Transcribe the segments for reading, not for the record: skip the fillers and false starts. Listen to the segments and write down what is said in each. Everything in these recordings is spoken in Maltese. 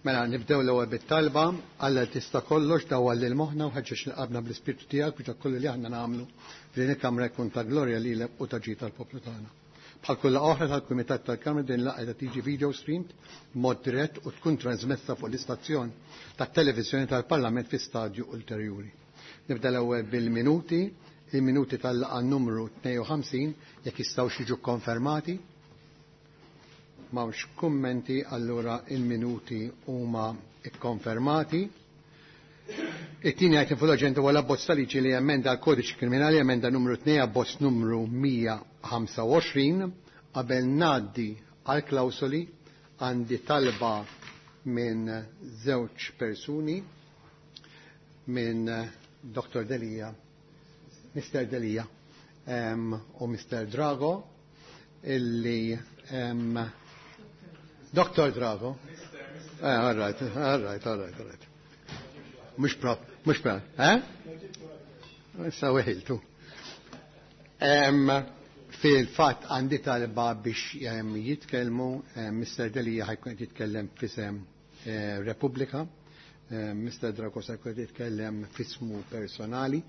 Mela nibdew l-ewwel bit-talba Alla tista' kollox dawwa lil moħħna u ħeġġeġ nilqabna bl-ispirtu tiegħek biex kollu li aħna nagħmlu f'din il-Kamra jkun ta' glorja lilek u ta' ġid tal-poplu tagħna. Bħal kull oħra tal-Kumitat tal-Kamra din laqgħa tiġi video streamed b'mod dirett u tkun trasmessa fuq l-istazzjon tat-televiżjoni tal-Parlament fi stadju ulterjuri. Nibda l-ewwel bil-minuti, il-minuti tal-laqgħa numru 52 jekk jistgħu jiġu konfermati. Mawx kummenti, allura il-minuti huma ikkonfermati. It-tieni item fuq l-aġenda huwa l-abbozz tal-liġi li emenda l-Kodiċi Kriminali emenda numru 2 abbozz numru 125 qabel ngħaddi għal klawsoli għandi talba minn żewġ persuni minn Dr. Delija, Mr. Delija u Mr. Drago illi Dr. Drago. All right. Mux prop. Issa weħiltu. Fil-fat għandi talba biex jitkellmu, Mr. Delija ħajkun jitkellem fisem Repubblika, Mr. Drago ħajkun jitkellem fismu personali,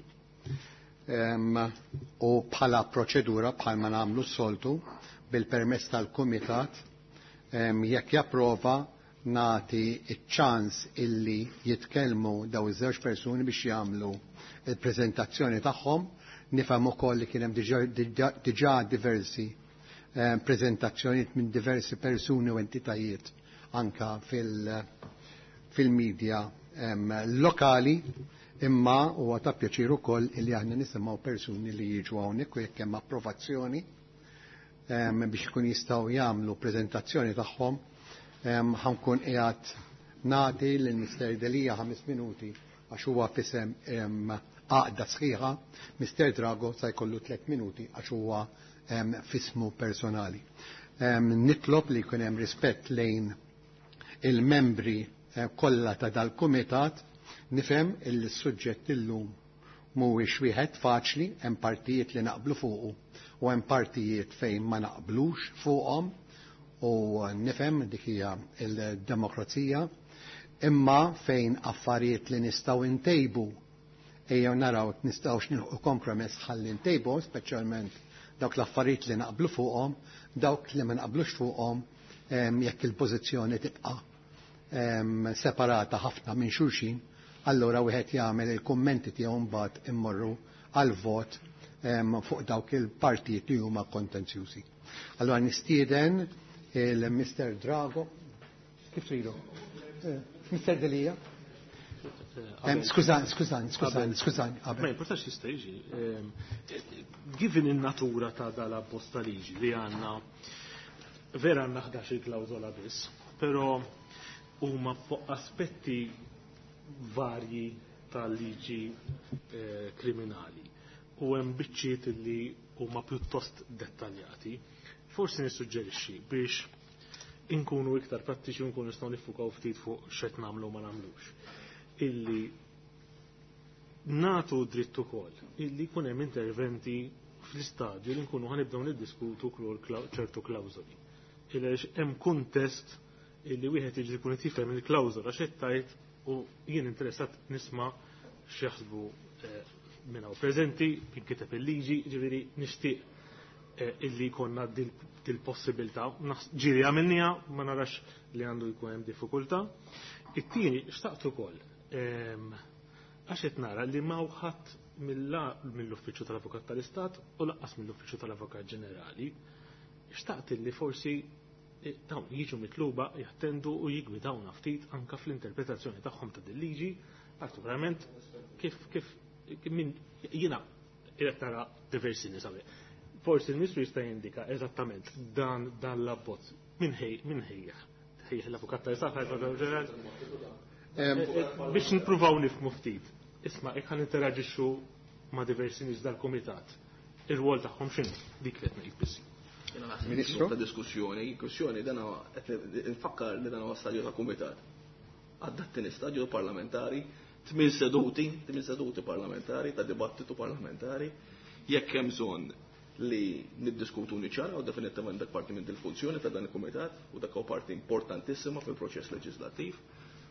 u bħala proċedura bħal ma nagħmlu s-soltu bil-permess tal-Kumitat jekk japprova nagħti iċ-ċans illi jitkellmu daw iż-żewġ persuni biex jagħmlu il-preżentazzjoni tagħhom, nifhem ukoll li kien hemm diġà diversi preżentazzjonijiet minn diversi persuni u entitajiet anka fil-medja lokali, imma huwa ta' pjaċir ukoll illi aħna nisimgħu persuni li jiġu hawnhekk u jekk hemm approvazzjoni biex ikun jistgħu jagħmlu preżentazzjoni tagħhom ħankun qiegħed nagħti lil Mr. Delija 5 minuti għax huwa fisem għaqda sħiħa, Mr. Drago se jkollu 3 minuti għax huwa fismu personali. Nitlob li jkun hemm rispett lejn il-membri kollha ta' dal-kumitat, nifhem il-suġġett illum mhuwiex wieħed faċli, hemm partijiet li naqblu fuqu u hemm partijiet fejn ma naqblux fuqhom u nifhem dik hija l-demokrazija, imma fejn affarijiet li nistgħu ntejbu ejjew naraw nistgħux nilħu kompromess ħalli ntejbu, speċjalment dawk l-affarijiet li naqblu fuqhom, dawk li ma naqblux fuqhom jekk il-pożizzjoni tibqa' separata ħafna minn xulxin, allura wieħed jagħmel il-kummenti tiegħu mbagħad immorru għal vot fuq dawk il-partijiet li huma kontenzjużi. Allura nistieden il-Mr. Drago, kif tridu? Mr. Delija? Skużani. Ma importax jista' jiġi. Given in-natura ta' dal-abbozz ta' liġi li għandna vera għandna 11 klawżola biss, però huma fuq aspetti varji tal-liġi kriminali u hemm biċċiet li huma pjuttost dettaljati. Forsi nissuġġerixxi biex inkunu iktar prattiċi u nkunu nistgħu nifukaw ftit fuq x'qed nagħmlu ma nagħmlux. Illi nagħtu dritt ukoll illi jkun hemm interventi fl-istadju li nkunu ħanibdew niddiskutu ċertu klawżoli. Għaliex hemm kuntest illi wieħed jiġi jkun tifhem il-klawżola x'qed tgħid u jien interessat nisma' x'jaħsbu minn hawn preżenti jinkiteb il-liġi, ġifieri nixtieq illi jkollna dil-possibilità. Ġieli għamilniha ma narax li għandu jkun hemm diffikultà. It-tieni xtaqt ukoll għax qed nara li ma ħadd mill-Uffiċċju tal-Avukat tal-Istat u laqqas mill-Uffiċċju tal-Avukat Ġenerali, xtaqt illi forsi dawn jiġu mitluba jattendu u jigwidawna ftit anka fl-interpretazzjoni tagħhom ta' din-liġi, partikolarment kif min jiena qed tara diversi nisawi. Forsi l-Ministru jista' jindika eżattament dan l-abbozz min ħejjeħ l-Avukat tal-Istat biex nippruvaw nifhmu ftit. Isma' jekk ħaninteraġixxu ma' diversi nies dal-Kumitat. Ir-rwol tagħhom x'inhu dik li qed ngħid biss. Ministru ta' diskussjoni dan nfakkar li dan huwa stadju ta' kumitat. Għadda t-tieni stadju parlamentari, 8 seduti parlamentari ta' dibattitu parlamentari, jekk hemm bżonn li niddiskutu niċċara u definitivament dak parti minn il-funzjoni ta' dan il-kumitat u dak huwa parti importantissima fil-proċess leġislattiv.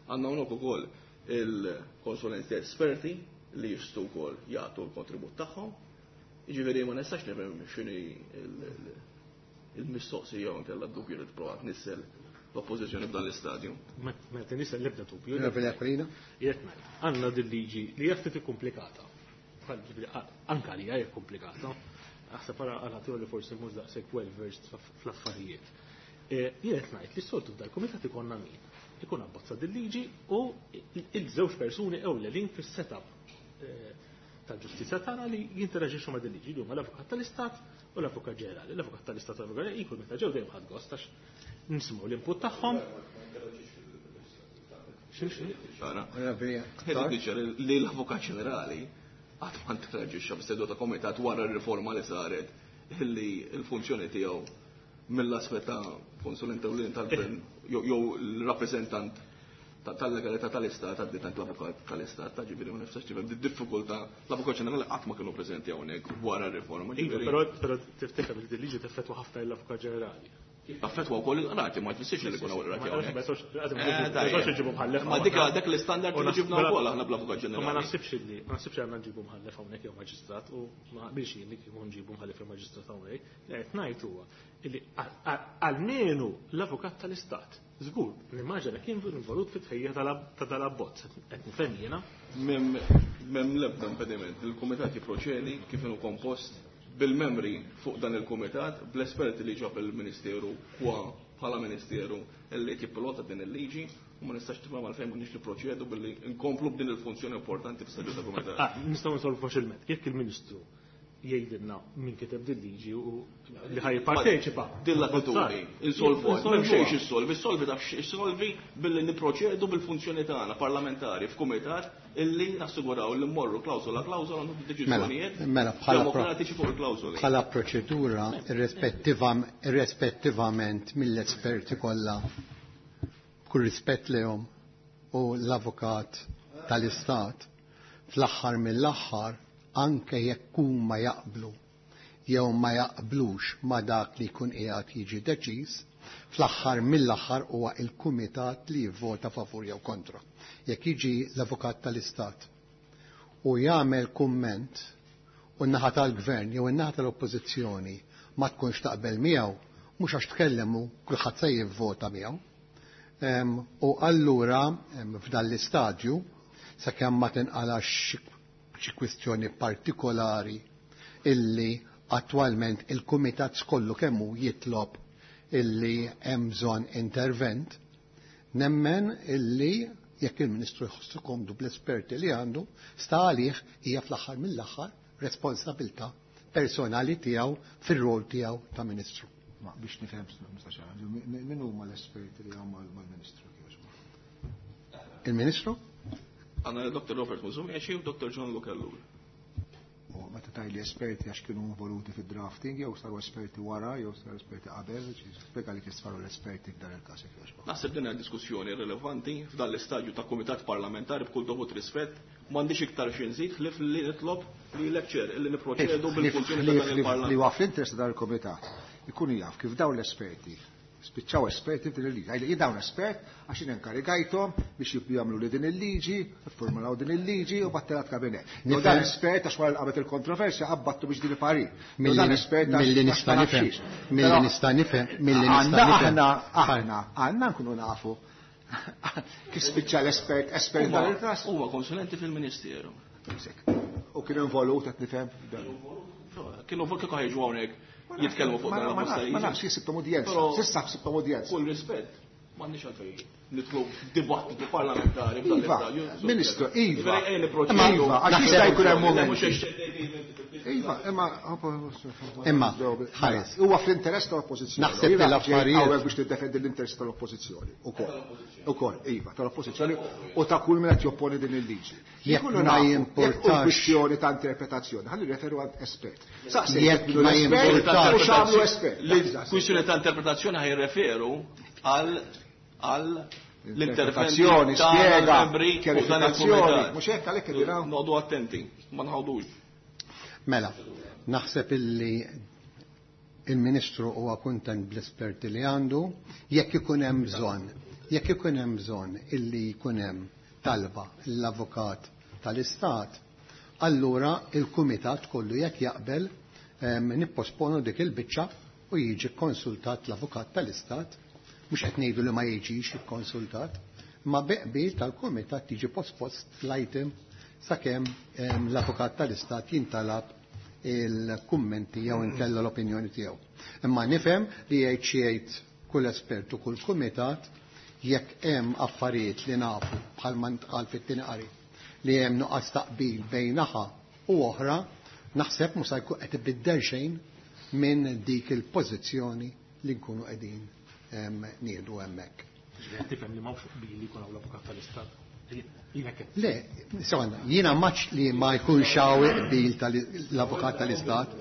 Għandna hawnhekk ukoll il-konsulenti esperti li jistgħu wkoll jagħtu l-kontribut tagħhom. Jiġifieri ma nistax nifhem x'inhi il-mistoqsija jew inkella d-dubju li tipprova tnissel l-oppożizzjoni f'dan l-istadju. Ma tinisa l-ebda dubju. Għandna din liġi li hija ftit komplikata. Anka li hija komplikata. Aħseb għal li forsi mhux daqshekk well-versed fl-affarijiet. Jien qed ngħid li s-soltu dal-kumitat ikollna min ikun abbozza din liġi u il-żewġ persuni ewlenin fis-setup tal-ġustizja tagħna li jinteraġixxu ma' din liġi li huma l-Avukat tal-Istat u l-Avukat Ġenerali. L-Avukat tal-Istat u l-Avukat Ġenerali jkun meta ġew dejjem ħadd gost għax nisimgħu l-input tagħhom. Li l-Avukat Ġenerali qatt ma nteraġixxa b'seduta komitat wara r-riforma li saret illi l-funzjoni tiegħu mill-aspett ta' konsulent ewlien tal-Gvern jew l-rappreżentant tal-legalità tal-Istat għadditant l-Avukat tal-Istat ġifieri ma nifsax ġifieri bid-diffikultà l-Avukat Ġenerali qatt ma kienu preżenti hawnhekk wara r-riforma. Però tiftikar li din liġi teffettwa ħafna l-Avukat Ġenerali. Affettwa wkoll il-qrati ma tfissirx li jkun hawn ir-rati hawnhekk. Ma dik l-istandard li ġibna wkoll aħna bl-Avukat Ġenerali. Ma naħsibx għandna nġibu mħallef hawnhekk jew maġistrat u ma qbilx jien li kieku nġibu mħallef jew maġistrat hawnhekk. Qed ngħid huwa li almenu l-Avukat tal-Istat żgur nimmaġina kien involut fit-tħejja ta' dal-abbozz. Qed nifhem jiena. M'hemm l-ebda impediment. Il-kumitat jipproċedi kif inhu kompost bil-membri fuq dan il-kumitat, bl-esperti li ġob il-Ministeru kwa bħala Ministeru li jippilota din il-liġi u ma nistax tifhem għalfejn ma nix nipproċedu billi nkomplu b'din il-funzjoni importanti f'stadju ta' kumitat. Nistgħu nsolvu faċilment. Jekk il-Ministru jgħidilna min kiteb din liġi u li ħajparteċipa. Dilla katuri, il-solvu, m'hemm xejn is-solvi, is-solvi taf is-solvi billi nipproċedu bil-funzjoni tagħna parlamentari f'kumitat illi nassiguraw li mmorru klawsola għandu deċiżjonijiet demokratiċi fuq il-klawsoli. Bħala proċedura irrispettivament mill-esperti kollha kull rispett lehom u l-Avukat tal-Istat fl-aħħar mill-aħħar anke jekk huma jaqblu jew ma jaqblux ma dak li jkun qiegħed jiġi deċiż, fl-aħħar mill-aħħar huwa l-kumitat li jivvota favur jew kontra. Jekk jiġi l-Avukat tal-Istat u jagħmel kumment u n-naħa tal-Gvern jew in-naħa tal-Oppożizzjoni ma tkunx taqbel miegħu, mhux għax tkellemu kulħadd se jivvota miegħu. U allura f'dan l-istadju sakemm ma tinqalax xi kwistjoni partikolari illi attwalment il-kumitat kollu kemm hu jitlob illi hemm bżonn intervent, nemmen illi jekk il-Ministru jħossu komdu bl-esperti li għandu, sta għalih hija fl-aħħar mill-aħħar responsabilità personali tiegħu fir-rol tiegħu ta' Ministru. Ma biex nifhem min huma l-esperti li hawn mal-Ministru? Il-Ministru? Għanna Dr. Robert Mużumieċi u Dr. John Lukellur. Meta tajli esperti għax kienu involuti fid-drafting, jew saru esperti wara, jew saru esperti qabel, spiega li kif saru l-esperti f'dan il-każ. Naħseb din diskussjoni rilevanti f'dan l-istadju ta' kumitat parlamentari b'kull dovut rispett, m'għandix iktar xi nżid ħlif li nitlob li lecture illi nipproċedu bil-funzjoni ta' dan il-Parlament. Li huwa fl-interess ta' dan il-kumitat ikun jaf kif dawn l-esperti spiċċaw esperti f'din il-liġi. Għajli dawn espert għax inkarigajthom biex jagħmlu li din il-liġi, formulaw din il-liġi u battelat kabinet. No dan espert għax wara qabet il-kontroversja qabbattu biex din ipari. Dan espert milli nista' nifhem. Aħna nkunu nafu kif spiċċa l-espert dan il-każ. Huwa konsulenti fil-Ministeru. U kienu involut qed nifhem. Kienu kieku ħejġu hawnhekk jitkellmu fuq dan il-postajiet. Ma nafx jisibtom udjenza. S'issa sibtom udjenza. Kull rispett, m'għandniex għalfejn nitlu dibattitu parlamentari f'dan l-istadju. Ministru, Iva, għax jista' jkun hemm moment. Iva, imma ħares. Huwa fl-interess tal-oppożizzjoni. Naħseb l-affarijiet biex tiddefendi l-interess tal-oppożizzjoni. Ukoll, Iva, tal-oppożizzjoni u ta' kull min qed jopponi din il-liġi. Jekk ma jimpurtax kwistjoni ta' interpretazzjoni, ħalli referu għand espert. Jekk ma jimpurtax x'għamlu espert. Kwistjoni ta' interpretazzjoni ħajreferu għal l-interpretazzjoni, spiega, chiarifikazzjoni. Mhux hekk għalhekk qegħdin noqogħdu attenti, ma nħawdux. Mela, naħseb illi il-Ministru huwa kuntent bl-esperti li għandu, jekk ikun hemm bżonn, Jekk ikun hemm bżonn illi jkun hemm talba l-avukat tal-Istat, allura il-kumitat kollu jekk jaqbel nipposponu dik il-biċċa u jiġi konsultat l-avukat tal-Istat, mhux qed ngħidu li ma jiġix ikkonsultat, ma beqbil tal-kumitat tiġi post l-item sakemm l-avukat tal-Istat jintalab il-kummenti jew inkella l-opinjoni tiegħu. Imma nifhem li jgħid kull espert u kull kumitat jekk hemm affarijiet li nafu bħalma ntqal fit-tieni qari li hemm nuqqas taqbil bejn naħa u oħra, naħseb mhux se jkun qed ibiddel xejn minn dik il-pożizzjoni li nkunu qegħdin nieħdu hemmhekk. Tifhem li m'hawnx qbil li jkun hawn l-avukat tal-Istat. Le, sonna, jiena maċ li ma jkunx hawn qbil tal-avukat tal-Istat,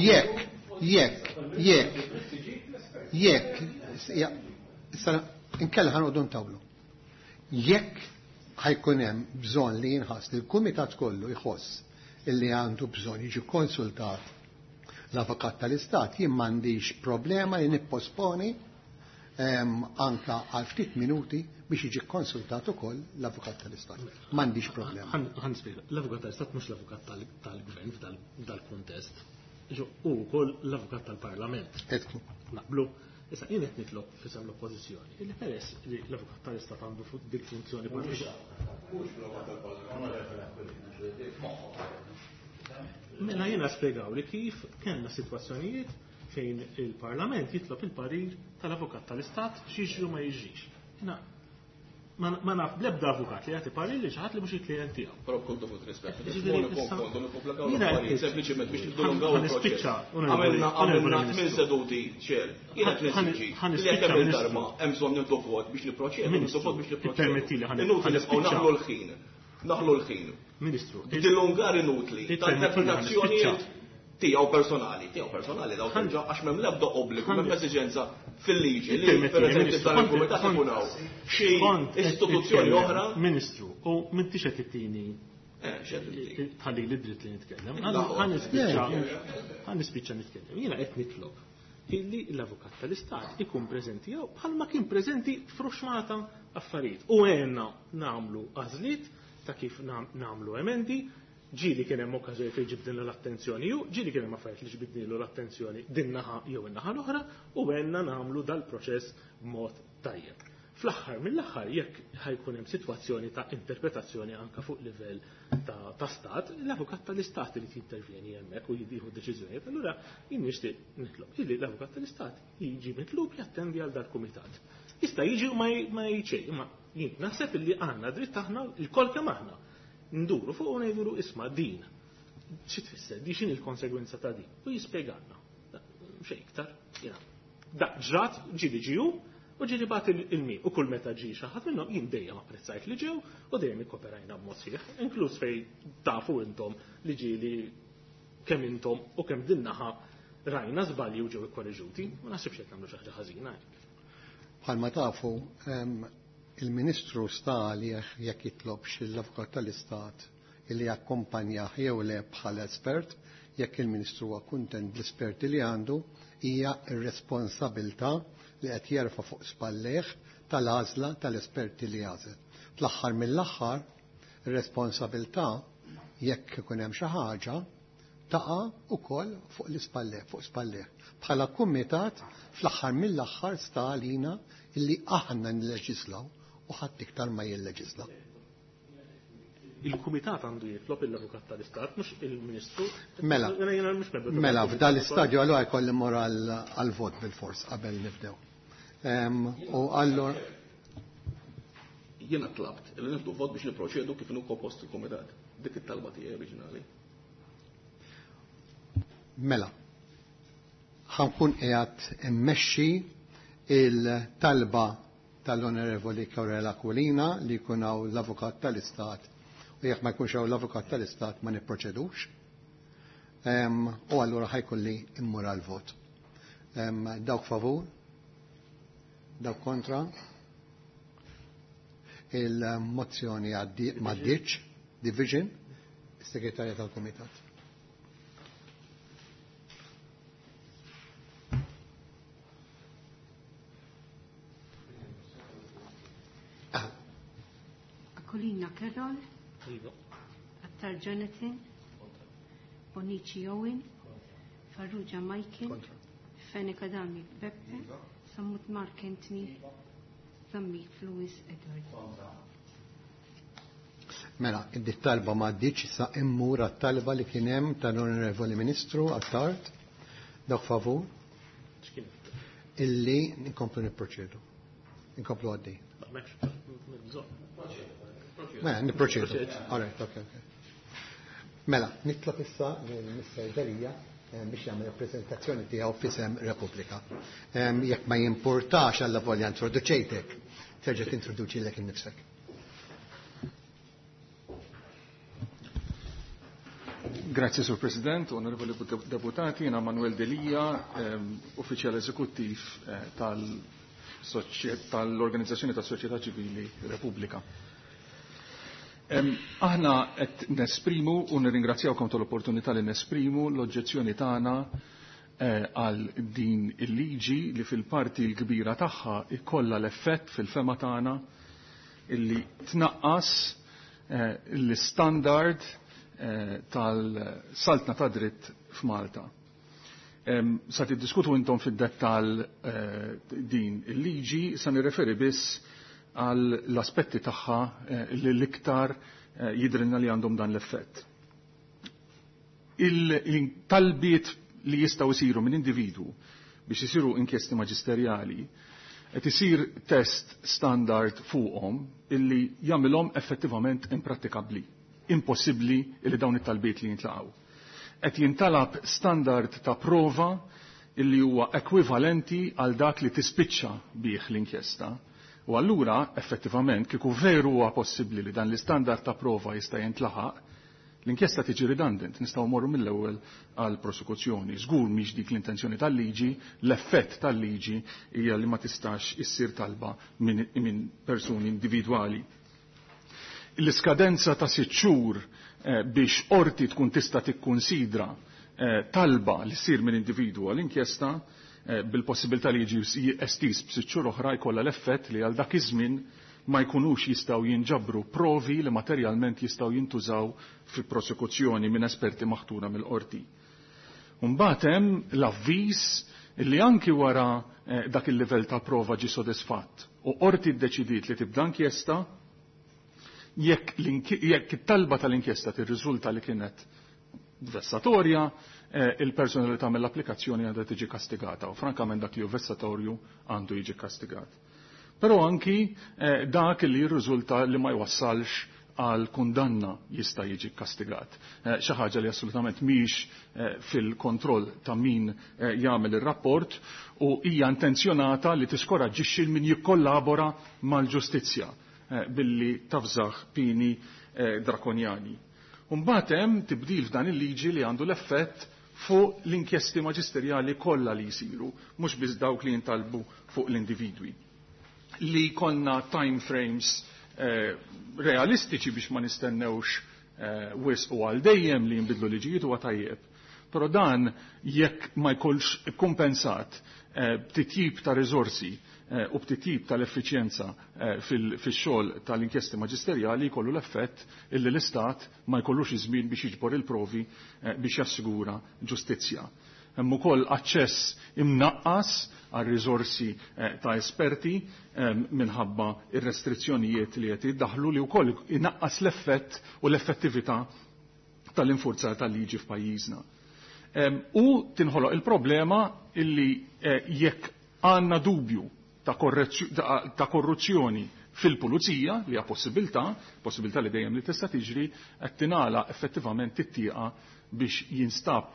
jekk, inkella ħanoqdu ntawlu. Jekk ħajkun hemm bżonn li jinħass li l-kumitat kollu jħoss illi għandu bżonn jiġi konsultat l-avukat tal-Istat, jien m'għandix problema li nipposponi anka għal ftit minuti biex jiġi konsultat ukoll l-avukat tal-Istat. M'għandix problema. Ħanspiega, l-avukat tal-Istat mhux l-avukat tal-Gvern f'dal-kuntest. U wkoll l-avukat tal-Parlament. Naqblu. Issa jien qed nitlob fisem l-oppożizzjoni. Illi peress li l-avukat tal-Istat għandu dik funzjoni mela jiena spjegaw li kif kellna sitwazzjonijiet fejn il-Parlament jitlob il-parir tal-avukat tal-Istat x'jiġri ma jiġrix. Ma naf bl-ebda avukat li jagħti parir li xi ħadd li mhux il-klijent tiegħu. Però kontu fut rispett. Sempliċement biex nidolongaw il-proċess. Għamilna tmien seduti ċer. Jiena tmien li jekk hemm il-darba hemm bżonn nieħdu vot biex nipproċedu, nieħdu vot biex nipproċedu. Inutli nibqgħu naħlu l-ħin. Ministru. Dilungar inutli. Tal-interpretazzjonijiet tiegħu personali daw terġa' għax m'hemm l-ebda obbligu m'hemm eżiġenza fil-liġi li pereżempju tal-kumitat ikun hawn xi istituzzjoni oħra. Ministru, u m'intix qed tittini ħalli li dritt li nitkellem. Ħan nispiċċa nitkellem. Jiena qed nitlob illi l-avukat tal-Istat ikun preżenti jew bħalma kien preżenti f'ruxmata affarijiet. U għenna nagħmlu għażliet ta' kif nagħmlu emendi. Ġili kien hemm okkażjoni fejn ġibdilna l-attenzjoni ju, ġili kien hemm affarijiet li ġbidnilu l-attenzjoni din naħa jew in-naħa l-oħra u għenna nagħmlu dal-proċess b'mod tajjeb. Fl-aħħar mill-aħħar jekk ħajkun hemm sitwazzjoni ta' interpretazzjoni anke fuq livell ta' stat, l-avukat tal-Istat li jintervjeni hemmhekk u jieħu deċiżjonijiet, allura jien nixtieq nitlob illi l-avukat tal-Istat jiġi mitlub jattendi għal dal-kumitat. Jista' jiġi u ma jiġej, imma jien naħseb illi għandna dritt aħna l-kol kemm aħna nduru fuq u ngħidulu isma' din. Xi tfisser? Di x'inhi l-konsegwenza ta' din? U jispjegana. Xejn iktar, jiena. Dak ġrat ġieli ġiju u ġieli bagħat il-min. U kull meta ġie xi ħadd minnhom jien dejjem apprezzajt li ġew u dejjem ikkoperajna b'mod sħiħ, inkluż fejn tafu intom li ġieli kemm intom u kemm din naħa rajna żbalji u ġew ikkorreġuti, ma naħsibx qed nagħmlu xi ħaġa ħażina. Bħalma tafu il-Ministru sta li jekk jitlobx l-Avukat tal-Istat illi jakkompanja jew le bħala espert, jekk il-Ministru huwa kuntent bl-esperti li għandu, hija r-responsabilità li qed jerfa' fuq spallejh tal-għażla tal-esperti li għażel. Fl-aħħar mill-aħħar, ir-responsabilità jekk ikun hemm xi ħaġa taqa' ukoll fuq l-ispallejh, fuq spallejh. Bħala kumitat fl-aħħar mill-aħħar sta għalina illi aħna nilleġislaw u ħadd iktar ma jilleġisla. Il-kumitat għandu jitlob l-avukat tal-Istat, mhux il-Ministru. Mela, f'dan l-istadju allura jkolli mor għal-vot bil-fors qabel nibdew. U allura jiena tlabt li nifdu vot biex nipproċedu kif inhu kompost il-kumitat. Dik it-talba tiegħi oriġinali. Mela, ħankun qiegħed immexxi il-talba tal-Onorevoli Kawrela Aquilina li jkun hawn l-Avukat tal-Istat u jekk ma jkunx hawn l-Avukat tal-Istat ma nipproċedux. U allura ħajkolli immur għal-vot. Dawk favur? Dawk kontra? Il-mozzjoni m'għaddietx, division, is-Segretarja tal-Kumitat. Colina Carroll, Iva. Attar Jonathan, Bonici Owen, Farrugia Michael, Fennek Adami Beppe, Sammut Mark Anthony, Zammik Lewis Edward. Mela, id-talba ma ddiċ sa immur għat-talba li kien hemm tal-Onorevoli Ministru għat-tard, dawk favur, illi nkomplu nipproċedu. Nkomplu għaddej. Mela, nipproċedu. All right, okay. Mela, nitlob issa lill-Mister Delija biex jagħmel rappreżentazzjoni tiegħu f'isem Repubblika. Jekk ma jimpurtax alla volja introduċejtek, terġa' tintroduċi lek innifsek. Grazie, Sur President, onorevoli deputati, jena Manuel Delija, uffiċjal eżekuttiv tal-Organizzazzjoni ta' Soċjetà Ċivili Repubblika. Aħna qed nesprimu u nirringrazzjawkom tal-opportunità li nesprimu l-oġġezzjoni tagħna għal din il-liġi li fil-parti l-kbira tagħha ikollha l-effett fil-fema tagħna illi tnaqqas l-standard tal-saltna ta' dritt f'Malta. Sa tiddiskutu intom fid-dettal din il-liġi, sa nirreferi biss għal l-aspetti tagħha li l-iktar jidrilna li għandhom dan l-effett. Il-talbiet li jistgħu jsiru minn individu biex isiru inkjesti maġisterjali qed isir test standard fuqhom illi jagħmilhom effettivament imprattikabbli. Impossibbli li dawn it-talbiet li jintlaqgħu. Qed jintalab standard ta' prova illi huwa ekwivalenti għal dak li tispiċċa bih l-inkjesta. U allura effettivament kieku veru huwa possibbli li dan l-istandard ta' prova jista' jintlaħaq, l-inkjesta tiġi redundant, nistgħu morru mill-ewwel għal prosekuzzjoni. Żgur mhix dik l-intenzjoni tal-liġi, l-effett tal-liġi hija li ma tistax issir talba minn persuni individwali. L-iskadenza ta' 6 xhur biex qorti tkun tista' tikkunsidra talba li ssir minn individwu l-inkjesta bil-possibilità li jiġi estis b'6 xhur oħra jkollha l-effett li għal dak iż-żmien ma jkunux jistgħu jinġabru provi li materjalment jistgħu jintużaw fi prosekuzzjoni minn esperti maħtura mill-qorti. Mbagħad hemm l-avviż li anki wara dak il-livell ta' prova ġi sodisfatt u qorti ddeċidiet li tibda inkjesta jekk it-talba tal-inkjesta tirriżulta li kienet vessatorja, il-persuna li tagħmel l-applikazzjoni għandha tiġi kastigata u frankament dak li hu vessatorju għandu jiġi kastigat. Però anki dak li jirriżulta li ma jwassalx għal kundanna jista' jiġi kastigat. Xi ħaġa li assolutament mhix fil-kontroll ta' min jagħmel ir-rapport u hija intenzjonata li tiskoraġġixxi min jikkollabora mal-ġustizzja billi tafżaħ pini drakonjani. Mbagħad hemm tibdil f'dan il-liġi li għandu l-effett fuq l-inkjesti maġisterjali kollha li jsiru, mhux biss dawk li jintalbu fuq l-individwi. Li konna time frames realistiċi biex ma nistennewx wisq u għal dejjem li jinbidlu liġijiet huwa tajjeb. Però dan jekk ma jkollx kompensat b'titjib ta' riżorsi u b'titjib tal-effiċjenza fix-xogħol tal-inkjesti maġisterjali jkollu l-effett illi l-Istat ma jkollux iż-żmien biex jiġbor il-provi biex jassigura ġustizzja. Hemm ukoll aċċess imnaqqas għal riżorsi ta' esperti minħabba ir-restrizzjonijiet li qed jiddaħħlu li wkoll inaqqas l-effett u l-effettività tal-infurzar tal-liġi f'pajjiżna. U tinħoloq il-problema illi jekk għandna dubju ta' korruzzjoni fil-pulizija li hija possibilità li dejjem li tista' tiġri qed tingħala effettivament tittieqa biex jinstab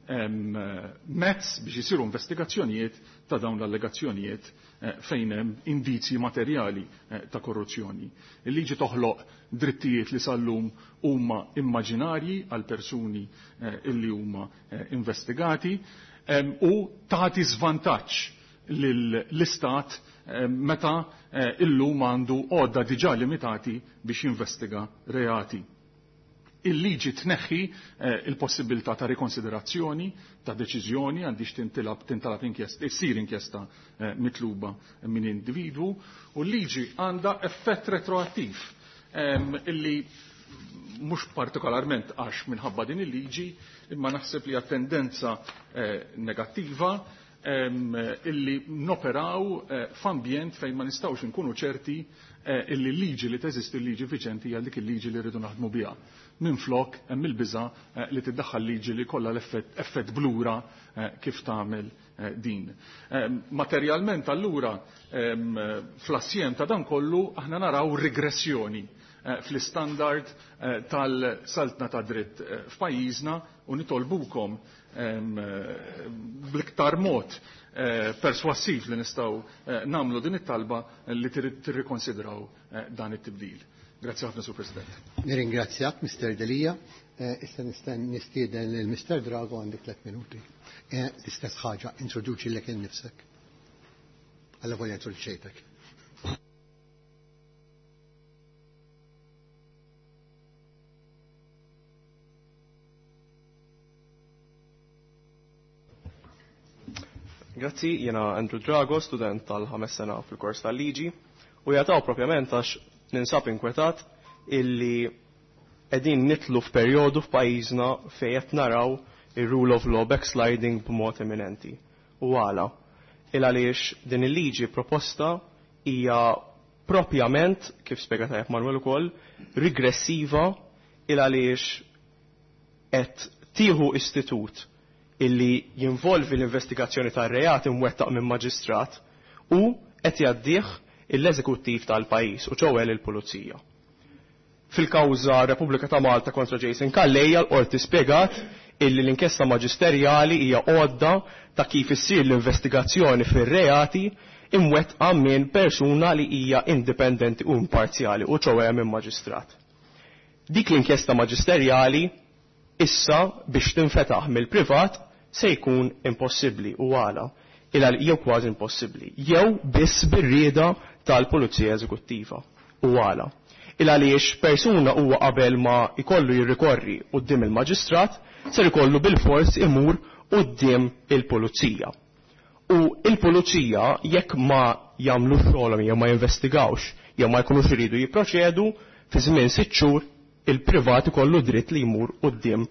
mezz biex isiru investigazzjonijiet ta' dawn l-allegazzjonijiet fejn hemm indizji materjali ta' korruzzjoni. Il-liġi toħloq drittijiet li sal-lum huma immaġinarji għal persuni illi huma investigati u tagħti żvantaġġ l-istat meta illum għandu għodda diġà limitati biex jinvestiga reati. Il-liġi tneħħi il-possibilità ta' rikonsiderazzjoni ta' deċiżjoni għandix tintalab inkjesta, issir inkjesta mitluba minn individwu u l-liġi għandha effett retroattiv. illi mhux partikolarment għax minħabba din il-liġi, imma naħseb li tendenza negattiva illi noperaw f'ambjent fejn ma nistgħux inkunu ċerti illi l-liġi li teżisti l-liġi viċenti hija dik il-liġi li rridu naħdmu biha. Minflok hemm il-biża' li tiddaħħal liġi li kollha l-effett blura kif tagħmel din. Materjalment allura fl-assjem ta' dan kollu aħna naraw regressjoni fl-istandard tal-saltna ta' dritt f'pajjiżna u nitolbukom bl-iktar mod perswassiv li nistgħu nagħmlu din it-talba li tirrikonsidraw dan it-tibdil. Grazzi ħafna, Sur President. Nirringrazzjak, Mr. Delija. Issa nistieden il-Mr. Drago għandek 3 minuti. L-istess ħaġa, introduċi lek innifsek. Alla volja introduċejtek. Grazzi, jena Andrew Drago, student tal-5 sena fil-kors tal-liġi, u jataw propjament għax ninsab inkwetat illi edin nitlu f'perjodu f'pajjiżna fejn qed naraw ir-rule of law backsliding b'mod eminenti. U għala, għaliex din il-liġi proposta hija propjament, kif spjega tajjeb Manuel ukoll, regressiva għaliex qed tieħu istitut illi jinvolvi l-investigazzjoni tar-reat imwettaq minn maġistrat u qed jgħaddih l-eżekuttiv tal-pajjiż u ċewwel il-pulizija. Fil-kawża Repubblika ta' Malta kontra Jason Kallejja l-qorti spjegat illi l-inkjesta maġisterjali hija għodda ta' kif issir l-investigazzjoni fir-reati imwettqa minn persuna li hija indipendenti u imparzjali u ċewwel minn maġistrat. Dik l-inkjesta maġisterjali issa biex tinfetaħ mill-privat se jkun impossibbli u għala jew kważi impossibbli jew biss bir-rieda tal-Pulizija Eżekuttiva u għala. Għaliex persuna huwa qabel ma jkollu jirrikorri quddiem il-maġistrat ser ikollu bil-fors imur quddiem il-pulizija. U il-pulizija jekk ma jagħmlu xogħolhom jew ma jinvestigawx jew ma jkunux iridu jipproċedu fi żmien 6 xhur il-privat ikollu dritt li jmur quddiem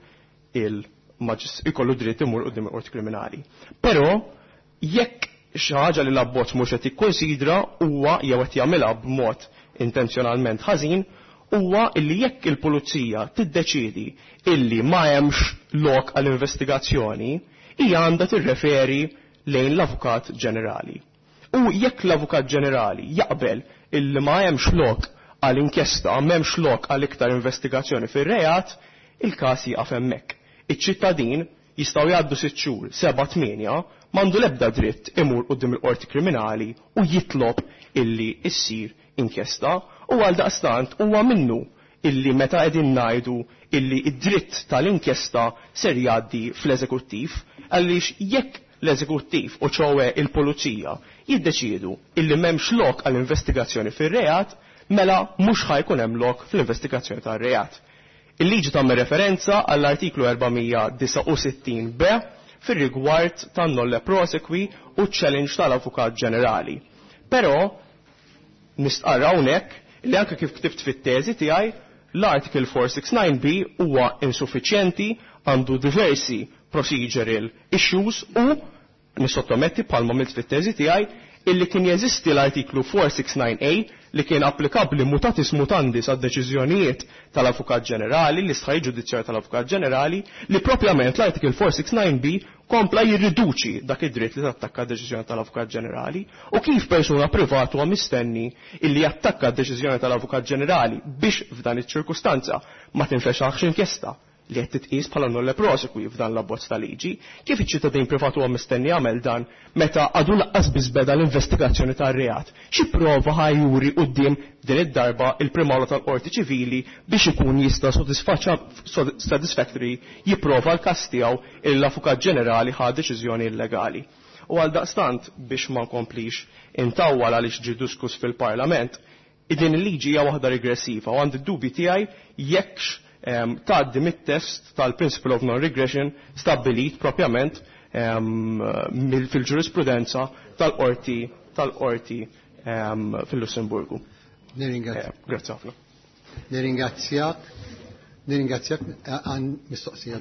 ikollu dritt imur quddiem il-qorti kriminali. Però jekk xi ħaġa li l-abbozz mhux qed jikkonsidra huwa jew qed jagħmilha b'mod intenzjonalment ħażin huwa illi jekk il-pulizija tiddeċiedi illi ma hemmx lok għall-investigazzjoni hija għandha tirreferi lejn l-Avukat Ġenerali. U jekk l-Avukat Ġenerali jaqbel illi ma hemmx lok għall-inkjesta m'hemmx lok għal iktar investigazzjoni fir-reat, il-każ jaqaf hemmhekk. Iċ-ċittadin jistgħu jgħaddu 6 xhur, 7-8 m'għandu l-ebda dritt imur quddiem il-qorti kriminali u jitlob illi issir inkjesta u għaldaqstant huwa minnu illi meta qegħdin ngħidu illi id-dritt tal-inkjesta ser jgħaddi fl-eżekuttiv għaliex jekk l-eżekuttiv u ċewwe il-pulizija jiddeċiedu illi m'hemmx lok għall-investigazzjoni fir-reat mela mhux ħajkun hemm lok fl-investigazzjoni tar-reat. Il-liġi tagħmel referenza għall-artiklu 469b fir-rigward tan-nolle prosequi u challenge tal-Avukat Ġenerali. Però nistqarra hawnhekk li anke kif ktibt fit-teżi tiegħi l-article 469b huwa insuffiċjenti għandu diversi procedural issues u nissottometti bħalma milt fit-teżi tiegħi illi kien jeżisti l-artiklu 469a li kien applikabbli mutatis mutandis għad-deċiżjonijiet tal-Avukat Ġenerali, l-istħaj ġudizzjar tal-Avukat Ġenerali, li propjament l-artiklu 469b kompla jirriduċi dak id-dritt li tattakka d-deċiżjoni tal-Avukat Ġenerali u kif persuna privatu huwa mistenni illi jattakka d-deċiżjoni tal-Avukat Ġenerali biex f'dan iċ-ċirkustanza ma tinfexax inkjesta li qed titqies bħala nolle prosequi f'dan l-abbozz ta' liġi, kif iċ-ċittadin privat huwa mistenni jagħmel dan meta għadu laqqas biss beda l-investigazzjoni tar-reat. Xi prova ħajjuri quddiem din id-darba il-primawla tal-qorti ċivili biex ikun jista' satisfactory jipprova l-każ tiegħu il l-Avukat Ġenerali ħa deċiżjoni illegali. U għaldaqstant biex ma nkomplix intawwal għaliex ġie diskuss fil-Parlament, din il-liġi hija waħda regressiva u għandi d-dubji tiegħi jekkx tgħaddi mit-test tal-Principle of Non-Regression stabbilit propjament fil-ġurisprudenza tal-qorti fil-Lussemburgu. Grazie ħafna. Nirringrazzjak għan mistoqsija.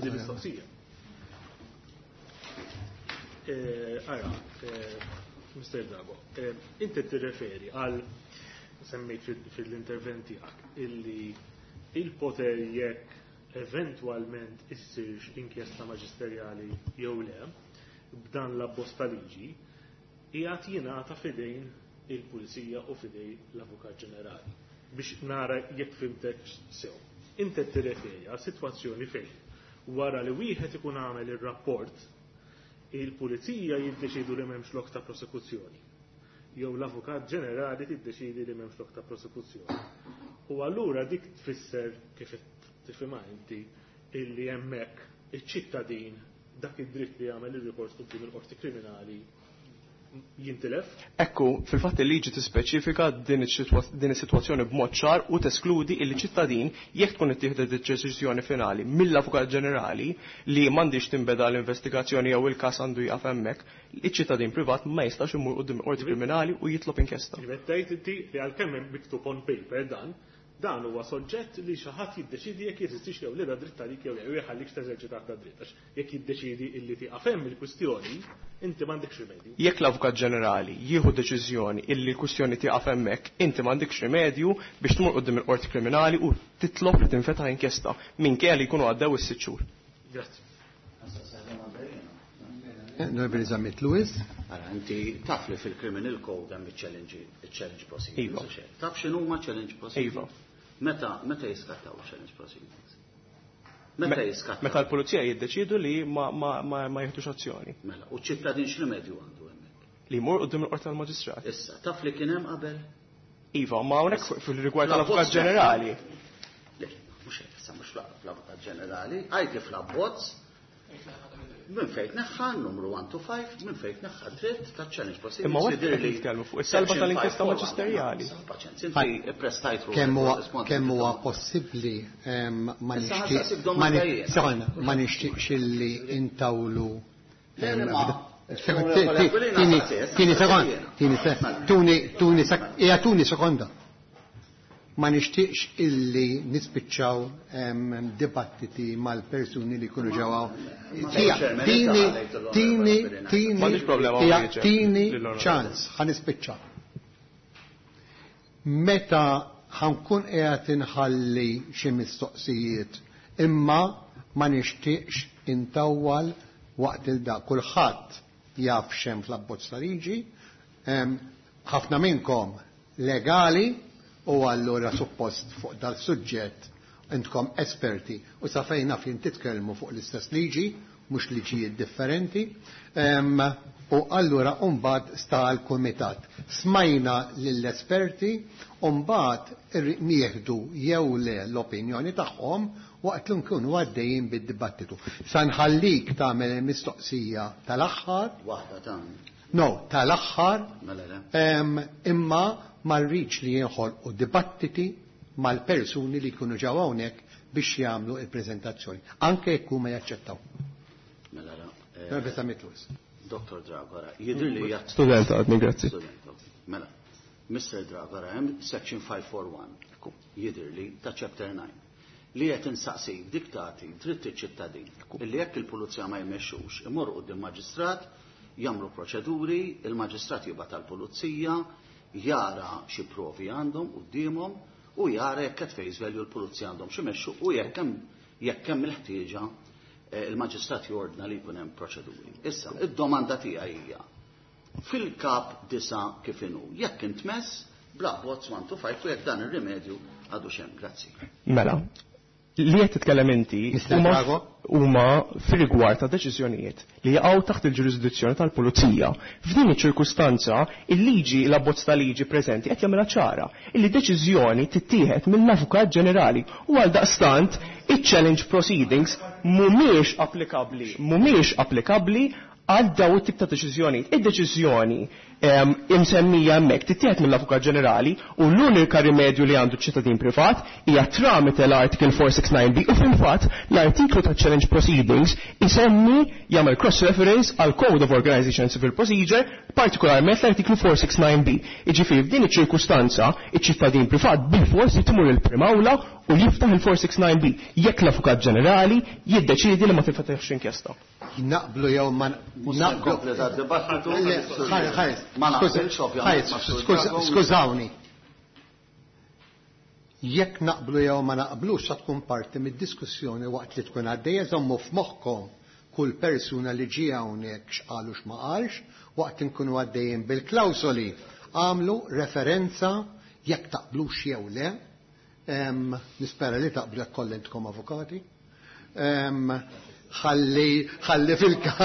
Ara, Mr. Drago, inti tirreferi għal semmejt fil-intervent tiegħek illi il-poter jekk eventwalment issirx inkjesta maġisterjali jew le b'dan l-abbozz ta' liġi qiegħed jingħata fidejn il-Pulizija u fidejn l-Avukat Ġenerali biex nara jekk fimtek sew. Inti tirreferi għal sitwazzjoni fejn wara li wieħed ikun għamel ir-rapport il-Pulizija jiddeċidu li m'hemmx lok ta' prosekuzzjoni. Jew l-Avukat Ġenerali tiddeċidi li m'hemmx lok ta' prosekuzzjoni. U allura dik tfisser kif tifhimha inti illi hemmhekk iċ-ċittadin dak id-dritt li jagħmel ir-rikors quddiem il-qorti kriminali jintilef? Ekku, fil-fatt il-liġi tispeċifika din is-sitwazzjoni b'mod ċar u teskludi il ċittadin jekk tkun ittieħdet id-deċiżjoni finali mill-Avukat Ġenerali li m'għandix tinbeda l-investigazzjoni jew il-każ għandu jaqaf hemmhekk, iċ-ċittadin privat ma jistax imur quddiem qorti kriminali u jitlob inkjesta. Tgħid inti li għalkemm hemm miktub on paper dan huwa soġġett li xi ħadd jiddeċidi jekk jeżistix jew le dritt għalik jew le jħallik teżerċitat ta' dritt għax jekk jiddeċidi illi tieqaf hemm il-kwistjoni inti m'għandekx rimedju. Jekk l-Avukat Ġenerali jieħu deċiżjoni illi l-kwistjoni tieqaf hemmhekk, inti m'għandekx rimedju biex tmur quddiem il-qorti kriminali u titlob li tinfetaħ inkjesta minkejja li jkunu għaddew is-sitt xhur. Grazzi. Norbert Zammit Lewis. Ara, inti taf li fil-Criminal Code hemm il-challenge proceedings. Taf x'inhuma challenge proceedings? Meta jiskattaw challenge proceedings? Meta jiskattaw? Meta l-Pulizija jiddeċidu li ma jieħdux azzjoni. Mela, u ċittadin x'rimedju għandu hemmhekk? Li jmur quddiem il-Qorti tal-Maġistrat. Issa, taf li kien hemm qabel? Iva, ma hawnhekk fil-rigward tal-Avukat Ġenerali. Le, mhux hekk, issa mhux fl-Avukat Ġenerali, għajti fl-abbozz minn fejn neħħa numru 1 to 5, minn fejn neħħa dritt ta' challenge proceedings. Imma waqt li nitkellmu fuq is-salba tal-inkjesta maġisterjali. Kemm huwa possibbli ma nixtieqx illi intawlu tuni sekonda. Ma nixtieqx illi nispiċċaw dibattiti mal-persuni li jkunu ġewwa. Tini ċans ħan nispiċċa. Meta ħankun qiegħed inħalli xi mistoqsijiet imma ma nixtieqx intawwal waqt il-da kulħadd jaf xem fl-abbozz ta' liġi, ħafna minnkom legali u allura suppost fuq dal-suġġett intkom esperti u sa fejn naf titkellmu fuq l-istess liġi, mhux liġijiet differenti, u allura mbagħad sta l-kumitat. Smajna lill-esperti u mbagħad nieħdu jew le l-opinjoni tagħhom waqt li nkunu għaddejjin bid-dibattitu. Sa nħallik tagħmel il-mistoqsija tal-aħħar. Waħda tagħmel. No, tal-aħħar. Imma ma rridx li jinħolqu dibattiti mal-persuni li jkunu ġew hawnhekk biex jagħmlu l-preżentazzjoni. Anke jekk huma jaċċettaw. Dr. Dragora, jidher li Student għadni, grazzi. Mela, Mr. Dragora, hemm Section 541, jidher li ta' Chapter 9, li qed insaqsi diktati dritt iċ-ċittadin, illi jekk il-pulizija ma jmexxux imorru quddiem maġistrat, jagħmlu proċeduri, il-maġistrat jibgħat tal-pulizija, jara xi provi għandhom qudiemhom u jara jekk qed face value l-pulizija għandhom xi mexxu u jekk hemm il-ħtieġa il-maġistrat jordna li jkun hemm proċeduri. Issa, id-domanda tiegħi hija fil-kap 9 kif inhu, jekk intmess bla bozz 1 to 5 u jekk dan ir-rimedju għadu xem. Grazzi. Mela, li qed titkellem inti huma fir-rigward ta' deċiżjonijiet li jaqgħu taħt il-ġurisdizzjoni tal-Pulizija. F'din iċ-ċirkustanza, il-liġi l-abbozz ta' liġi preżenti qed jagħmilha ċara illi deċiżjoni tittieħed mill-Avukat Ġenerali u għal daqstant iċ-challenge proceedings mhumiex applikabbli għal daw it-tip ta' deċiżjonijiet. Id-deċiżjoni imsemmija hemmhekk tittiet mill-Avukat Ġenerali u l-unika rimedju li għandu ċittadin privat hija tramite l-Article 469B u fil-fatt l-artiklu ta' Challenge Proceedings isemmi jagħmel cross-reference għal Code of Organization and Civil Procedure, partikolarment l-Artiklu 469B. Jiġifieri f'din iċ-ċirkustanza iċ-ċittadin privat bil-fors jitmur il-primawla u jiftaħ il-469B jekk l-Avukat Ġenerali jiddeċiedi li ma tifetaħx inkjesta. Naqblu jew ma naqblu. Skużawni. Jekk naqblu jew ma naqblux sa tkun parti mid-diskussjoni waqt li tkun għaddejja żommu f'moħħkom kull persuna li ġie hawnhekk x'qalu x'ma qalx waqt inkunu għaddejjin bil-klawsoli għamlu referenza jekk taqblux jew le. Nispera li taqblu jekk kollentkom avukati. ħalli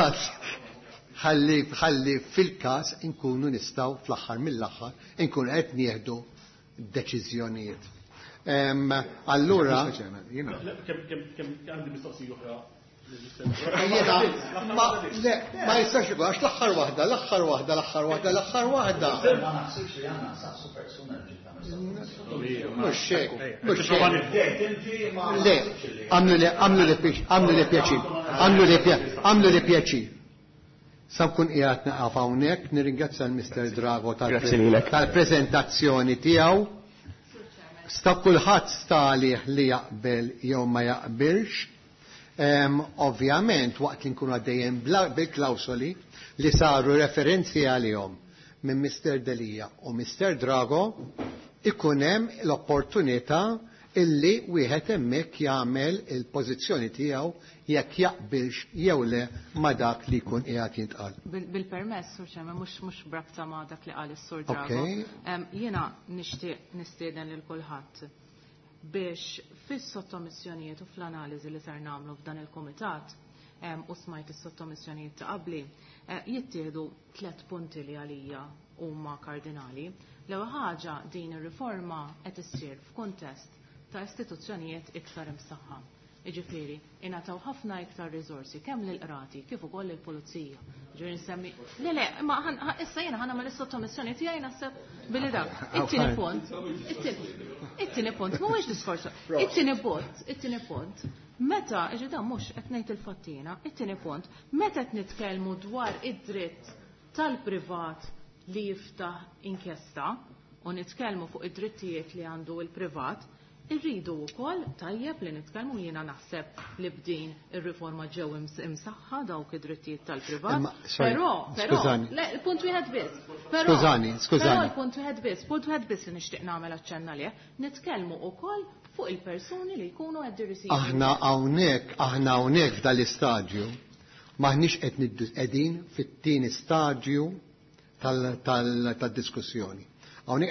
fil-każ inkunu nistgħu fl-aħħar mill-aħħar inkunu qed nieħdu deċiżjonijiet. Allura kemm għandi mistoqsija oħra. Ma jistax ikun għax l-aħħar waħda. Ma naħsibx li għandna nsaqsu persuna li ġiet Mhux hekk. Le, għamlu li pjaċir. Sa nkun qiegħed naqaf hawnhekk, nirringrazzja l-Mr. Drago tal-preżentazzjoni tiegħu. Sta kulħadd stalih li jaqbel jew ma jaqbilx. Ovvjament waqt li nkunu għaddejjem bil-klawsoli li saru referenzi għalihom minn Mr. Delija u Mr. Drago ikun hemm l-opportunità illi wieħed hemmhekk jagħmel il-pożizzjoni tiegħu jekk jaqbilx jew le ma' dak li jkun qiegħed jintqal. Bil-permess, Sur Ċemma, mhux brabta ma' dak li qal is-Sur Drago. Jiena nixtieq nistieden lil kulħadd biex fis-sottomissjonijiet u fl-analiżi li ser nagħmlu f'dan il-kumitat u smajt is-sottomissjonijiet ta' qabli jittieħdu 3 punti li għalija huma kardinali. L-ewwel ħaġa din ir-riforma qed issir f'kuntest ta' istituzzjonijiet iktar imsaħħa. Jiġifieri ingħataw ħafna iktar riżorsi kemm lill-qrati kif ukoll lill-pulizija. Ġifieri nsemmi ma issa jiena ħanagħmel is-sottomissjoni tiegħi naħseb billi dak. It-tieni punt mhuwiex diskors. It-tieni punt. Meta dan mhux qed ngħid il-fattina, it-tieni punt, meta qed nitkellmu dwar id-dritt tal-privat li jiftaħ inkjesta u nitkellmu fuq id-drittijiet li għandu il-privat, irridu wkoll tajjeb li nitkellmu jiena naħseb li b'din ir-riforma ġew imsaħħa dawk id-drittijiet tal-privat. Però punt wieħed biss. Skużani. Però punt wieħed biss li nixtieq nagħmel aċċenn għalih, nitkellmu wkoll fuq il-persuni li jkunu qed jirriżidu. Aħna hawnhekk f'dal-istadju maħniex qegħdin fit-tieni stadju tal-diskussjoni. Hawnhekk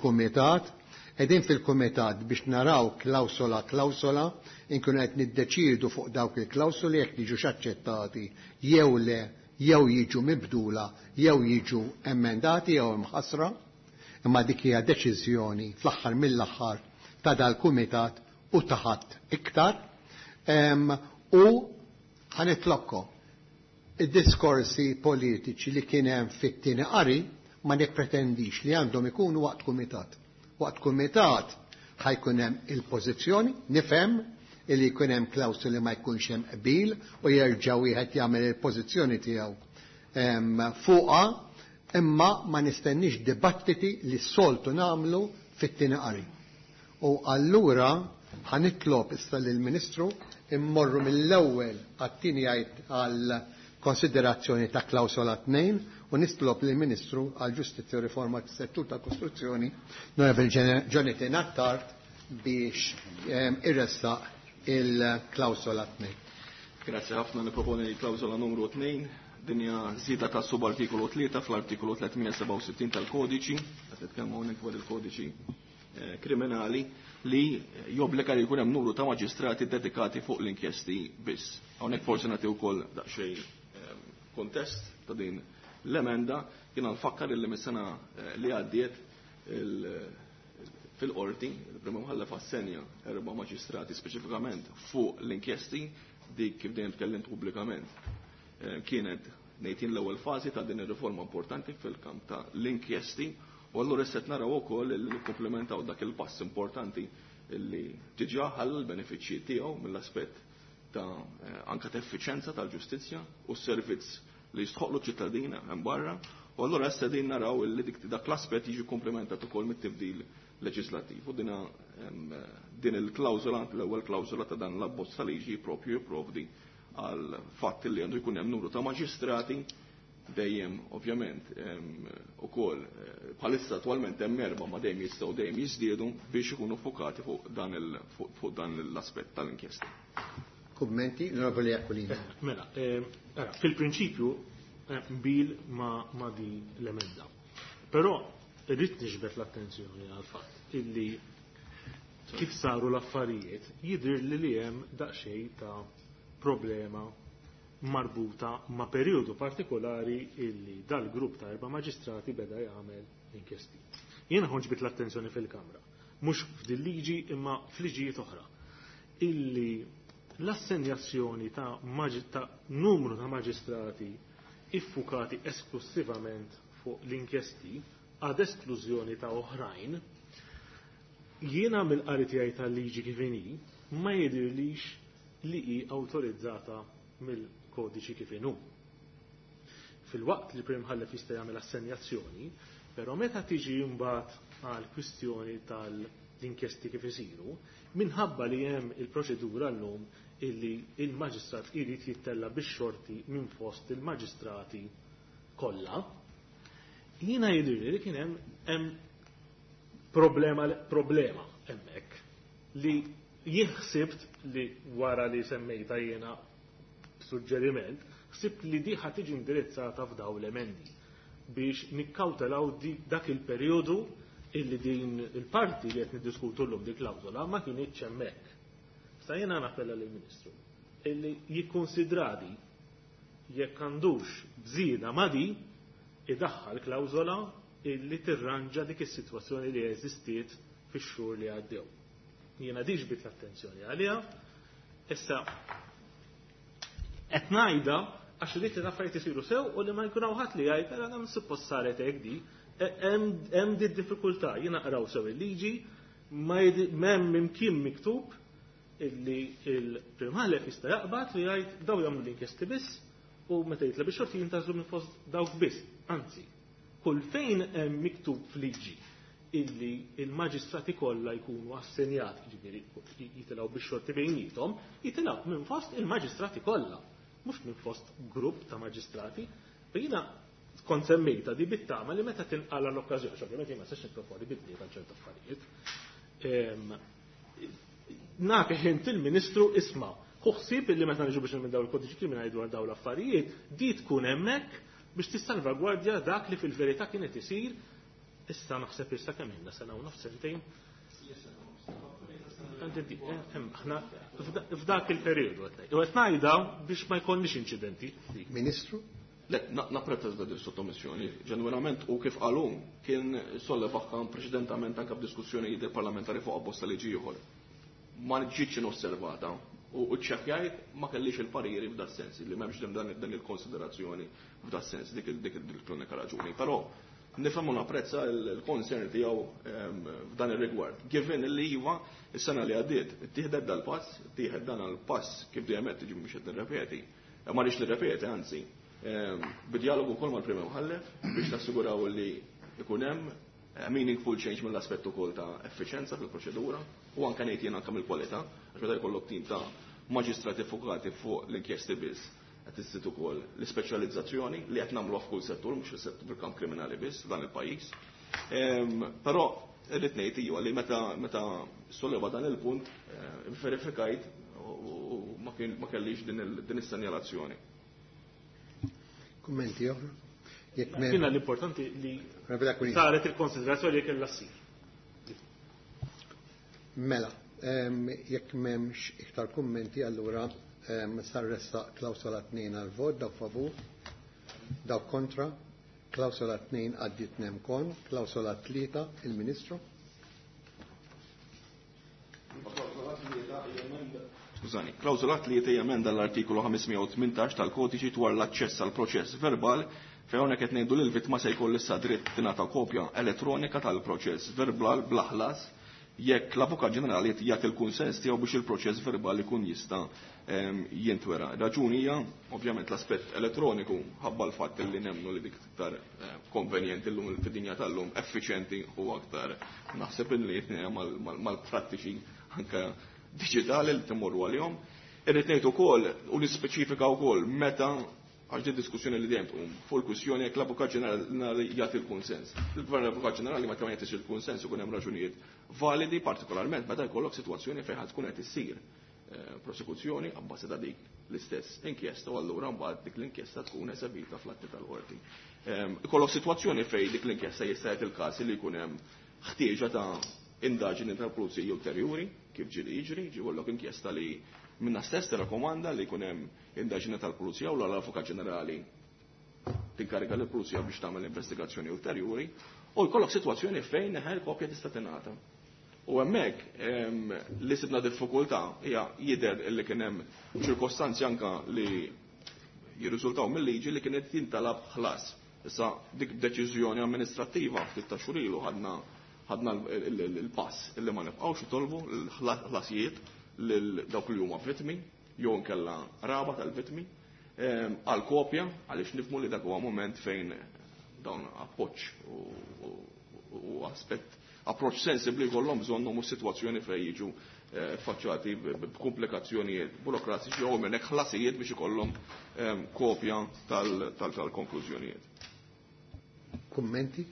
qegħdin fil-kumitat biex naraw klawsola inkunu qed niddeċiedu fuq dawk il-klawsoli jekk jiġu aċċettati jew le jew jiġu mibdula jew jiġu emendati jew imħassra. Imma dik hija deċiżjoni fl-aħħar mill-aħħar ta' dal-kumitat u taħat iktar u ħanitlokkom id-diskorsi politiċi li kien hemm fit-tieni qari ma nippretendix li għandhom ikunu waqt kumitat. Waqt kumitat ħajkun hemm il-pożizzjoni, nifhem li jkun hemm klawsoli ma jkunx hemm qbil u jerġa' wieħed jagħmel il-pożizzjoni tiegħu fuqha, imma ma nistennix dibattiti li s-soltu nagħmlu fit-tieni qari. U allura ħanitlob issa lill-Ministru immorru mill-ewwel għat-tieni għal konsiderazzjoni ta' klawsola 2 u nistlob lill-Ministru għal Ġustizzja u Riforma tas-Settur ta' Kostruzzjoni Novel Jonathan Attard biex irressaq il-klawsola 2. Grazie ħafna, niproponi l-klawsola numru 2. Dinja żieda ta' subartikolu 3 fl-artikolu 367 tal-kodiċi, qed nitkellmu hawnhekk dwar il-kodiċi kriminali li jobbliga li jkun hemm numru ta' maġistrati dedikati fuq l-inkjesti biss. Hawnhekk forsi nagħti wkoll daqsxejn kontest ta' din l-emenda jiena nfakkar li mis-sena li għaddiet fil-qorti il-Prima Mħallef assenja 4 maġistrati speċifikament fuq l-inkjesti dik kif dejjem tkellimt pubblikament kienet ngħidin l-ewwel fażi ta' din ir-riforma importanti fil-kamp ta' l-inkjesti u allura qed naraw ukoll li nikkumplementaw dak il-pass importanti li diġà ħall l-benefiċċji tiegħu mill-aspett ta' anke ta' effiċenza tal-ġustizzja u s-servizz li jistħoqlu ċittadina hemm barra u allura issa din naraw li dak l-aspett jiġi komplementat ukoll mit-tibdil leġislattiv u din il-klawżola, l-ewwel klawżola ta' dan l-abbozz ta' liġi propju jipprovdi għal fatt li għandu jkun hemm numru ta' maġistrati dejjem ovvjament ukoll bħalissa attwalment hemm 4 ma dejjem jistgħu dejjem jiżdiedu biex ikunu fokati fuq dan l-aspett tal-inkjesti. Kummenti, l-onorevoli Aquilina. Mela, fil-prinċipju bil ma di l-emenda. Però rrid niġbed l-attenzjoni għal fatt illi kif saru l-affarijiet jidher li hemm daqsxejn ta' problema marbuta ma' perjodu partikolari illi dal-grupp ta' 4 maġistrati beda jagħmel inkjesti. Jiena ħonġbit l-attenzjoni fil-Kamra, mhux f'din liġi imma f'liġijiet oħra, illi l-assenjazzjoni ta' numru ta' maġistrati iffukati esklusivament fuq l-inkjesti għad esklużjoni ta' oħrajn, jiena mill-qari tiegħi tal-liġi kif inhi ma jidhirlix li hi awtorizzata mill-kodiċi kif inhu. Fil-waqt li prim ħallef jista' jagħmel assenjazzjoni, però meta tiġi mbagħad għal kwistjoni tal-inkjesti kif isiru, minħabba li hemm il-proċedura llum illi il-maġistrat irid jittella bix-xorti minn fost il-maġistrati kollha, jiena jidhirli li kien hemm problema hemmhekk li jieħsibt li wara li semmejta jiena suġġeriment, ħsibt li di ħad tiġi indirizzata f'daw l-emendi biex nikkawtelaw dak il-perjodu illi din il-parti li qed niddiskutu llum dik klawżola ma kienitx hemmhekk. Sa jiena nappella lill-Ministru illi jikkonsidradi jekk għandux bżieda ma' di idaħħal klawżola illi tirranġa dik is-sitwazzjoni li eżistiet fix-xhur li għaddew. Jiena diġ bit l-attenzjoni għaliha, issa qed ngħidha għax dik li l-affarijiet isiru sew u li ma jkun hawn ħadd li jgħid ara hemm suppost saret hekk di, hemm di diffikultà jiena naqraw sew il-liġi m'hemm imkien miktub illi il-Prim Ħallef jista' jaqbad li jgħid daw jagħmlu l-inkjesti biss u meta jitla biex xorti jintażlu minn fost dawk biss. Anzi, kull fejn hemm miktub f'liġi illi il-maġistrati kollha jkunu assenjati, ġifieri jitilgħu biex xorti bejnietom, jitilgħu minn fost il-maġistrati kollha, mhux minn fost grupp ta' maġistrati. Jiena kont semmejta di bittama li meta tinqala l-okkażjoni, ovvjament jien ma sex nipproponi bidli ta' ċertu affarijiet. Nagħti ħint il-Ministru isma' ħsieb illi meta niġu biex minn dawn il-kodiċi kriminali dwar dawn l-affarijiet, di tkun hemmhekk biex tissalvagwardja dak li fil-verità kienet isir issa naħseb issa kemm inna sena u nofs sentejn. Aħna f'dak il-perjodu qed ngħidha biex ma jkollniex inċidenti. Ministru? Le, napprezza da sottomissjoni. Ġenwinament u kif qalum kien sollevaħ preċedentament anke b'diskussjonijiet parlamentari fuq abbosta liġi ieħor. Ma ġietx osservata u ċċekkjajt ma kellix il-pariri f'da sens li m'hemmx dan il-konsiderazzjoni f'da sens dik il-klonika raġuni. Però nifhem u napprezza l-konsern tiegħu f'dan ir-rigward. Given li iva is-sena li għaddiet tieħdet dal-pass, tieħed dan il-pass kif dejjem qed tiġi biex qed nirrepeti. Ma rridx nirrepeti, anzi, bid-dialogu wkoll mal-Prim Ħallef biex nassiguraw li ikun hemm meaningful change mill-aspett ukoll ta' effiċenza fil-proċedura u anke ngħid jien anke mill-kwalità għax meta jkollok tim ta' maġistrati fokati fuq l-inkjesti biss qed issit ukoll l-ispeċjalizzazzjoni li qed nagħmluha f'kull settur mhux is-settur fil-kamp kriminali biss f'dan il-pajjiż. Però rrid ngħid iju li meta solleva dan il-punt verifikajt u ma kellix din is-senjalazzjoni. Kummenti oħra? Kiena l-importanti li saret il-konsiderazzjoni li kellha ssir. Mela, jekk m'hemmx iktar kummenti allura sar resta klawsola 2 għal vot, daw favur, daw kontra, klawsola 2 għaddit nem kon, klawsola 3 il-Ministru. Skużani, klawżola 3 jemenda l-artikolu 518 tal-kodiċi dwar l-aċċess għal proċess verbal fejn hawnhekk qed ngħidu li l-vittma se jkollu issa dritt tingħata kopja elettronika tal-proċess verbal bl-aħlas jekk l-Avukat Ġenerali jagħti l-kunsens tiegħu biex il-proċess verbali jkun jista' jintwera. Raġuni hija ovvjament l-aspett elettroniku ħabba l-fatt li nemmnu li dik iktar konvenjenti llum fid-dinja tal-lum effiċjenti u aktar naħseb li mal-prattiċi anke diġitali li timmorru għalihom. Irrid ngħid ukoll u nispeċifika wkoll meta għax di diskussjoni li dejjem tqum fuq il-kwistjoni jekk l-Avukat Ġenerali jagħti l-kunsens. Il-Gvern l-Avukat Ġenerali meta ma jagħtix il-kunsens ikun hemm raġunijiet validi, partikolarment meta jkollok sitwazzjoni fejn tkun qed issir prosekuzzjoni abbażi ta' dik l-istess inkjesta u allura mbagħad dik l-inkjesta tkun eżebita fl-atti tal-qorti. Ikollok sitwazzjoni fejn dik l-inkjesta jista' jgħid il-każ li jkun hemm ħtieġa ta' indaġini tal-pulizija ulterjuri kif ġieli jiġri, ġivollok inkjesta li minna stess tirrakkomanda li jkun hemm indaġina tal-pulizija u l-Avukat Ġenerali tinkarika lill-pulizija biex tagħmel investigazzjoni ulterjuri u jkollok sitwazzjoni fejn neħel kopja tista' tingħata. U hemmhekk li sibna diffikultà hija jidher li kien hemm ċirkostanzi anke li jirriżultaw mill-liġi li kienet jintalab ħlas. Issa dik deċiżjoni amministrattiva ftit ta' xhur ilu ħadna il-pass illi ma nibqgħux itolbu l-ħlasijiet lil dawk li huma vittmi jew inkella raba tal-vittmi għal kopja għaliex nifhmu li dak huwa mument fejn dawn appoġġ u aspett approċċ sensibbli jkollhom bżonnhom u sitwazzjoni fejn jiġu faċċati b'komplikazzjonijiet burokratiċi jew minn hekk ħlasijiet biex ikollhom kopja tal-konklużjonijiet. Kummenti?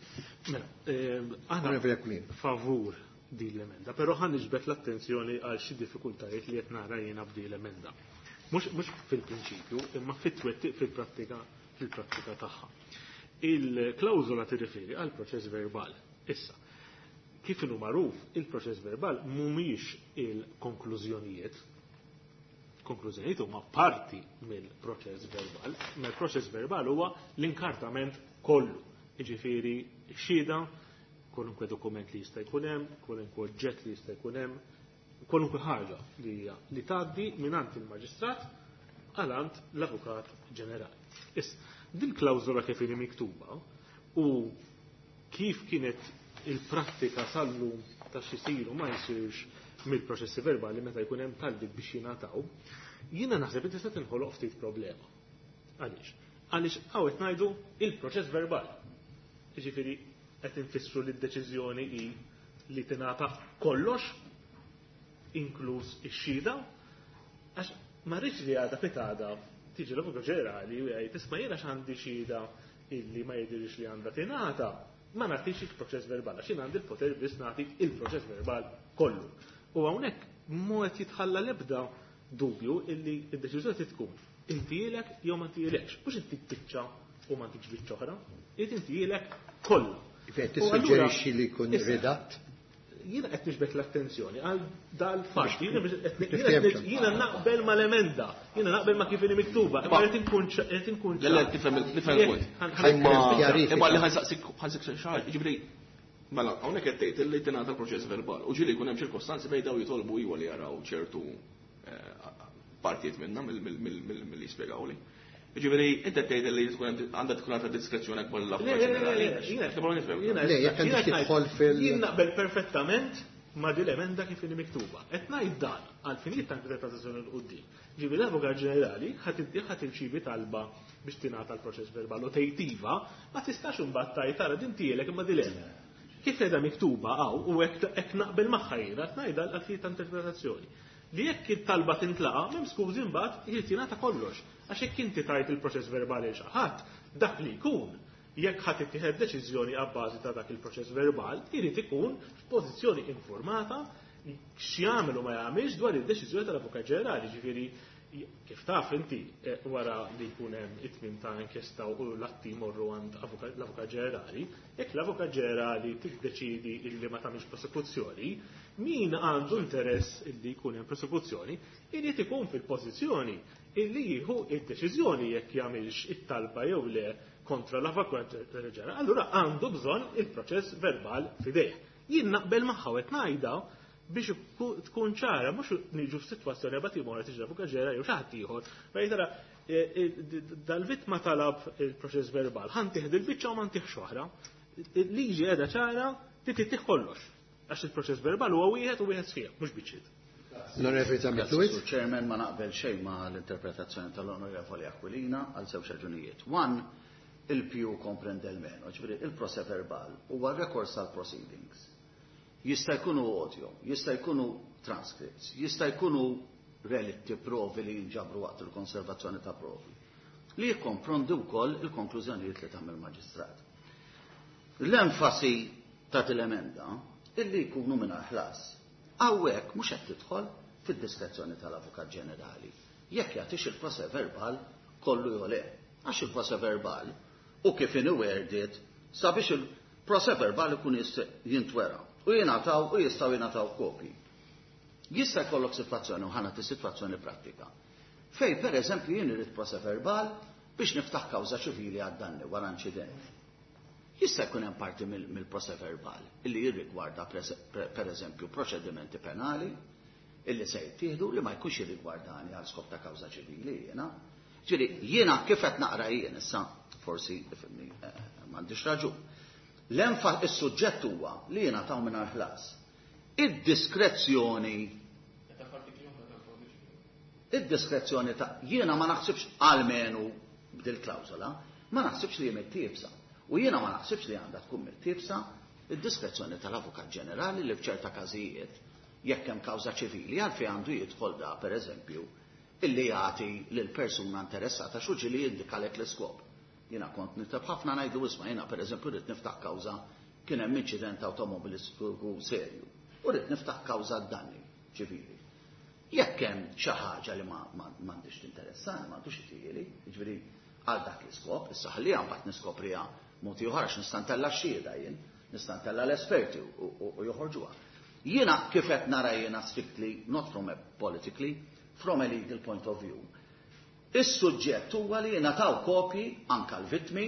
Aħna favur di l-emenda, pero ħan niġbet l-attenzjoni għal xi diffikultajiet li qed nara jiena b'di l-emenda. Mhux fil-prinċipju, imma fil-prattika tagħha. Il-klawżola tirriferi għal proċess verbal. Issa, kif inhu magħruf, il-proċess verbal mhumiex il-konklużjonijiet. Konklużjonijiet huma parti mill-proċess verbal, ma l-proċess verbal huwa l-inkartament kollu. Jiġifieri xhieda, kwalunkwe dokument li jista' jkun hemm, kwalunkwe oġġett li jista' jkun hemm, kwalunkwe ħaġa li tgħaddi mingħand il-Maġistrat għalant l-Avukat Ġenerali. Issa, din klawżola kif inhi miktuba u kif kienet il-prattika sal-lum ta' xisiru ma jsirx mill-proċessi verbali meta jkun hemm talbit biex jingħataw, jiena naħseb li tista' tinħoloq ftit problema. Għaliex? Għaliex qed ngħidu il-proċess verbali. Jiġifieri qed infissru li d-deċiżjoni hi li tingħata kollox, inkluż ix-xhieda, għax ma rridx li għadha pitada tiġi l-Avukat Ġenerali u jgħid isma' jiena x'għandi xhieda illi ma jidhirx li għandha tingħata, ma nagħtix il-proċess verbali għax jien għandi l-poter biss nagħti il-proċess verbal kollu. U hawnhekk mod jitħalla l-ebda dubju illi d-deċiżjoni tkun intielek jew ma intielekx, mhux inti biċċa u ma ntiġ biċċa oħra, intielek kollha. Tissuġġerixxi li jkun redatt? Jiena qed nixbet l-attenzjoni għal dal-fatt. Jiena naqbel mal-emenda, jiena naqbel ma kif inhi miktuba, imma qed inkun tifhem il-punt. Imma li ħansaqsik xi ħaġa, jiġifieri mela hawnhekk qed tgħid li tingħata l-proċess verbali u ġieli jkun hemm ċirkostanzi bejn daw jitolbu iwa li jaraw ċertu partijiet minnha mill-jispjegawli. Ġifieri, inti tgħid li għandha tkun għandha diskrezzjoni akbar l-Avukat Ġenerali. Jien naqbel perfettament ma' din l-emenda kif inhi miktuba. Qed ngħid dan għal finijiet ta' interpretazzjoni l qudiem. Ġifieri l-Avukat Ġenerali ħadd irċievi talba biex tingħata l-proċess verbali u tgħidtiva ma tistax imbagħad tgħid tara din tiegħek imma dilem. Kif qiegħda miktuba u hekk naqbel magħha jiena qed ngħidha għal finijiet ta' interpretazzjoni. Li jekk it-talba tintlaqa, m'hemm skużi mbagħad irid jingħata kollox. Għax hekk inti tajt il-proċess verbali xi ħadd, dak li jkun jekk ħadd ittieħed deċiżjoni abbażi ta' dak il-proċess verbal, irid ikun f'pożizzjoni informata x'jagħmel u ma jagħmilx dwar id-deċiżjoni tal-Avukat Ġenerali. Ġifieri kif taf inti wara li jkun hemm it-tmiem ta' inkjesta u l-atti jmorru għand l-Avukat Ġenerali, jekk l-Avukat Ġenerali tiddeċidi illi ma tagħmilx prosekuzzjoni, min għandu interess illi jkun hemm prosekuzzjoni, irid ikun fil-pożizzjoni illi jieħu id-deċiżjoni jekk jagħmilx it-talba jew le kontra l-Avukat Ġenerali, allura għandu bżonn il-proċess verbal f'idejh. Jien naqbel magħha qed ngħidha biex tkun ċara, mhux niġu f'sitwazzjoni bad imora tiġi avukat ġenerali u xi ħadd ieħor. Tara dal-vittma talab il-proċess verbal, ħantieħed il-biċċa u ma ntieħx oħra. Liġi qiegħda ċara titih kollox. Għax il-proċess verbal huwa wieħed u wieħed sħiħ, mhux biċċiet. Chairman, ma naqbel xejn ma l-interpretazzjoni tal-Onorevoli Aquilina għal żewġ raġunijiet. One, il-più komprende l-meno, ġifieri il-proċess verbal huwa records tal-proceedings. Jista' jkunu audio, jista' jkunu transcripts, jista' jkunu relitti provi li jinġabru waqt il-konservazzjoni ta' provi li jikkomprendu wkoll il-konklużjonijiet li tagħmel il-maġistrat. L-enfasi ta' l-emenda illi jkunu mingħajr ħlas hawnhekk mhux qed tidħol fid-diskrezzjoni tal-Avukat Ġenerali. Jekk jagħtix il-proċess verbal kollu jew le, għax il-proċess verbal u kif inwerdit sabiex il-proċess verbal ikun jintwera u jingħataw u jistgħu jingħataw kopji. Jista' jkollok sitwazzjoni u ħanat is-sitwazzjoni prattika. Fej pereżempju jien irid proċess verbal biex niftaħ kawża ċivili għad-danni wara inċident. Jista' jkun hemm parti mill-proċess verbal illi jirrigwarda pereżempju proċedimenti penali illi se jittieħdu li ma jkunx jirrigwardani għal skop ta' kawża ċivili jiena. Ġieli jiena kif qed naqra jien issa forsi m'għandix raġun. Is-suġġett huwa li jiena taw mingħajr ħlas. Id-diskrezzjoni ta' jiena ma naħsibx għalmenu b'dil-klawżola, ma naħsibx li jemmet tibsa. U jiena ma naħsibx li għandha tkun mit-tibsa id-diskrezzjoni tal-Avukat Ġenerali li f'ċerta każijiet jekk hemm kawża ċivili għalfejn għandu jidħol da pereżempju illi jagħti lil persuna interessata xi li jindikalek l-iskop. Jiena kont nittab ħafna ngħidu isma' jiena pereżempju rid niftaħ kawża kien hemm inċident awtomobilistiku serju. U rrid niftaħ kawża d-danni ċivili. Jekk hemm xi ħaġa li m'għandix tinteressani, m'għandux itieli, jiġifieri għal dak l-iskop, issa ħallija mbagħad niskopriha mod ieħor għax nista' ntella x-xhieda jien, nista' ntella l-esperti u joħorġuha. Jiena kif qed nara jiena strictly, not from a politically, from a legal point of view. Is-suġġett huwa li jingħataw kopji anke l-vittmi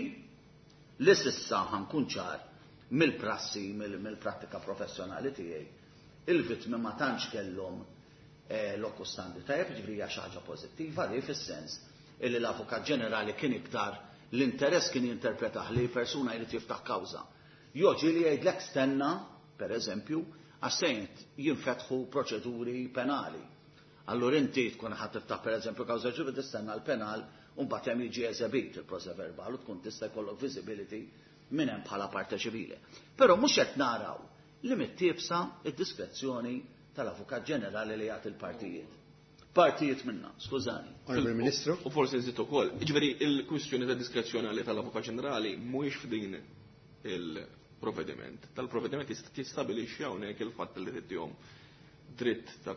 li s'issa ħankun ċar mill-prassi, mill-prattika professjonali tiegħi. Il-vittmi ma tantx kellhom locus standi tajjeb, ġifieri hija xi ħaġa pożittiva li fis-sens illi l-Avukat Ġenerali kien iktar l-interess kien jinterpretah li persuna jrid jiftaħ kawża. Joġi li jgħidlek stenna, pereżempju, għassejnt jinfetħu proċeduri penali. Allura inti tkun ħadd tiftaħ pereżempju kawża ġifieri tistenna l-penal u mbagħad hemm jiġi eżebit il-proċess verbal u tkun tista' jkollok visibility minn hemm bħala parti ċivili. Però mhux qed naraw li mit-tiebsa id-diskrezzjoni tal-Avukat Ġenerali li jagħti l-partijiet. Partijiet minna, skużani. Onorevole Ministru. U forsi nżid ukoll. Ġifieri il-kwistjoni ta' diskrezzjonali tal-Avukat Ġenerali mhuwiex f'din il-provvediment. Tal-provvediment jistabilixxi hawnhekk il-fatt li tiddihom dritt ta'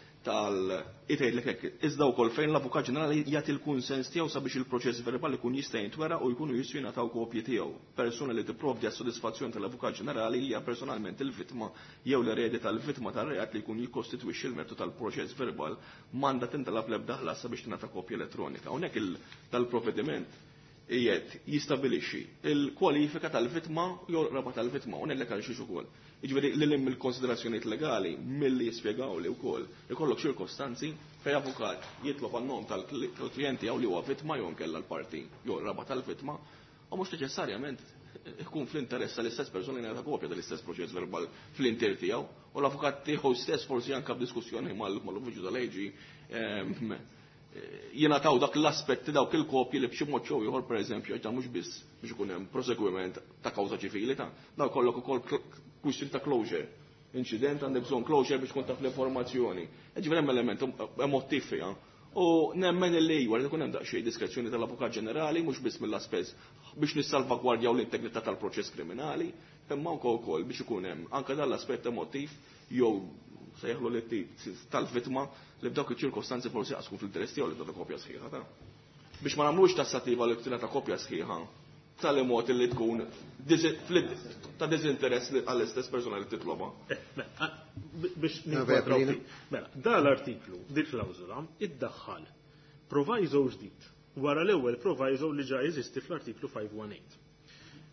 tal-itejlek hekk. Iżda wkoll fejn l-Avukat Ġenerali jagħti l-kunsens tiegħu sabiex il-proċess verbali jkun jista' jintwera u jkunu jistgħu jingħataw kopji tiegħu. Persuna li tipprovdi għas-sodisfazzjoni tal-Avukat Ġenerali hija personalment il-vittma jew l-eredi tal-vittma tar-reat li jkun jikkostitwixxi l-mertu tal-proċess verbal m'għandha tintalab l-ebda ħlas sabiex tingħata kopja elettronika. Hawnhekk tal-provvediment qiegħed jistabilixxi il-kwalifika tal-vittma jew raba tal-vittma u nellek għal xi ukoll. Jiġifieri li hemm il-konsiderazzjonijiet legali milli jispjegaw li wkoll ikollok ċirkostanzi fejn avukat jitlob għan-nom tal-klijenti jew li huwa vittma jew nkella l-parti jew raba tal-vittma u mhux neċessarjament ikun fl-interess tal-istess persuna li jagħta kopja tal-istess proċess verbal fl-inter tiegħu u l-avukat tiegħu stess forsi anke b'diskussjoni mal-uffiċċju tal-leġi jingħataw dak l-aspetti dawk il-kopji li b'xi mod jew ieħor pereżempju ta' mhux biss biex ikun hemm prosegwiment ta' kawża ċivili ta' daw kollok ukoll kwistjoni ta' closure. Incident għandek bżonn closure biex tkun taf l-informazzjoni. Ġifieri hemm element emottiv fiha. U nemmen li jwar ikun hemm daqsxejn diskrezzjoni tal-Avukat Ġenerali mhux biss mill-aspett biex nissalvagwardjaw l-integrità tal-proċess kriminali, imma wkoll biex ikun hemm anke dan l-aspett emottiv jew se jaħlu l-tip tal-vittma li b'dawk iċ-ċirkostanzi forsi jaqsmu fil-interess tiegħu li ta' kopja sħiħa ta' biex ma nagħmlux tassattiva li tina ta' kopja sħiħa tal-imot li tkun ta' diżinteress għall-istess persuna li titloba. Biex nikwadraw da l-artiklu, dik klawżola, iddaħħal proviso ġdid wara l-ewwel proviso li ġa jeżisti fl-artiklu 518.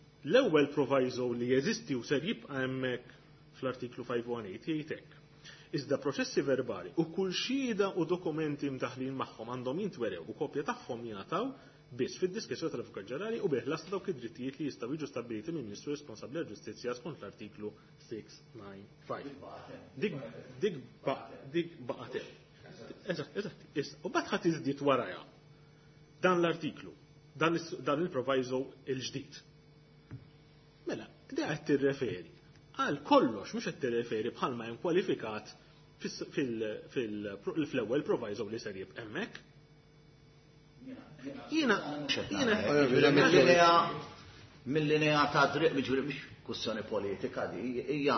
L-ewwel proviso li jeżisti u ser jibqa' hemmhekk fl-artiklu 518 jgħid hekk. Iżda proċessi verbali u kull xhieda u dokumenti mdaħlin magħhom għandhom jintwerew u kopja tagħhom jingħataw biss fid-diskrezzjoni tal-Avukat Ġenerali u beħlas dawk id-drittijiet li jistgħu jiġu stabbiliti mill-Ministru responsabbli għall-Ġustizzja skont l-artiklu 695. Dik baqgħet. Eżatt. U mbagħad ħadd iżdied warajha dan l-artiklu, dan il-proviso il-ġdid. Mela, da qed tirreferi għal kollox mhux qed tirreferi bħalma hemm kwalifikat fl-ewwel proviso li ser jibqa' hemmhekk. Jiena mill-linja ta' driq mhix kussjoni politika di hija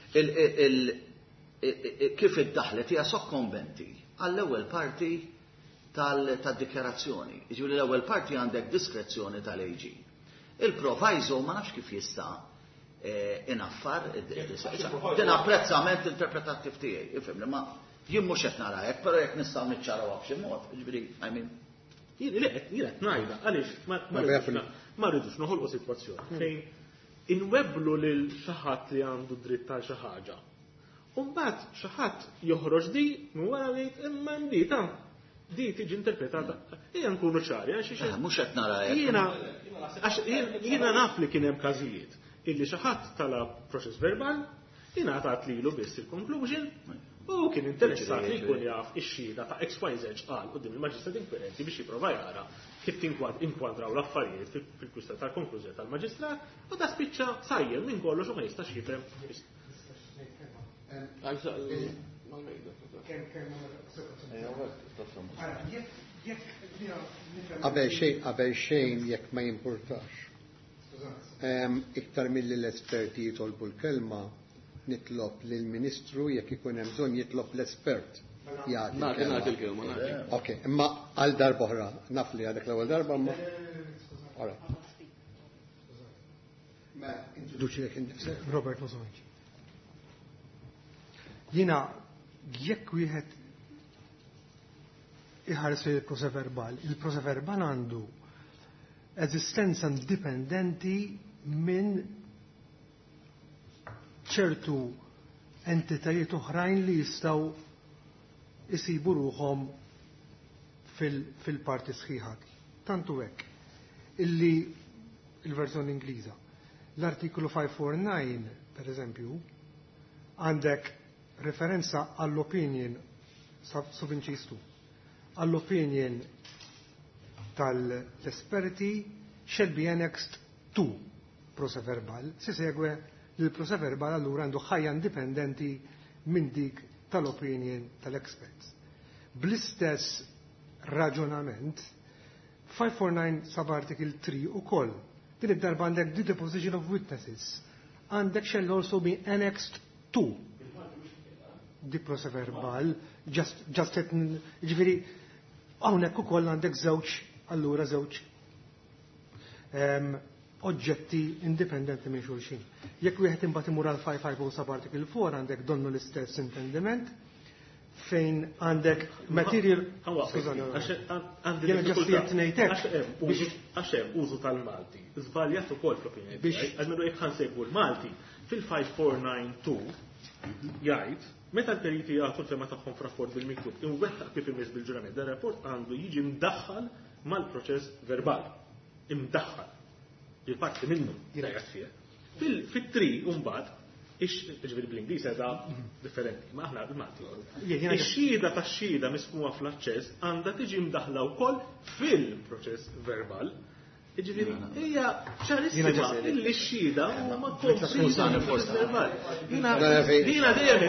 kif iddaħlet hija sokkombenti għall-ewwel parti tad-dikjarazzjoni. Jiġifieri l-ewwel parti għandek diskrezzjoni tal-AG. Il-proviso ma nafx kif jista' inaffar din apprezzament interpretattiv tiegħi, ifhimni ma jien mhux qed nara hekk, però jekk nistgħu niċċarawha b'xi mod, jiġifieri Jien qed ngħidha għaliex ma rridux noħolqu sitwazzjoni fejn inwebblu lil xi ħadd li għandu dritt tal xi ħaġa. U mbagħad xi ħadd joħroġ di minn wara jgħid imma di tiġi interpretata. Ejja nkunu ċari għax mhux qed nara hekk. Jiena naf li kien hemm każijiet illi xi ħadd talab proċess verbal ingħatat lilu biss il-conclusion u kien interessat li jkun jaf ix-xhieda ta' XYZ qal quddiem il-maġistrat inkwirenti biex jipprova jara kif tinkwadraw l-affarijiet fil-kwistjoni tal-konklużjoni tal-maġistrat u da spiċċa sajjem minn kollox u ma jistax jifhem. Qabel xejn jekk ma jimpurtax. Iktar milli l-esperti jitolbu l-kelma nitlob lill-Ministru jekk ikun hemm bżonn jitlob l-espert. Nagħti l-kelma. Ok, imma għal darba oħra, naf li għadek l-ewwel darba ma. Ma introduċi lek innifsek. Robert Mosonġ. Jiena jekk wieħed iħares il-proċess verbal, il-proċess verbal għandu eżistenza indipendenti minn ċertu entitajiet oħrajn li jistgħu isibu ruhom fil-parti sħiħa. Tantu hekk illi il-verżjoni Ingliża. L-artikolu 549, per eżempju, għandek referenza għall-opinion sub-inċistu, għall-opinion tal-esperti shall be annexed to prosa verbal. Si segwe il-prosa verbal allura għandu ħajja indipendenti minn dik tal-opinion tal-experts. Bl-istess raġunament, 549 sub-article 3 u koll, din id-darba għandek the deposition of witnesses, għandek shall also be annexed to di prosa verbal, just ġifiri, għawnek u koll għandek żewġ oġġetti indipendenti minn xulxin. Jekk wieħed imbagħad imur għal 550 sub-article 4 għandek donnu l-istess intendiment fejn għandek material. Għax hemm użu tal-Malti. Żbaljat ukoll fl-opinjoni biex għalmenu jekk ħansegwu l-Malti fil-5492 jgħid meta l-periti jagħtu l-fema tagħhom f'rapport bil-miktub imwettaq kif imiss bil-ġurament, dan rapport għandu jiġi mdaħħal mal-proċess verbali. Imdaħħal. Il-parti minnu jgħid fih. Fit-tri mbagħad ġifieri bl-Ingliż għadha differenti, ma aħna bil-Malti. Ix-xhieda tax-xhieda mismuha fl-aċċess għandha tiġi mdaħħla wkoll fil-proċess verbal. Ġifieri hija ċarissima illi x-xhieda huma kompletament verbali. Jiena dejjem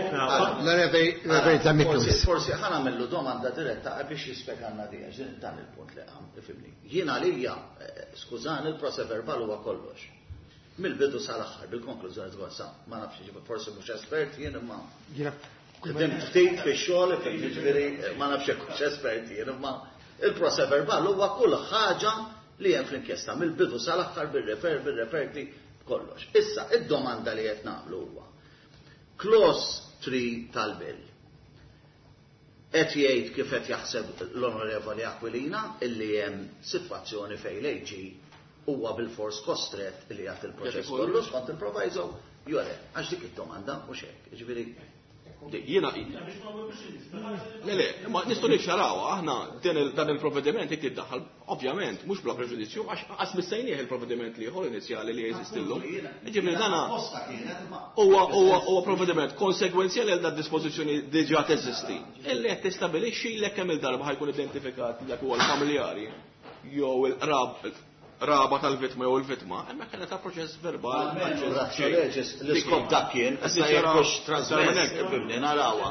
Forsi ħa nagħmlu domanda diretta biex jispjegana din dan il-punt li qam ifhimni. Jiena għalija, skużani, il-proċess verbal huwa kollox. Mill-bidu sal-aħħar, bil-konklużjoni tgħassa, ma nafx ġifieri forsi mhux espert jien imma. Qdim ftit fix-xogħol jiġifieri ma nafx hekk mhux espert jien imma il-proċess verbal huwa kull ħaġa li hemm fl-inkjesta mill-bidu sal-aħħar bil-referti kollox. Issa, id-domanda li qed nagħmlu huwa. Clause 3 tal-bill. Qed jgħid kif qed jaħseb l-Onorevoli Aquilina illi hemm sitwazzjoni fejn l-AG huwa bil-fors kostret li jagħti il-proċess kollu skont il-proviso jore, għax dik id-domanda mhux hekk. Jiġifieri Jiena le, ma nistgħu niċċaraw aħna dan il-provvediment jekk tiddaħħal ovvjament mhux bla preġudizzju għax qas missejnieh il-provvediment li ieħor inizjali li jeżistilhom. Jiġifieri dana huwa provvediment konsegwenzjali għal dispożizzjoni diġà teżisti. Illi qed tistabilixxi l kemm il-darba ħajkun identifikat dak huwa l-familjari jew il-raba tal-vittma jew il-vittma, imma kien ta' proċess verbal. L-iskop dak kien, issa jekkux trasmess, bibni narawha.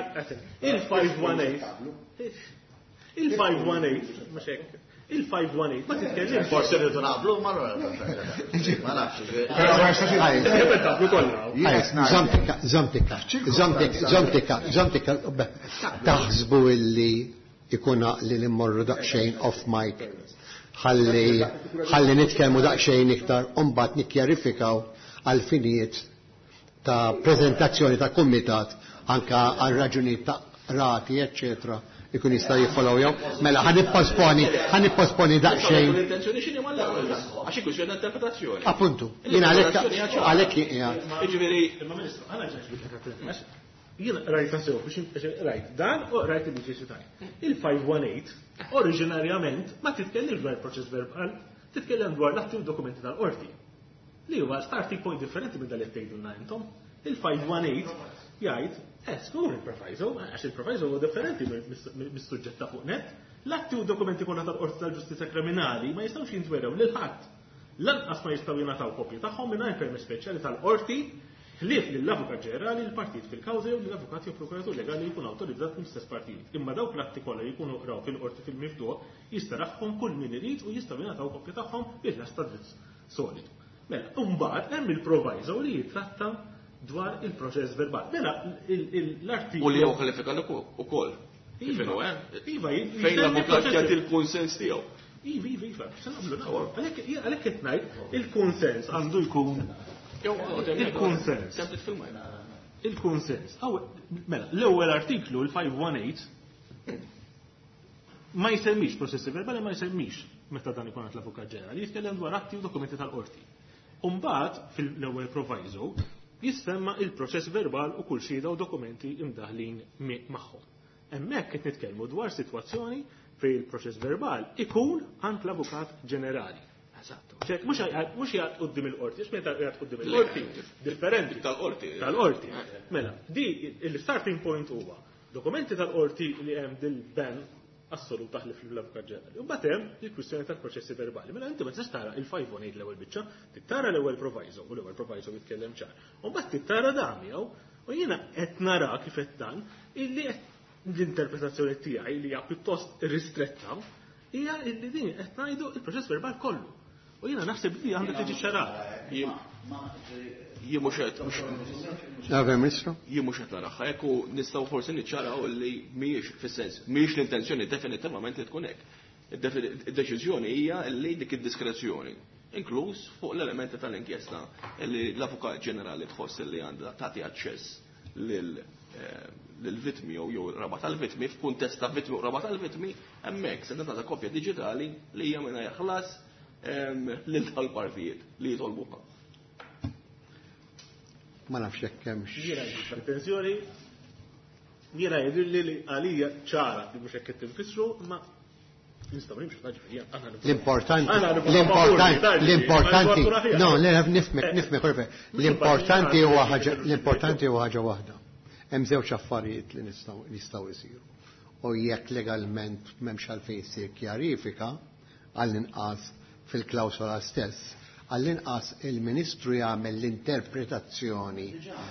Il-518, mhux hekk. Il-518 ma titkellimx. Forsi rridu naqblu ma nafx. Zamtika, taħsbu illi ikuna li l-immorru daqxejn off mic ħalli nitkellmu daqxejn iktar u mbagħad nikkjarifikaw għal finijiet ta' prezentazzjoni ta' kumitat anka għal raġunijiet ta' rati, eccetera, ikun jista' jiffollow jew. Mela ħanipposponi daqsxejn. L-intenzjoni x'inhi mal-ewwel għax ikun xi interpretazzjoni. Appuntu. Jien għalhekk Jiġifieri jien rajt sew biex rajt dan u rajt il-biċċitaj. Il-518 oriġinarjament ma titkellimx dwar il-proċess verbal, titkellem dwar l-atti u dokumenti tal-qorti. Li huwa starting point differenti minn dal tgħidulna intom. Il-518 jgħid skur il-proviso, għax il-proviso huwa differenti mis-suġġett ta' fuq net. L-atti u dokumenti kollha tal-qorti tal-ġustizja kriminali ma jistgħux jintwerew lil ħadd. Lanqas ma jistgħu jingħataw kopji tagħhom mingħajr permess speċjali tal-qorti ħlief lill-Avukat Ġenerali l-partit fil-kawża jew lill-Avukat jew Prokuratur Legali jkun awtorizzat mill-istess partit. Imma dawk l-atti kollha jkunu raw fil-qorti fil-miftuħ jistaraħħom kull min irid u jistgħu jingħataw koppja tagħhom bil-ħlas ta' dritt solidu. Mela, mbagħad hemm il-proviso li jitratta dwar il-proċess verbali. Mela, l-artiklu. U li jew kwalifikat ukoll. Iva, fejn l-avukat jagħti il-kunsens tiegħu. Iva, se nagħmlu nawar. Għalhekk qed ngħid il-kunsens għandu jkun il-konsens. Il-konsens. Mela, l-ewwel artiklu, il-518, ma jsemmix processi verbali, ma jsemmix meta dan ikun għat l-Avukat Ġenerali, jitkellem dwar atti u dokumenti tal-qorti. Umbagħad fil-ewwel proviso jissemma il-proċess verbal u kull xhieda u dokumenti imdaħlin magħhom. Hemmhekk qed nitkellmu dwar sitwazzjoni fejn il-proċess verbal ikun għand l-Avukat Ġenerali. Eżattu. Mhux jgħid quddiem il-qorti, x'meta jgħid quddiem il-qorti. Differenti. Tal-qorti. Mela, di il-starting point huwa dokumenti tal-qorti li hemm dil-ben assolut taħlif l-Avukat Ġenerali. U mbagħad hemm il-kwistjoni tal-proċessi verbali. Mela inti ma tistax tara il-518 l-ewwel biċċa, tittara l-ewwel proviso u l-ewwel proviso jitkellem ċar. U mbagħad tittara dan miegħu u jiena qed nara kif qed dan illi l-interpretazzjoni tiegħi li hija pjuttost ristretta hija illi din qed ngħidu il-proċess verbal kollu. U jiena naħseb li għandha tiġi ċarata. Jien mhux qed naraħħa hekk u nistgħu forsi niċċaraw li mhijiex fis-sens, mhijiex l-intenzjoni definitivament li tkun hekk. Id-deċiżjoni hija li dik id-diskrezzjoni, inkluż fuq l-elementi tal-inkjesta li l-Avukat Ġenerali tħoss li għandha tagħti aċċess lill-vittmi jew raba tal-vittmi f'kuntest ta' vittmi u raba tal-vittmi hemmhekk se nagħta koppja diġitali li hija mingħajr ħlas lil tal-partijiet li jitolbuha. Ma nafx hekk hemmx. Jiena l-intenzjoni jiena jidhirli li għalija ċara li mhux hekk qed tinfissru, ma nistgħu nimxu ġifieri L-importanti huwa ħaġa waħda. Hemm żewġ affarijiet li nistgħu jsiru. U jekk legalment m'hemmx għalfejn jsir kjarifika għall-inqas fil-klawsola stess, għall-inqas il-Ministru jagħmel l-interpretazzjoni.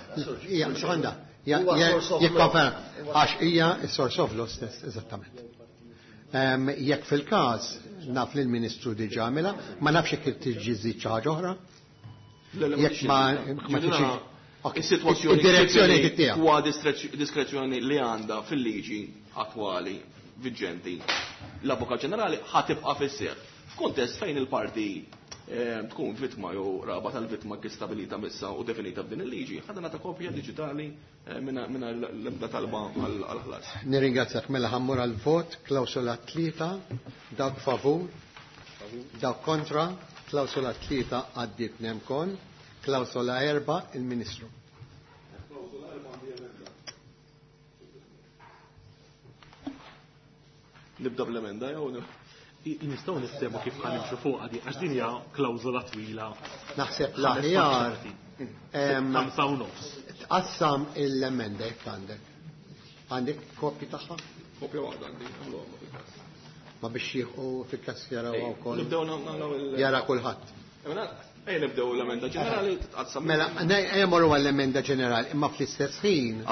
Għax hija s-source of law stess, eżattament. Jekk fil-każ naf li l-Ministru diġà għamilha, ma nafx jekk tiġi żid xi ħaġa oħra. Jekk ma tiġi Id-direzzjoni huwa diskrezzjoni li għandha fil-liġi attwali viġenti. L-Avukat Ġenerali ħatibqa' fis-seħħ. F'kuntest fejn il-parti tkun vittma jew raba tal-vittma kif stabilita missa u definita b'din il-liġi, ħadna ta' kopja diġitali minn l-ebda talba għal-ħlas. Nirringrazzjak mela ħammur għal-vot, klawsola 3, dawk favur, dawk kontra, klawsola 3 għaddiet nemkon. Klawsola 4 il-Ministru. Nibda bl-emenda jew Nistgħu niftehmu kif ħanimxu fuq għadi għax din hija klawżola twila. Naħseb l-aħjar 5.5. tqassam l-emenda jekk għandek. Għandek kopji tagħha? Kopja waħda għandi. Ma biex jieħu fil-kass jaraw wkoll. Nibdew nagħmlu Jara kulħadd. Nibdew l-emenda ġenerali tqassam. Mela, morru għall-emenda ġenerali, imma fl-istess ħin.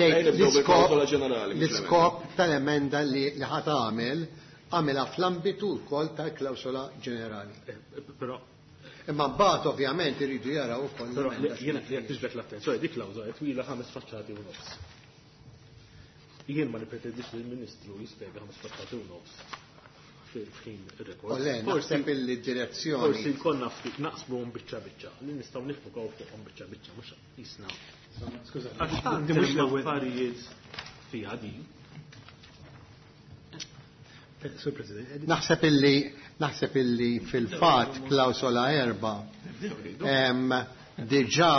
L-iskop tal-emenda li ħat għamela fl-ambitu wkoll tal-klawsola ġenerali. Però imma mbagħad ovvjament iridu jaraw ukoll. Però jiena qed tiġbed l-attenzjoni, dik klawżola twila 5 faċċati u nofs. Jien ma nipretendix li l-Ministru jispjega 5 faċċati u nofs fil-ħin ir-rekord. Naħseb il-direzzjoni. Forsi jkollna ftit naqsmuhom biċċa li nistgħu nifukaw fuqhom biċċa mhux jisna. Skuża, għax tant mhux l-ewwel affarijiet fiha din. Sur President. Naħseb illi fil-fatt klawsola 4 diġà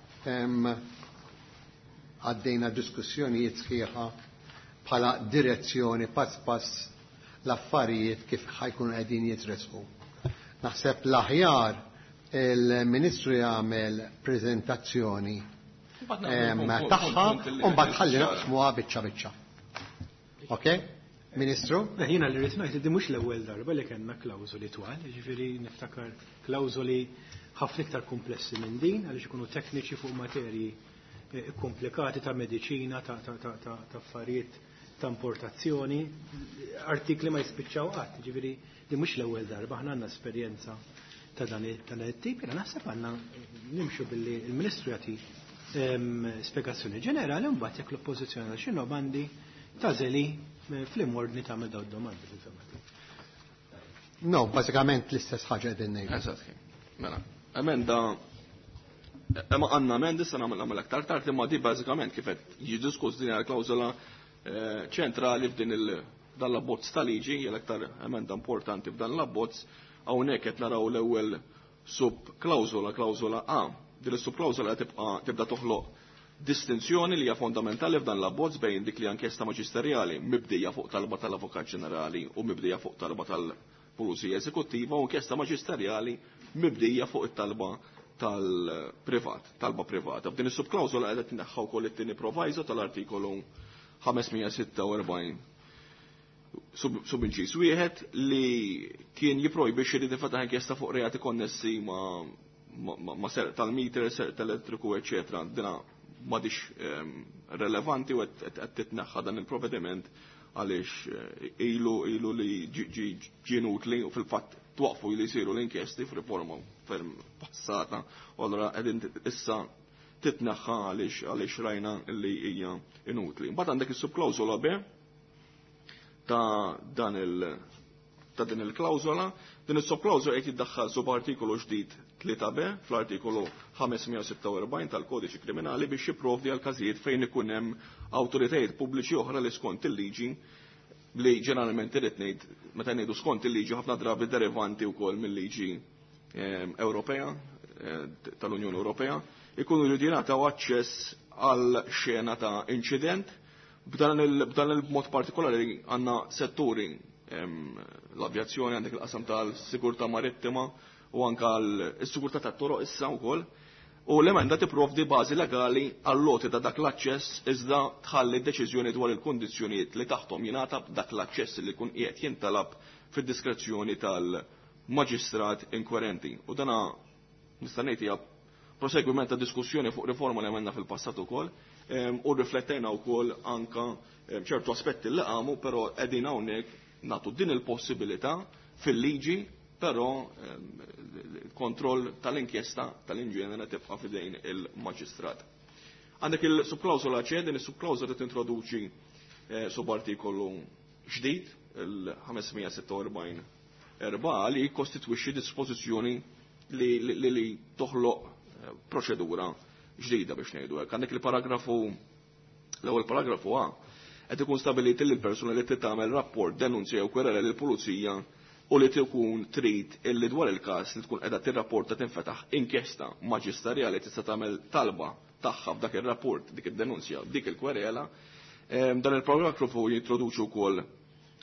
għaddejna diskussjonijiet sħiħa bħala direzzjoni pass l-affarijiet kif ħajkunu qegħdin jitresqu. Naħseb l-aħjar il-Ministru jagħmel preżentazzjoni tagħha u mbagħad ħalli naqsmuha biċċa. Okay? Ministru? Jiena li rrid ngħid li mhux l-ewwel darba li kellna klawżoli twal, jiġifieri niftakar klawżoli ħafna iktar komplessi minn din għaliex ikunu tekniċi fuq materji komplikati ta' mediċina, ta' affarijiet ta' importazzjoni, artikli ma jispiċċaw qatt, jiġifieri li mhux l-ewwel darba aħna għandna esperjenza ta' dan it-tip, jiena naħseb għandna nimxu billi l-Ministru jagħti spjegazzjoni ġenerali u mbagħad jekk l-oppożizzjoni għal xi domandi tażeli fl-imordni ta' dawn domandi fil-femati. No, bażikament l-istess ħaġa qegħdin ngħidu. Eżatt. Mela, emenda għandna emendi se nagħmel aktar tard imma di bażikament kif qed jiddiskuss din il-klawżola ċentrali f'din dan l-abbozz ta' liġi, hija l-aktar emenda importanti f'dan l-abbozz, hawnhekk qed naraw l-ewwel sub-klawżola, klawżola A. Din is-sub-klawżola tibda toħloq distinzjoni li hija fondamentali f'dan l-abbozz bejn dik li inkjesta maġisterjali mibdija fuq talba tal-Avukat Ġenerali u mibdija fuq talba tal-Pulizija Eżekuttiva u inkjesta maġisterjali mibdija fuq it-talba tal-privat, talba privata. F'din is-subklawżola qiegħda tneħħa wkoll it-tieni proviso tal-artikolu 546 sub-inċis wieħed li kien jipprojbixxi li tifetaħ inkjesta fuq reati konnessi ma' serq tal-meter, serq tal-elettriku, eċċetera. Dina m'għadix relevanti u qed titneħħa dan il-provvediment għaliex ilu li ġie utli u fil-fatt twaqfu li jsiru l-inkjesti f'riforma ferm passata u allura qegħdin issa titneħħa għaliex rajna li hija inutli. Mbagħad għandek is-subklawżola B ta' din il-klawżola, din is-subklawżola qed jiddaħħal subartikolu ġdid 3B fl-artikolu 546 tal-Kodiċi Kriminali biex jipprovdi għal każijiet fejn ikun hemm awtoritajiet pubbliċi oħra li skont il-liġi li ġeneralment irid ngħid meta ngħidu skont il-liġi ħafna drabi derivanti wkoll mill-liġi Ewropea tal-Unjoni Ewropea ikunu jridu jingħataw aċċess għal xena ta' inċident b'dan il-mod partikolari għandna setturi l-avjazzjoni għandek il-qasam tal-sigurtà marittima u anke l-sigurtà tat-toroq issa wkoll u l-emenda tipprovdi bażi legali għall-loti ta' dak l-aċċess iżda tħalli deċiżjoni dwar il-kundizzjonijiet li taħtom jingħata dak l-aċċess li jkun qiegħed jintalab fid-diskrezzjoni tal-maġistrat inkwerenti. U dana nista' ngħid hija prosegwiment ta' diskussjoni fuq riforma li għamilna fil-passat ukoll u riflettejna wkoll anke ċertu aspetti li qamu, però qegħdin hawnhekk nagħtu din il-possibilità fil-liġi, però kontroll tal-inkjesta tal-inġenera tibqa' fidejn il-maġistrat. Għandek il-subklawżola C, din is-subklawżola tintroduċi subartikolu ġdid, il-546 li jikkostitwixxi dispożizzjoni li toħloq proċedura ġdida biex ngħidu hekk. Għandek l-ewwel paragrafu A qed ikun stabiliti li l-persuna li tagħmel rapport, denunzja jew kwerela lill-pulizija u li tkun trid illi dwar il-każ li tkun qiegħda tirrapporta tinfetaħ inkjesta maġisterjali tista' tagħmel talba tagħha f'dak ir-rapport, dik id-denunzja, dik il-kwerela. Dan il-paragrafu jintroduċu wkoll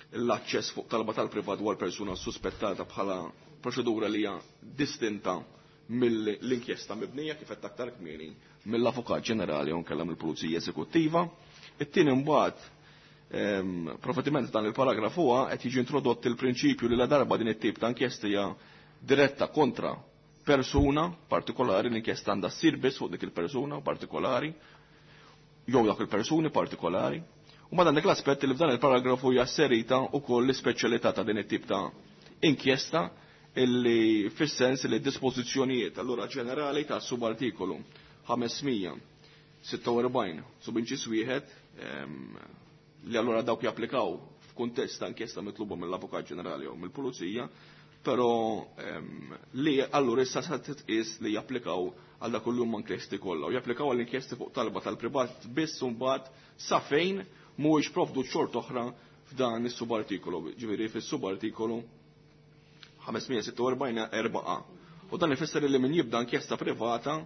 l-aċċess fuq talba tal-privat dwar persuna suspettata bħala proċedura li hija distinta mill-inkjesta mibnija kif qed aktar kmieni mill-Avukat Ġenerali u nkellem il-Pulizija Eżekuttiva. It-tieni mbagħad provvediment dan il-paragrafu qed jiġi introdott il-prinċipju li la darba din it-tip ta' inkjesta hija diretta kontra persuna partikolari, l-inkjesta għandha ssir biss fuq dik il-persuna partikolari jew dak il-persuni partikolari. U ma dan dik l-aspett li f'dan il-paragrafu hija asserita wkoll l-ispeċjalità ta' din it-tip ta' inkjesta illi fis-sens li d-dispożizzjonijiet allura ġenerali ta' subartikolu 546 subinċis wieħed li allura dawk japplikaw f'kuntest ta' inkjesta mitluba mill-Avukat Ġenerali jew mill-Pulizija, però li allura issa se titqies li japplikaw għal dak kull huma inkjesti kollha u japplikaw għall inkjesti fuq talba tal-privat biss u mbagħad sa fejn mhuwiex provdu xort oħra f'dan is-subartikolu, ġifieri fis-subartikolu 546 4A. U dan ifisser li min jibda inkjesta privata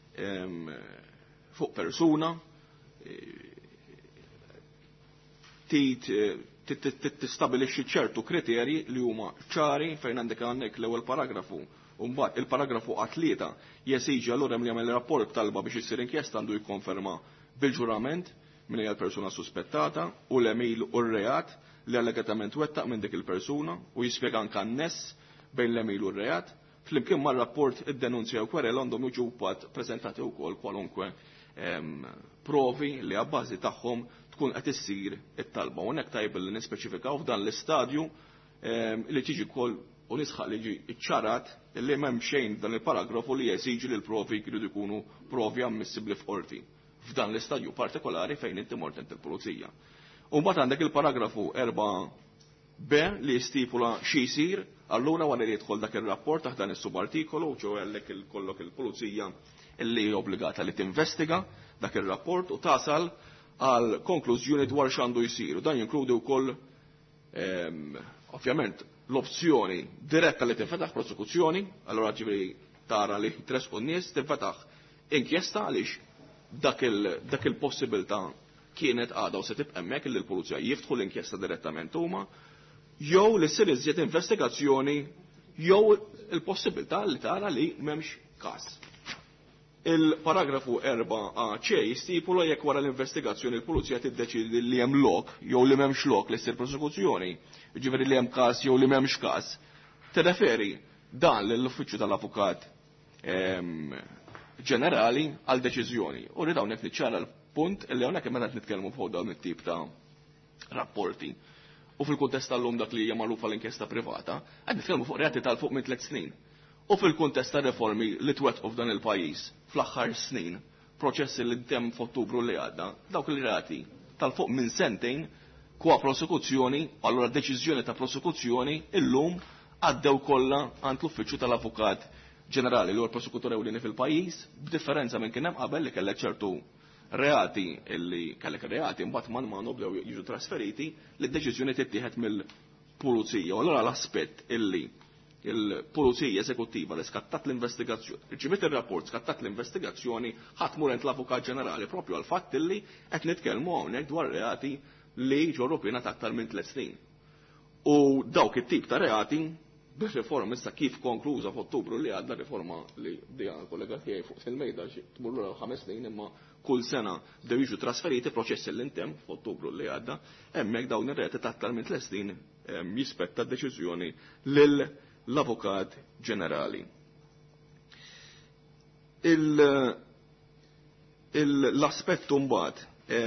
fuq persuna tistabilixxi ċertu kriterji li huma ċari fejn għandek l-ewwel paragrafu u mbagħad il-paragrafu għatlieta jesiġi allura li jagħmel rapport talba biex issir inkjesta għandu jikkonferma bil-ġurament min hija l-persuna suspettata u l-emil u r-reat li allegatament wettaq minn dik il-persuna u jispjega anke n-ness bejn l-emil u r-reat, flimkien ma' rapport id-denunzja u kwerel għandhom jiġu wkoll preżentati wkoll kwalunkwe provi li għabbażi tagħhom tkun qed issir it-talba. U hekk tajb li nispeċifikaw f'dan l-istadju li tiġi wkoll u nisħaq li ġi iċċarat li m'hemm xejn dan il-paragrafu li jesiġi li l-provi jridu jkunu provi ammissibbli f'qorti f'dan l-istadju partikolari fejn inti mort int il-pulizija. U mbagħad għandek il-paragrafu 4b li jistipula xi jsir, allura wara li jidħol dak ir-rapport taħt dan is-subartikolu ġew għallek kollok il-pulizija illi obbligata li tinvestiga dak ir-rapport u tasal għal konklużjoni dwar x'għandu jsir. Dan jinkludi wkoll ovvjament l-opzjoni diretta li tinfetaħ prosekuzzjoni, allura ġifieri tara li tresqu n-nies tinfetaħ inkjesta għaliex dak il-possibilità kienet għadha u se tibqa' hemmhekk li l-pulizija jiftħu l-inkjesta direttament huma, jew li ssir iżjed investigazzjoni jew il-possibilità li tara li m'hemmx każ. Il-paragrafu 4a jistipula jekk wara l-investigazzjoni l-pulizija tiddeċidi li hemm lok jew li m'hemmx lok li ssir prosekuzzjoni, jiġifieri li hemm każ jew li m'hemmx każ. Tirreferi dan lill-uffiċċju tal-Avukat Ġenerali għal deċiżjoni. U rrid hawnhekk niċċara l-punt li hawnhekk meta qed nitkellmu fuq dawn it-tip ta' rapporti. U fil-kuntest tal-lum dak li hija magħrufa l-inkjesta privata, qed nitkellmu fuq reati tal fuq minn 3 snin. U fil-kuntest ta' reformi li twettqu f'dan il-pajjiż fl-aħħar snin, proċessi li ntemm f'Ottubru li għadda, dawk il-reati tal-fuq minn sentejn kwa prosekuzzjoni, allura deċiżjoni ta' prosekuzzjoni illum għaddew kollha għand l-uffiċċju tal-Avukat Ġenerali li huwa l-prosekutur ewlieni fil-pajjiż, b'differenza minn kien hemm qabel li kellek ċertu reati illi kellek reati mbagħad man bdew jiġu trasferiti li d-deċiżjoni tittieħed mill-pulizija. U allura l-aspett illi il-pulizija eżekuttiva li skattat l-investigazzjoni, riċiviet ir-rapport skattat l-investigazzjoni ħadd mur l-Avukat Ġenerali propju għal fatt illi qed nitkellmu hawnhekk dwar reati li ġorru pjena ta' aktar minn 3 snin. U dawk it-tip ta' reati bir-riforma issa kif konkluża f'Ottubru li għadda riforma li dija kollega tiegħi fuq il-mejda tmur lura 5 snin imma kull sena dew jiġu trasferiti proċessi li ntemm f'Ottubru li għadda, hemmhekk dawn ir-reati ta' aktar minn 3 snin jispetta d-deċiżjoni lill-Avukat Ġenerali. L-aspett mbagħad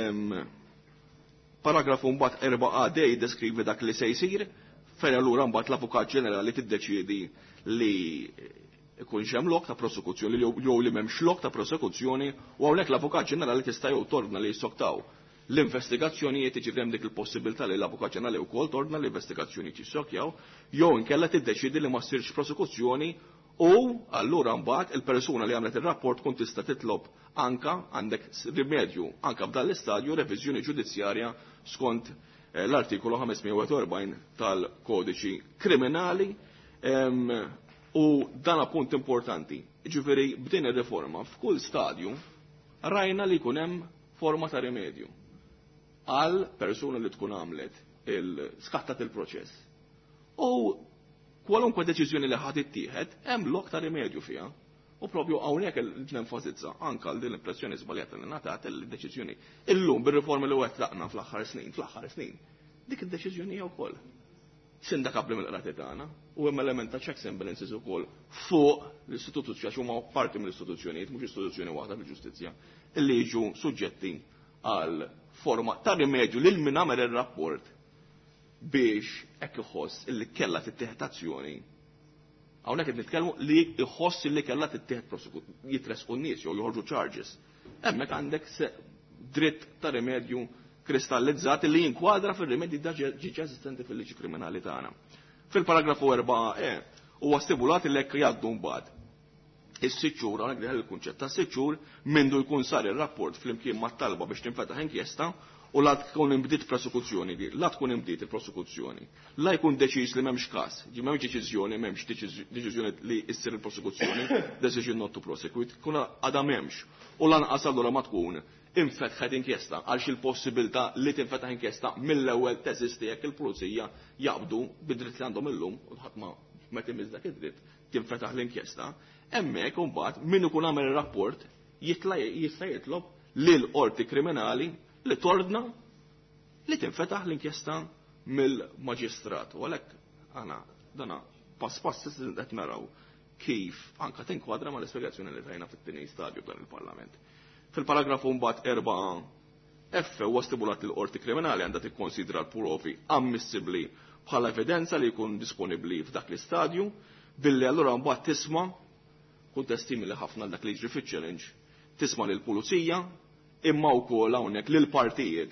paragrafu mbagħad 4a jiddeskrivi dak li se jsir fejn allura mbagħad l-Avukat Ġenerali tiddeċiedi li ikun hemm lok ta' prosekuzzjoni jew li m'hemmx lok ta' prosekuzzjoni u hawnhekk l-Avukat Ġenerali tista' jew tordna li jissoktaw l-investigazzjonijiet jiġri hemm dik il-possibilità li l-Avukat Ġenerali wkoll tordna l-investigazzjonijiet jissokjaw jew inkella tiddeċiedi li ma ssirx prosekuzzjoni u allura mbagħad il-persuna li għamlet ir-rapport tkun tista' titlob anka għandek rimedju anka f'dan l-istadju reviżjoni ġudizzjarja skont l-artikolu 540 tal-Kodiċi Kriminali u dan appunt importanti. Ġifieri b'din ir-riforma f'kull stadju rajna li jkun hemm forma ta' rimedju għal persuna li tkun għamlet skattat il-proċess. U kwalunkwe deċiżjoni li ħadd ittieħed hemm lok ta' rimedju fiha. U propju hawnhekk nenfasizza anke għal din l-impressjoni żbaljata li ngħatat il-deċiżjoni illum bir-riformi li wettaqna fl-aħħar snin, dik id-deċiżjoni hija wkoll sindakabbli mill-qrati tagħna u hemm element ta' checks and balances ukoll fuq l-istituzzjoni għax huma parti mill-istituzzjonijiet mhux istituzzjoni waħda fil-ġustizzja illi jiġu suġġetti għal forma ta' rimedju lil min għamel ir-rapport biex hekk iħoss illi kellha tittieħed azzjoni. Hawnhekk qed nitkellmu li iħoss illi kellha tittieħed jitresqu n-nies jew joħorġu charges. Hemmhekk għandek dritt ta' rimedju kristallizzat li jinkwadra fil-rimedji ġiġi eżistenti fil-liġi kriminali tagħna. Fil-paragrafu 4e huwa stipulat li hekk jgħaddu mbagħad. Is-sitt xhur hawnhekk diħel il-kunċett ta' sitt xhur mindu jkun sar ir-rapport flimkien mat-talba biex tinfetaħ inkjesta u la tkun imbdiet prosekuzzjoni di, la tkun imbdiet il-prosekuzzjoni. La jkun deċiż li m'hemmx każ, m'hemmx deċiżjoni, m'hemmx deċiżjoni li issir il-prosekuzzjoni, decision not to prosecute, tkun għadha m'hemmx. U lanqas allura ma tkun infetħet inkjesta għalx il-possibilità li tinfetaħ inkjesta mill-ewwel teżisti jekk il-pulizija jaqbdu bid-dritt li għandhom illum u ħadd ma meta imiss dak id-dritt tinfetaħ l-inkjesta, hemmhekk imbagħad min ikun għamel ir-rapport jitla' jitlob lil qorti kriminali li tordna li tinfetaħ l-inkjesta mill-maġistrat. U għalhekk aħna dana pass qed naraw kif anke tinkwadra mal-ispjegazzjoni li tajna fit-tieni stadju dan il-Parlament. Fil-paragrafu mbagħad 4F huwa stipulat li l-qorti kriminali għandha tikkonsidra l-provi ammissibbli bħala evidenza li jkun disponibbli f'dak l-istadju billi allura mbagħad tisma' kuntest simili ħafna dak li jiġri fiċ-challenge tisma' lill-pulizija imma wkoll hawnhekk lil partijiet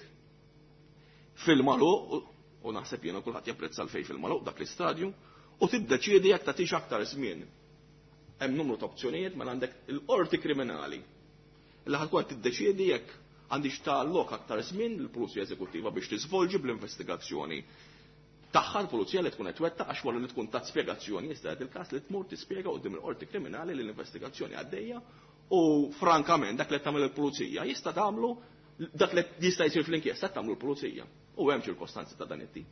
fil-magħluq u naħseb jiena kulħadd japprezza l-fejn fil-magħluq dak l-istadju u tiddeċiedi jekk tagħtix aktar żmien. Hemm numru ta' opzjonijiet mela għandek il-qorti kriminali li ħadkun tiddeċiedi jekk għandix tagħlok aktar żmien lill-Pulizija Eżekuttiva biex tiżvolġi bl-investigazzjoni tagħha l-Pulizija li tkun qed twettaq għax wara li tkun ta' spjegazzjoni jista' il-każ li tmur tispjega quddiem il-qorti kriminali li l-investigazzjoni għaddejja u frankament dak li tagħmel il-Pulizija jista' tagħmlu dak li jista' jsir fl-inkjesta tagħmlu l-Pulizija u hemm ċirkostanzi ta' dan it-tip.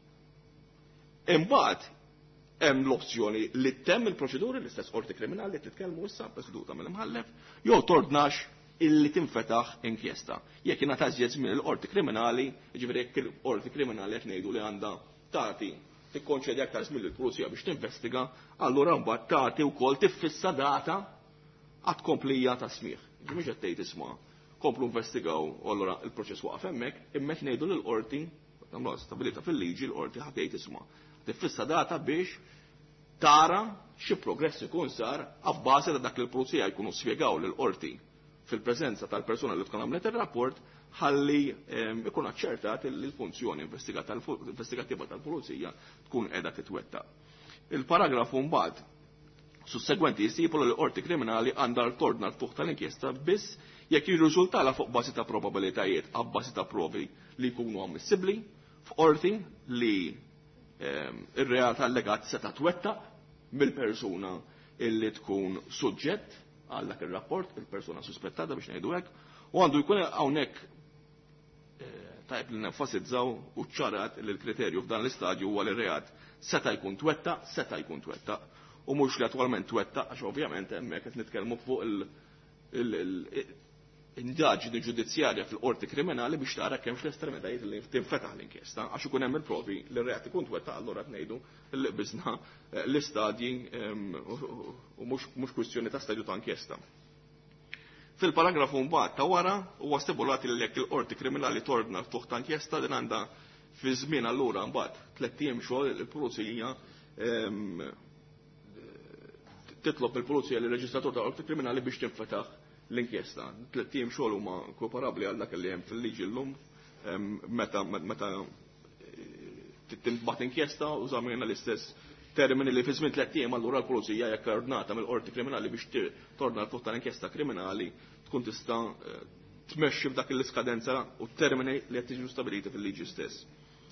Imbagħad hemm l-opzjoni li temm il-proċeduri l-istess qorti kriminali li titkellmu issa preseduta mill-imħallef jew tordnax illi tinfetaħ inkjesta. Jekk ingħata żjed żmien il-qorti kriminali, jiġifieri jekk il-qorti kriminali qed ngħidu li għandha tagħti tikkonċedi aktar żmien lill-pulizija biex tinvestiga, allura mbagħad tagħti wkoll tiffissa data għad komplija ta' smigħ. Mhux qed tgħid isma' komplu investigaw u allura il-proċess waqaf hemmhekk, imma qed ngħidu lill-qorti nagħmlu stabilità fil-liġi l-qorti ħadd tgħid isma' tiffissa data biex tara xi progress ikun sar abbażi ta' dak li l-pulizija jkunu spjegaw lill-qorti fil-preżenza tal-persuna li tkun għamlet ir-rapport ħalli ikun aċċertat li l-funzjoni investigattiva tal-pulizija tkun qiegħda titwettaq. Il-paragrafu mbagħad sussegwenti jistipulu li l-qorti kriminali għandha tordna l-tuħ tal-inkjesta biss jekk jirriżultala fuq bażi ta' probabilitajiet abbażi ta' provi li jkunu ammissibbli f'qorti li ir-reat allegat seta' twettaq mill-persuna illi tkun suġġett għal dak ir-rapport, il-persuna suspettata biex ngħidu hekk, u għandu jkun hawnhekk tajb li nenfasizzaw u ċarat li l-kriterju f'dan l-istadju huwa li reat seta' jkun twettaq, u mhux li attwalment twettaq għax ovvjament hemmhekk qed nitkellmu fuq il-indaġġi ġudizzjarja fil-qorti kriminali biex tara kemm fl-estremitajiet li tinfetaħ l-inkjesta għax ikun hemm il-provi li r-reat ikun twettaq allura qed ngħidu li biżna l-istadji u mhux kwistjoni ta' stadju ta' inkjesta. Fil-paragrafu mbagħad ta' wara huwa stipulati li jekk il-qorti kriminali tordna tuħ ta' inkjesta din għandha fi żmien allura mbagħad 3 ijiem xogħol il-pulizija titlob il-pulizija li reġistratur ta' qorti kriminali biex tinfetaħ l-inkjesta. 3 ijiem xogħol huma komparabbli għal dak li hemm fil-liġi llum meta tinbagħat inkjesta u żammejna l-istess termini li fi żmien 3 ijiem allura l-pulizija jekk ordnata mill-qorti kriminali biex torna l-tuħ tal-inkjesta kriminali tkun tista' tmexxi f'dak l-iskadenza u termini li qed jiġu stabiliti fil-liġi stess.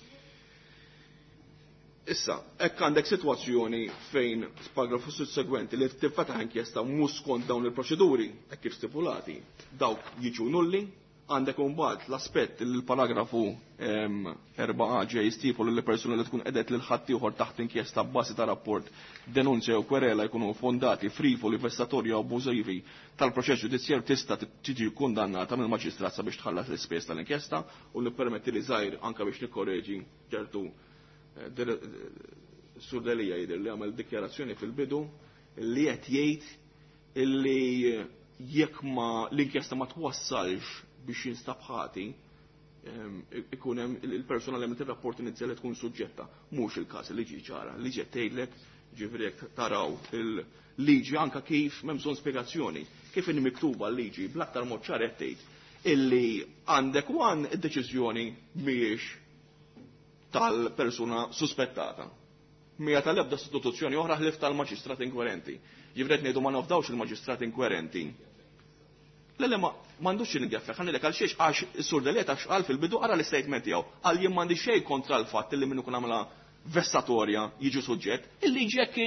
Issa, hekk għandek sitwazzjoni fejn paragrafu sussegwenti li tinfetaħ inkjesta mhux skont dawn il-proċeduri hekk kif stipulati, dawk jiġu nulli għandek imbagħad l-aspett li l-paragrafu 4a ġej jistipolu li persuna li tkun qedet lil ħadd ieħor taħt inkjesta b'bażi ta' rapport, denunzja u kwerela jkunu fondati frivoli, vessatorji u abbużivi tal-proċess ġudizzjarju tista' tiġi kundannata mill-maġistrat sabiex tħallas l-ispejjeż tal-inkjesta u nippermetti li żgħir anke biex nikkorreġi ċertu surdelija jidher li għamel dikjarazzjoni fil-bidu li qed jgħid illi jekk ma l-inkjesta ma twassalx biex jinstabħati ikun hemm il-persuna li għamilt ir-rapport inizjali tkun suġġetta. Mhux il-każ li ġi ċara, li ġiet tgħidlek ġifieri jekk taraw il-liġi anke kif m'hemm bżonn spjegazzjoni, kif inni miktuba l-liġi bl-aktar mod ċar qed tgħid illi għandek wan id-deċiżjoni mhijiex tal-persuna suspettata. Mija tal-ebda istituzzjoni oħra ħlif tal-maġistrat inkwerenti. Ġifieri ngħidu ma nafdawx il-maġistrat inkwerenti. Lele m'għandux il-ingaffeħ, ħanilek għal xiex għax is-sur Delieta xqal fil-bidu ara l-istatement tiegħu. Għal jien m'għandi xejn kontra l-fatt li min ikun għamla vessatorja jiġu suġġett, illiġi hekk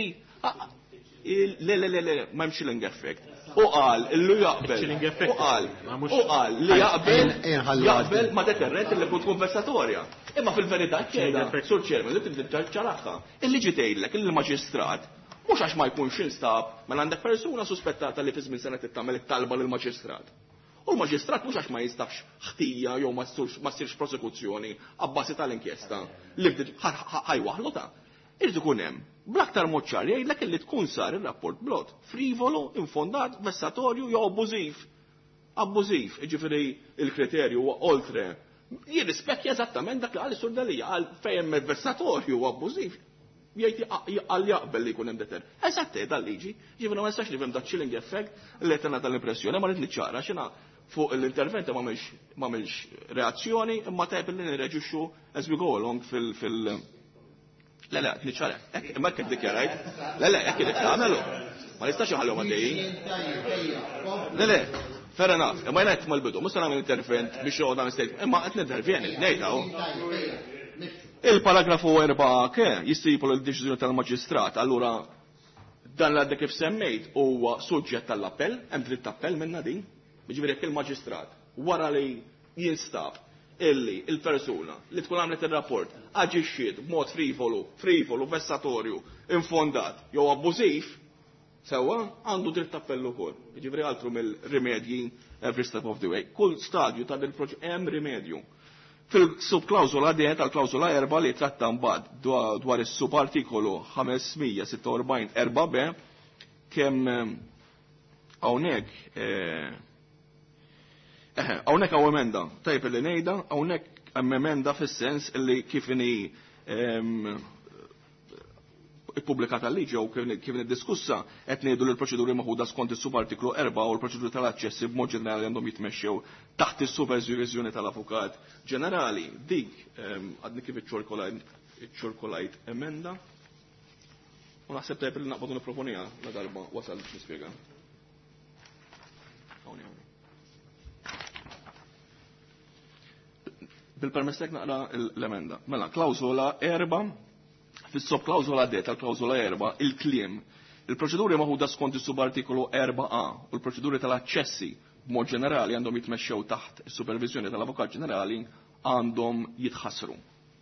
le m'hemmx l-ingaffeħ. U qal illu jaqbel li jaqbel ma deterrent li tkun vessatorja. Imma fil-verità ċeda, sur ċermen, li tibda ċaraħħa. Illiġi tgħidlek il-maġistrat mhux għax ma jkunx instab, ma għandek persuna suspettata li fi żmien sena tagħmel it-talba lill-maġistrat. U l-maġistrat mhux għax ma jistax ħtija jew ma ssirx prosekuzzjoni abbażi tal-inkjesta li ħajwaħlu ta' irid ikun hemm bl-aktar mod ċar jgħidlek li tkun sar ir-rapport blot frivolu, infondat, vessatorju jew abbużiv. Abbużiv, jiġifieri il-kriterju huwa oltre jirrispecchja eżattament dak li qal is-sur Delija għal fejn vessatorju u abbużiv. Jgħid għal jaqbel li jkun hemm deter. Eżatt dal-liġi, ġifieri ma nistax li fhem dak chilling effect li qed nagħta l-impressjoni ma rid ċara x'inha fuq l-interventi m'għamilx reazzjoni imma tajb li nirreġixxu as we go along fil Le, niċċara. Imma hekk iddikjarajt. Le, hekk iddikjaraw. Ma nistax iħallhom għaddejjin. Le, fair enough. Imma jgħid mal-bidu, mhux se nagħmel intervent biex joqgħod nagħmel statement. Imma qed nintervjeni, ngħidha. Il-paragrafu 4 jistipu l-deċiżjoni tal-maġistrat, allura dan l-għadda kif semmejt huwa suġġett tal-appell, hemm dritt appell minna din, jiġifieri jekk il-maġistrat wara li jinstab illi il-persuna li tkun għamlet ir-rapport aġixxiet b'mod frivolu, vessatorju, infondat jew abbużiv, sewwa għandu dritt appell ukoll. Jiġifieri altru mill-rimedji every step of the way. Kull stadju ta' il-proċess hemm rimedju. Fil-subklawżola D tal-klawżola 4 li tratta mbagħad dwar is-subartikolu 546 4b kemm hawnhekk hawn emenda tajb li ngħidha hawnhekk hemm emenda fis-sens li kif inhi ippubblikata l-liġi u kif inhi diskussa qed ngħidu li l-proċeduri maħuda skont is-subartiklu 4 u l-proċeduri tal-aċċessi b'mod ġenerali għandhom jitmexxew taħt is-supervizjoni tal-avukat ġenerali. Dik għadni kif iċċorkolajt emenda u naħseb tajb li naqbadu nipproponija la darba wasal biex nispjega. Bil-permessek naqra l-emenda. Mela, klawżola 4 fis-subklawżola D tal-klawżola 4 il-kliem il-proċeduri maħuda skont is-subartikolu 4a u l-proċeduri tal-aċċessi b'mod ġenerali għandhom jitmexxew taħt is-supervizjoni tal-Avukat Ġenerali għandhom jitħassru.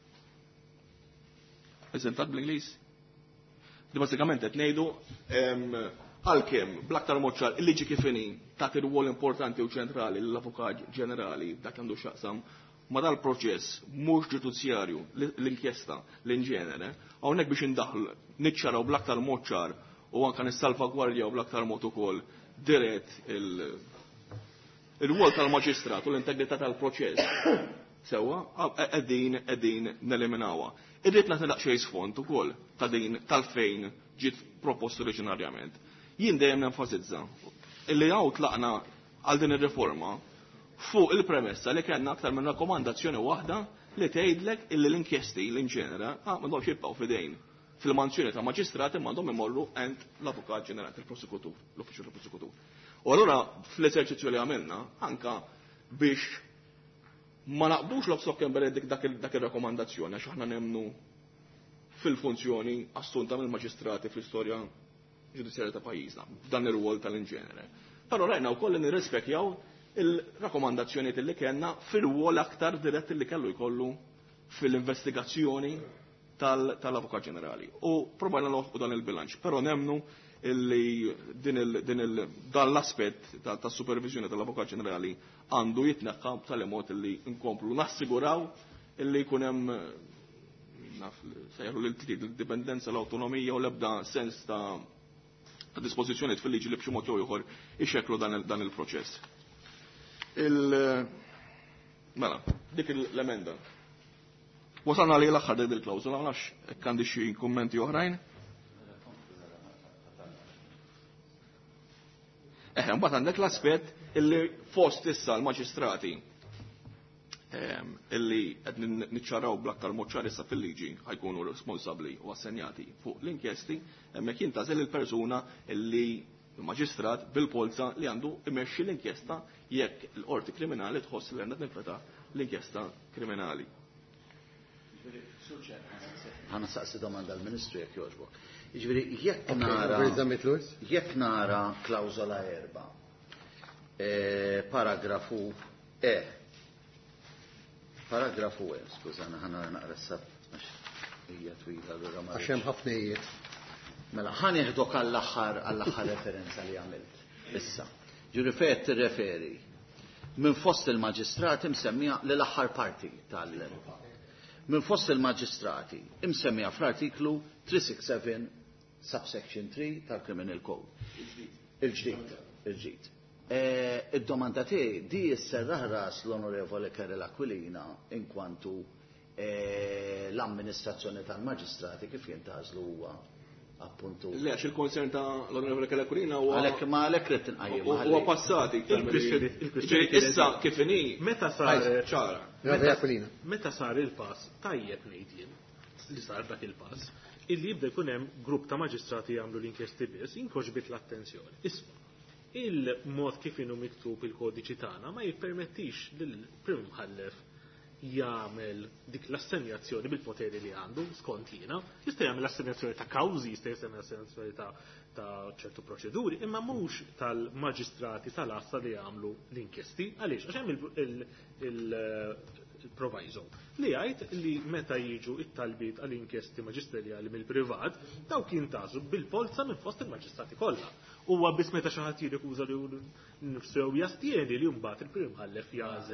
Eżentat bl-Ingliż? Di bażikament qed ngħidu għalkemm bl-aktar mod ċar il-liġi kif inhi tagħti rwol importanti u ċentrali lill-Avukat Ġenerali dak għandu x'jaqsam ma dal-proċess mhux ġudizzjarju l-inkjesta l-inġenere, hawnhekk biex indaħlu niċċaraw bl-aktar mod ċar u anke nissalvagwardjaw bl-aktar mod ukoll dirett il-rwol tal-maġistrat u l-integrità tal-proċess sewwa qegħdin neliminawha. Irrid nagħti daqsxejn sfond ukoll ta' din tal-fejn ġiet propost oriġinarjament. Jien dejjem nenfasizza illi hawn tlaqna għal din ir-riforma fuq il-premessa li kellna aktar minn rakkomandazzjoni waħda li tgħidlek illi l-inkjesti l-inġenera m'għandhomx jibqgħu f'idejn fil-manzjoni ta' maġistrati m'għandhom imorru għand l-Avukat Ġenerali il-Prosekutur, l-Uffiċċju tal-Prosekutur. U allura fl-eżerċizzju li għamilna anke biex ma naqbdux l-obsokkem beredik dak ir-rakkomandazzjoni għax aħna nemmnu fil-funzjoni assunta mill-maġistrati fl-istorja ġudizzjarja ta' pajjiżna, dan ir-rwol tal-inġenere. Però rajna wkoll nirrispettjaw il-rakkomandazzjonijiet li kellna fil-wol aktar dirett li kellu jkollu fil-investigazzjoni tal-Avukat Ġenerali. U probajna noħu dan il-bilanċ, però nemnu illi dan l-aspett ta' supervizjoni tal-Avukat Ġenerali għandu jitneħħa tal-imot illi nkomplu nassiguraw illi jkun hemm sejħu l-dipendenza, l-autonomija u l-ebda sens ta' dispożizzjonijiet fil-liġi li b'xi mod jew ieħor ixekklu dan il-proċess. Mela, dik l-emenda. Wasalna li l-aħħar dik il-klawżola, ma nafx hekk għandi xi kummenti oħrajn. Mbagħad għandek l-aspett illi fost issa l-maġistrati illi qed niċċaraw bl-aktar mod ċar issa fil-liġi ħajkunu responsabbli u assenjati fuq l-inkjesti, hemmhekk jintażel il-persuna illi il-maġistrat bil-polza li għandu imexxi l-inkjesta jekk l-qorti kriminali tħoss li għandha tinfeta l-inkjesta kriminali. Ħana saqsi domanda l-Ministru jekk jogħġbok. Jiġifieri jekk nara klawżola 4 paragrafu skużana, ħana naqra hija twila l għax hemm ħafna ijiet. Mela, ħan jieħdok għall-aħħar referenza li għamilt. Issa, ġurifet tirreferi minn fost il-maġistrati msemmija l-aħħar parti minn fost il-maġistrati imsemmija fl-artiklu 367 subsection 3 tal-Criminal Code. Il-ġdid. Id-domanda tiegħi di jisserraħ ras l-Onorevoli Kerel Aquilina inkwantu l-amministrazzjoni tal-maġistrati kif jintażlu huwa appuntu. Le, għax il-konsern ta' l-Onorevoli Kerel Aquilina huwa għalhekk ma għalhekk rid tinqajjem. Huwa passati. Issa kif inhi meta sar ċara. Meta sar il-pass tajjeb ngħidlin li sar dak il-pass illi jibda jkun hemm grupp ta' maġistrati jagħmlu l-inkjesti biss inkoġbit l-attenzjoni. Isma' il-mod kif inhu miktub il-kodiċi tagħna ma jippermettix lill-Prim Mħallef jagħmel dik l-assenjazzjoni bil-poteri li għandu skont jiena, jista' jagħmel assenjazzjoni ta' kawżi, jista' jagħmel assenjazzjoni ta' ċertu proċeduri, imma mhux tal-maġistrati tal-assa li jagħmlu l-inkjesti. Għaliex? Għax hemm il-proviso li jgħid li meta jiġu it-talbiet għall-inkjesti maġisterjali mill-privat dawk jintażu bil-polza minn fost il-maġistrati kollha. Huwa biss meta xi ħadd jirrikuża li nifsew jastieni li mbagħad il-Prim Mħallef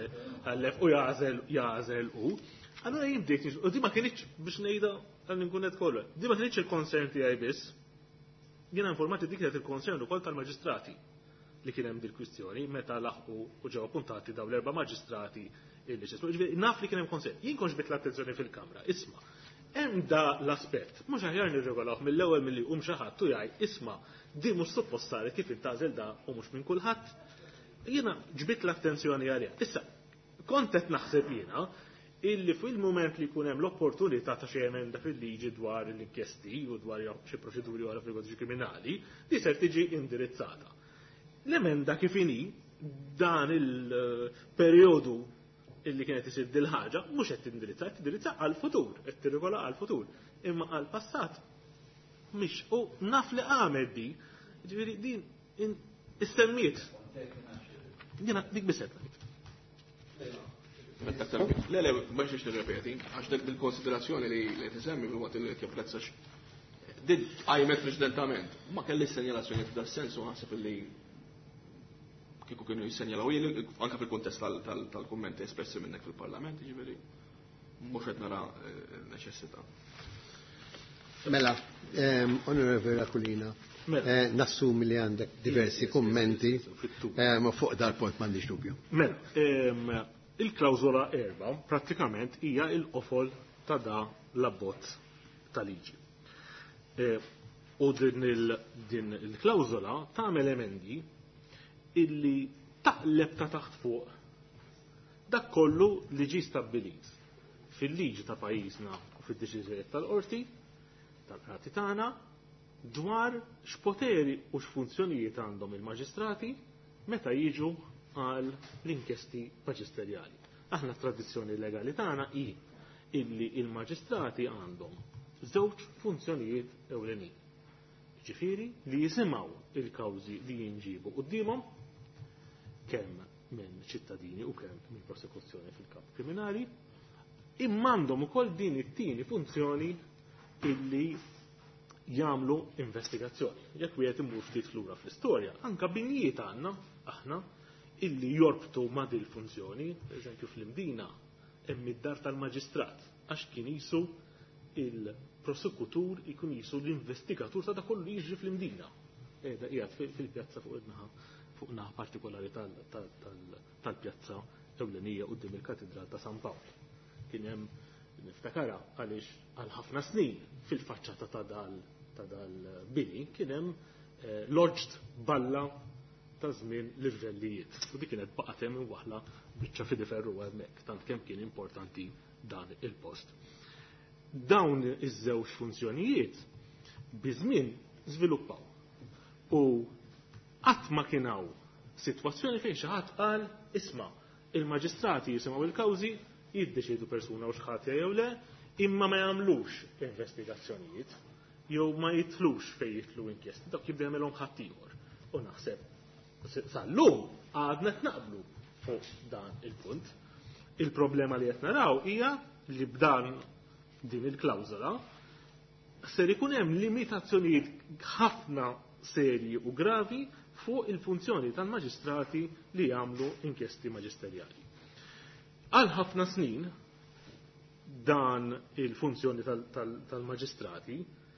jażel u. Allura jien dik u di ma kienx biex ngħidha għal nkun qed kollha. Di ma kienx il-konsern tiegħi biss. Jiena informati dik kienet il-konsern ukoll tal-maġistrati li kien hemm dil-kwistjoni meta laħqu u ġew appuntati dawn l-erba' maġistrati naf li kien hemm konsern. Jien konx bit l-attenzjoni fil-Kamra. Isma' hemm da l-aspett. Mhux aħjar nirregolawh mill-ewwel milli jqum xi ħadd u jgħid isma' di mhux suppost saret kif intażel da u mhux minn kulħadd. Jiena ġbit l-attenzjoni għaliha. Issa, kont qed naħseb jiena illi fil-mument li jkun hemm l-opportunità ta' xi emenda fil-liġi dwar l-inkjesti u dwar xi proċeduri wara fil-kodiċi kriminali li ser tiġi indirizzata. L-emenda kif inhi dan il-perjodu illi kienet isir dil-ħaġa mhux qed tindirizza għall-futur, qed tirregola għall-futur. Imma għall-passat mhix u naf li għamel di, ġifieri din issemmiet. Jiena dik biset. Le, ma xiex nirrepeti, għax dik bil-konsiderazzjoni li tisemmi bil-waqt li kiflezzax. Din għajmet preċedentament, ma kelli senjalazzjoni f'da sensu naħseb li kieku kienu jissenjalaw anke fil-kuntest tal-kummenti espressi minnek fil-Parlament, ġifieri mhux qed nara neċessità. Mela, Onorevoli Aquilina, nassumi li għandek diversi kummenti ma fuq dal-punt m'għandix dubju. Mela, il-klawżola 4 prattikament hija l-qofol ta' da l-abbozz tal-liġi. U din il-klawżola tagħmel emendi illi taqleb ta' taħt fuq dak kollu li ġi stabbilit fil-liġi ta' pajjiżna u fid-deċiżjonijiet tal-qorti tal-qrati tagħna dwar x'poteri u x'funzjonijiet għandhom il-maġistrati meta jiġu għal l-inkjesti maġisterjali. Aħna tradizzjoni legali tagħna hi illi il-maġistrati għandhom żewġ funzjonijiet ewlenin. Ġifieri li jisimgħu il-kawżi li jinġibu qudiemhom kemm minn ċittadini u kemm minn prosekuzzjoni fil-kamp kriminali, imma għandhom ukoll din it-tieni funzjoni illi jagħmlu investigazzjoni. Jekk wieħed imur ftit lura fl-istorja, anke binijiet għandna aħna illi jorbtu ma' din il-funzjoni, pereżempju fl-Imdina hemm id-dar tal-maġistrat għax kien qisu il-prosekutur ikun qisu l-investigatur ta' dak kollu li jiġri fl-Imdina. Qiegħda qiegħed fil-pjazza fuq naħa partikolari tal-pjazza ewlenija quddiem il-Katedral ta' San Pawl. Kien hemm niftakara għaliex għal ħafna snin fil-faċċata ta' dal-bini kien hemm loġġ balla ta' żmien l-irvellijiet. U dik kienet baqgħet hemm waħla biċċa fidiferru hemmhekk, tant kemm kien importanti dan il-post. Dawn iż-żewġ funzjonijiet biżmien żviluppaw. U qatt ma kien hawn sitwazzjoni fejn xi ħadd qal isma' il-maġistrati jisimgħu il-kawżi jiddeċidu persuna u xħatja jew le, imma ma jagħmlux investigazzjonijiet, jew ma jitlux fejn jitlu inkjesti, dak jibda jagħmelhom ħadd ieħor. U naħseb sal-lum għadna naqblu fuq dan il-punt. Il-problema li qed naraw hija li b'dan din il-klawżola ser ikun hemm limitazzjonijiet ħafna serji u gravi fuq il-funzjoni tal-maġistrati li jagħmlu inkjesti maġisterjali. Għal ħafna snin dan il-funzjoni tal-maġistrati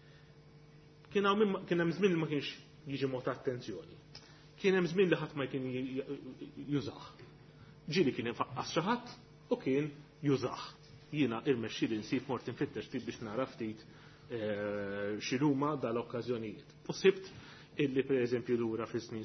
kien hemm żmien li ma kienx jiġi mod attenzjoni. Kien hemm żmien li ħadd ma kien jużah. Ġieli kien infaqqas xi ħadd u kien jużah. Jiena irmexxieli nsib mort infittex ftit biex nara ftit x'inhuma dal-okkażjonijiet. U sibt illi pereżempju lura fis-snin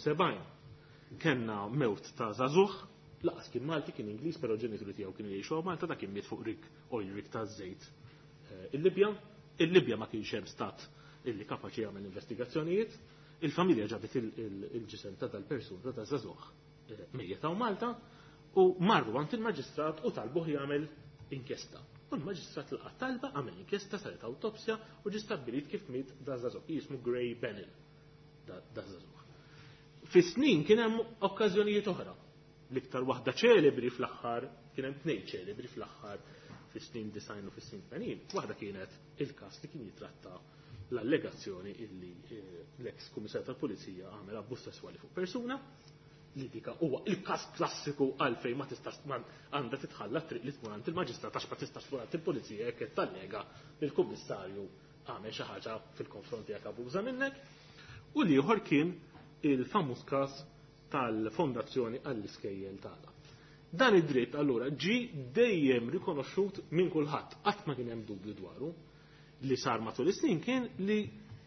70 kellna mewt ta' żagħżugħ laqas kien Malti, kien Ingliż, però ġenituri tiegħu kienu jgħixu Malta, ta' kien miet fuq oil rig ta' żejt il-Libja. Il-Libja ma kienx hemm stat illi kapaċi jagħmel investigazzjonijiet. Il-familja ġabet il-ġisem ta' tal-persuna ta' żagħżugħ mejjeta u Malta u marru għand il-maġistrat u talbuh jagħmel inkjesta. U l-maġistrat laqa' talba għamel inkjesta saret awtopsja u ġie stabbilit kif miet da' żagħżugħ. Jismu Gray Bennell da' żagħżugħ. Fis-snin kien hemm okkażjonijiet oħra. L-iktar waħda ċelebri fl-aħħar, kien hemm tnejn ċelebri fl-aħħar fis-snin 90 u fis-snin 80, waħda kienet il-każ li kien jitratta l-allegazzjoni illi l-eks kummissarju tal-Pulizija għamel abbuż sesswali fuq persuna li dika huwa il-każ klassiku għalfejn ma tistax għandha titħalla triq li tkun għand il-maġistrat għax ma tistax tkun għand il-Pulizija jekk qed tallega li l-kummissarju għamel xi ħaġa fil-konfront tiegħek abbuża minnek. U l-ieħor kien il-famuż każ tal-fondazzjoni għall-iskejjel tagħna. Dan id-dritt allura ġi dejjem rikonoxxut minn kulħadd qatt ma kien hemm dubju dwaru li sar matul is-snin kien li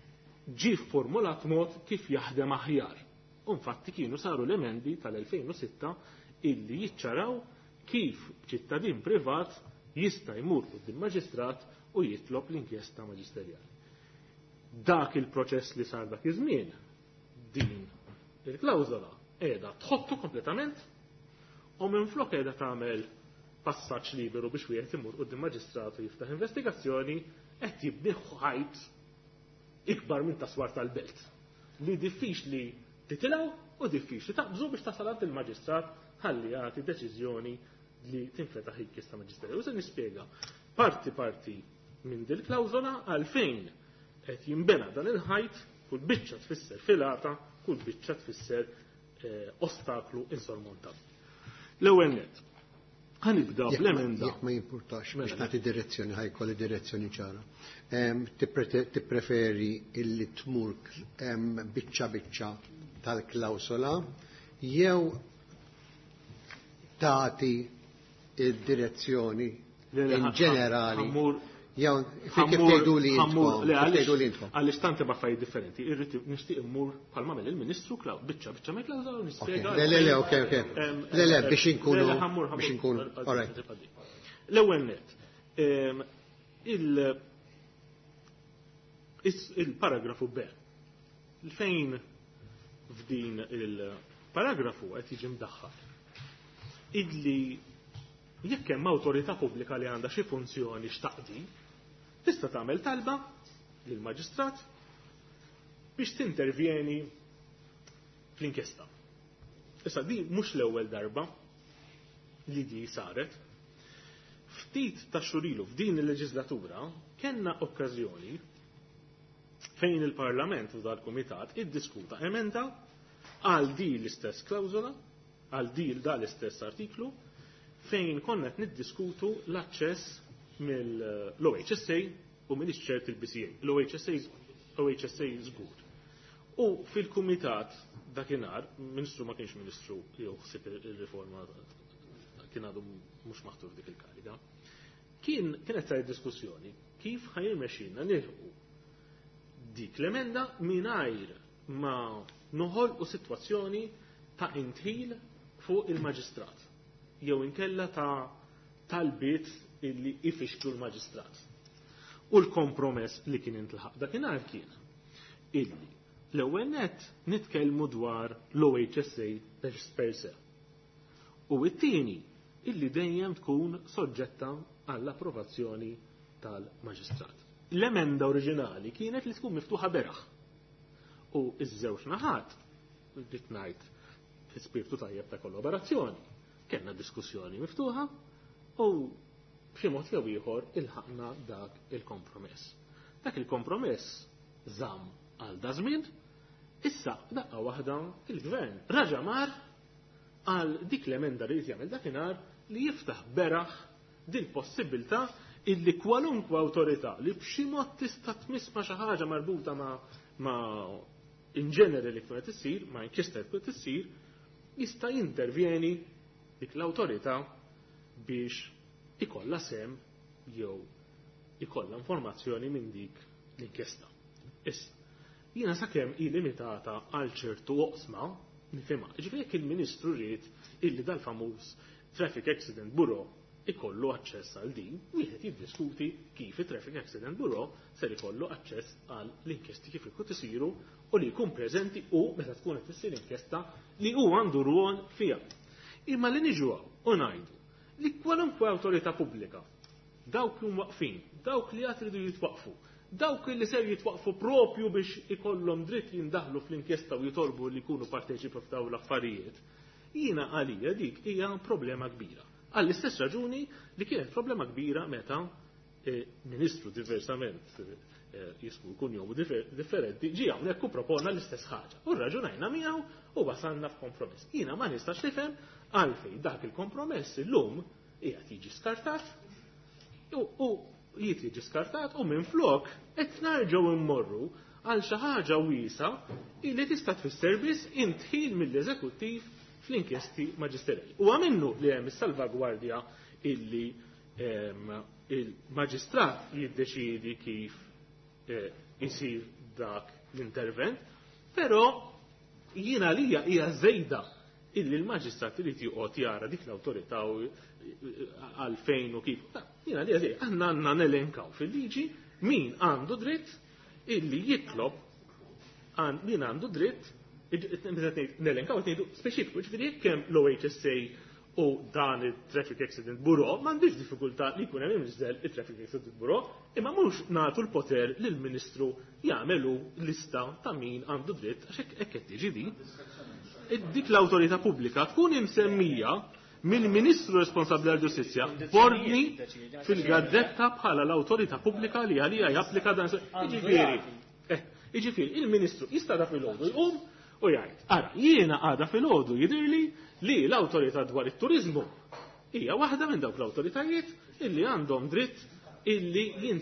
ġi formulat mod kif jaħdem aħjar. U infatti kienu saru l-emendi tal-2006 illi jiċċaraw kif ċittadin privat jista' jmur quddiem maġistrat u jitlob l-inkjesta maġisterjali. Dak il-proċess li sar dak iż-żmien din il-klawżola qiegħda tħottu kompletament u minflok qiegħda tagħmel passaġġ liberu biex wieħed imur quddiem maġistrat u jiftaħ investigazzjoni qed jibni ħajt ikbar minn taswar tal-belt. Li diffiċli titilgħu u diffiċli taqbżu biex tasal għand il-maġistrat ħalli jagħti deċiżjoni li tinfetaħ inkjesta maġisterjali. U se nispjega parti minn din klawżola għalfejn qed jinbena dan il-ħajt kull biċċa tfisser filata, kull biċċa tfisser ostaklu insormontabbli. L-ewwel nett, ħanibda bl-emenda. Jekk ma jimpurtax biex nagħti direzzjoni ħajkolli direzzjoni ċara. Tippreferi illi tmur biċċa tal-klawsola jew tagħti id-direzzjoni in ġenerali jew kif tgħidu li intkom. Għall-istanti ma' affarijiet differenti. Irrid nixtieq immur bħal m'għamel il-Ministru biċċa me klawżola u nispjega. Le, okay. Le, biex inkunu. L-ewwel nett. Il-paragrafu B. Fejn f'din il-paragrafu qed jiġi mdaħħal. Idli jekk hemm awtorità pubblika li għandha xi funzjoni x'taqdi, tista' tagħmel talba lill-maġistrat biex tintervjeni fl-inkjesta. Issa di mhux l-ewwel darba li di saret. Ftit ta' xurilu f'din il-leġislatura kellna okkażjoni fejn il-Parlament u dal-Kumitat iddiskuta emenda għal di l-istess klawżola, għal di l-istess artiklu, fejn konna qed niddiskutu l-aċċess mill-OHSA u minix ċert il-BCA. L-OHSA żgur. U fil-Kumitat dakinhar, Ministru ma kienx Ministru jew ħsib ir-riforma kien għadu mhux maħtur dik il-kariga. Kienet ta' diskussjoni kif ħajirmexxina nilħu dik l-emenda mingħajr ma noħolqu sitwazzjoni ta' intħil fuq il-maġistrat jew inkella ta' talbiet illi ifixklu l-maġistrat. U l-kompromess li kien intlaħaq dakinhar kien illi l-ewwel nett nitkellmu dwar l-OHSA per se. U t-tieni illi dejjem tkun soġġetta għall-approvazzjoni tal-maġistrat. L-emenda oriġinali kienet li tkun miftuħa beraħ. U iż-żewġ naħat, rrid ngħid fi spirtu tajjeb ta' kollaborazzjoni, kellna diskussjoni miftuħa u b'xi mod jew ieħor ilħaqna dak il-kompromess. Dak il-kompromess żamm għal da żmien, issa daqqa waħda il-gvern raġa' mar għal dik l-emenda li jagħmel dakinhar li jiftaħ beraħ din possibilità illi kwalunkwe awtorità li b'xi mod tista' tmiss ma' xi ħaġa marbuta ma' in ġeneri li kienet issir, ma' inkjesta li kienet issir, jista' jintervjeni dik l-awtorità biex ikollha sem jew ikollha informazzjoni minn dik l-inkjesta. Issa, jiena sakemm hi limitata għal ċertu oqsma nifhimha. Ġifieri jekk il-Ministru rrid illi dal-famuż Traffic Accident Bureau ikollu aċċess għal din, wieħed jiddiskuti kif it-Traffic Accident Bureau ser ikollu aċċess għal l-inkjesti kif ikun isiru u li jkun preżenti u meta tkun qed issir inkjesta li huwa għandu rwol fiha. Imma li niġu u ngħidu li kwalunkwe awtorità pubblika, dawk li waqfin, dawk li qed iridu jitwaqfu, dawk li ser jitwaqfu propju biex ikollhom dritt jindaħlu fl-inkjesta u jitolbu li jkunu parteċipi f'dawn l-affarijiet, jiena għalija dik hija problema kbira. Għall-istess raġuni li kienet problema kbira meta Ministru diversament jisku jkun jomu differenti ġie hawnhekk u propona l-istess ħaġa. U rraġunajna miegħu u wasalna f'kompromess. Jiena ma nistax nifhem għalfejn dak il-kompromess illum qiegħed jiġi skartat u jiġi skartat u minflok qed narġgħu immorru għal xi ħaġa wiesa li tista' tfisser biss intħil mill-eżekuttiv fl-inkjesti maġisterjali. U għamennu li hemm is-salvagwardja illi il-maġistrat jiddeċidi kif isir dak l-intervent, però jiena lija hija żejda illi l-maġistrat irid joqgħod jara dik l-awtorità għalfejn u kif. Jiena lija żejda għandna nelenkaw fil-liġi min għandu dritt illi jitlob min għandu dritt nelenkaw t-nejdu speċifiku, ġifiri kemm l-OHSA u dan il-Traffic Accident Bureau m'għandix diffikultà li jkun hemm imżel il-Traffic Accident Bureau, imma mhux nagħtu l-poter lill-Ministru jagħmelu lista ta' min għandu dritt għax hekk qed tiġi din. Dik l-awtorità pubblika tkun imsemmija mill-Ministru responsabbli għall-Ġustizzja bordni fil-gazzetta bħala l-awtorità pubblika li għalija japplika dan. Jiġifieri il-Ministru jista' da fil-għodu jqum u jgħid, ara, jiena għada fil-għodu jidirli li l-awtorità dwar it-turizmu hija waħda minn dawk l-awtoritajiet illi għandhom dritt illi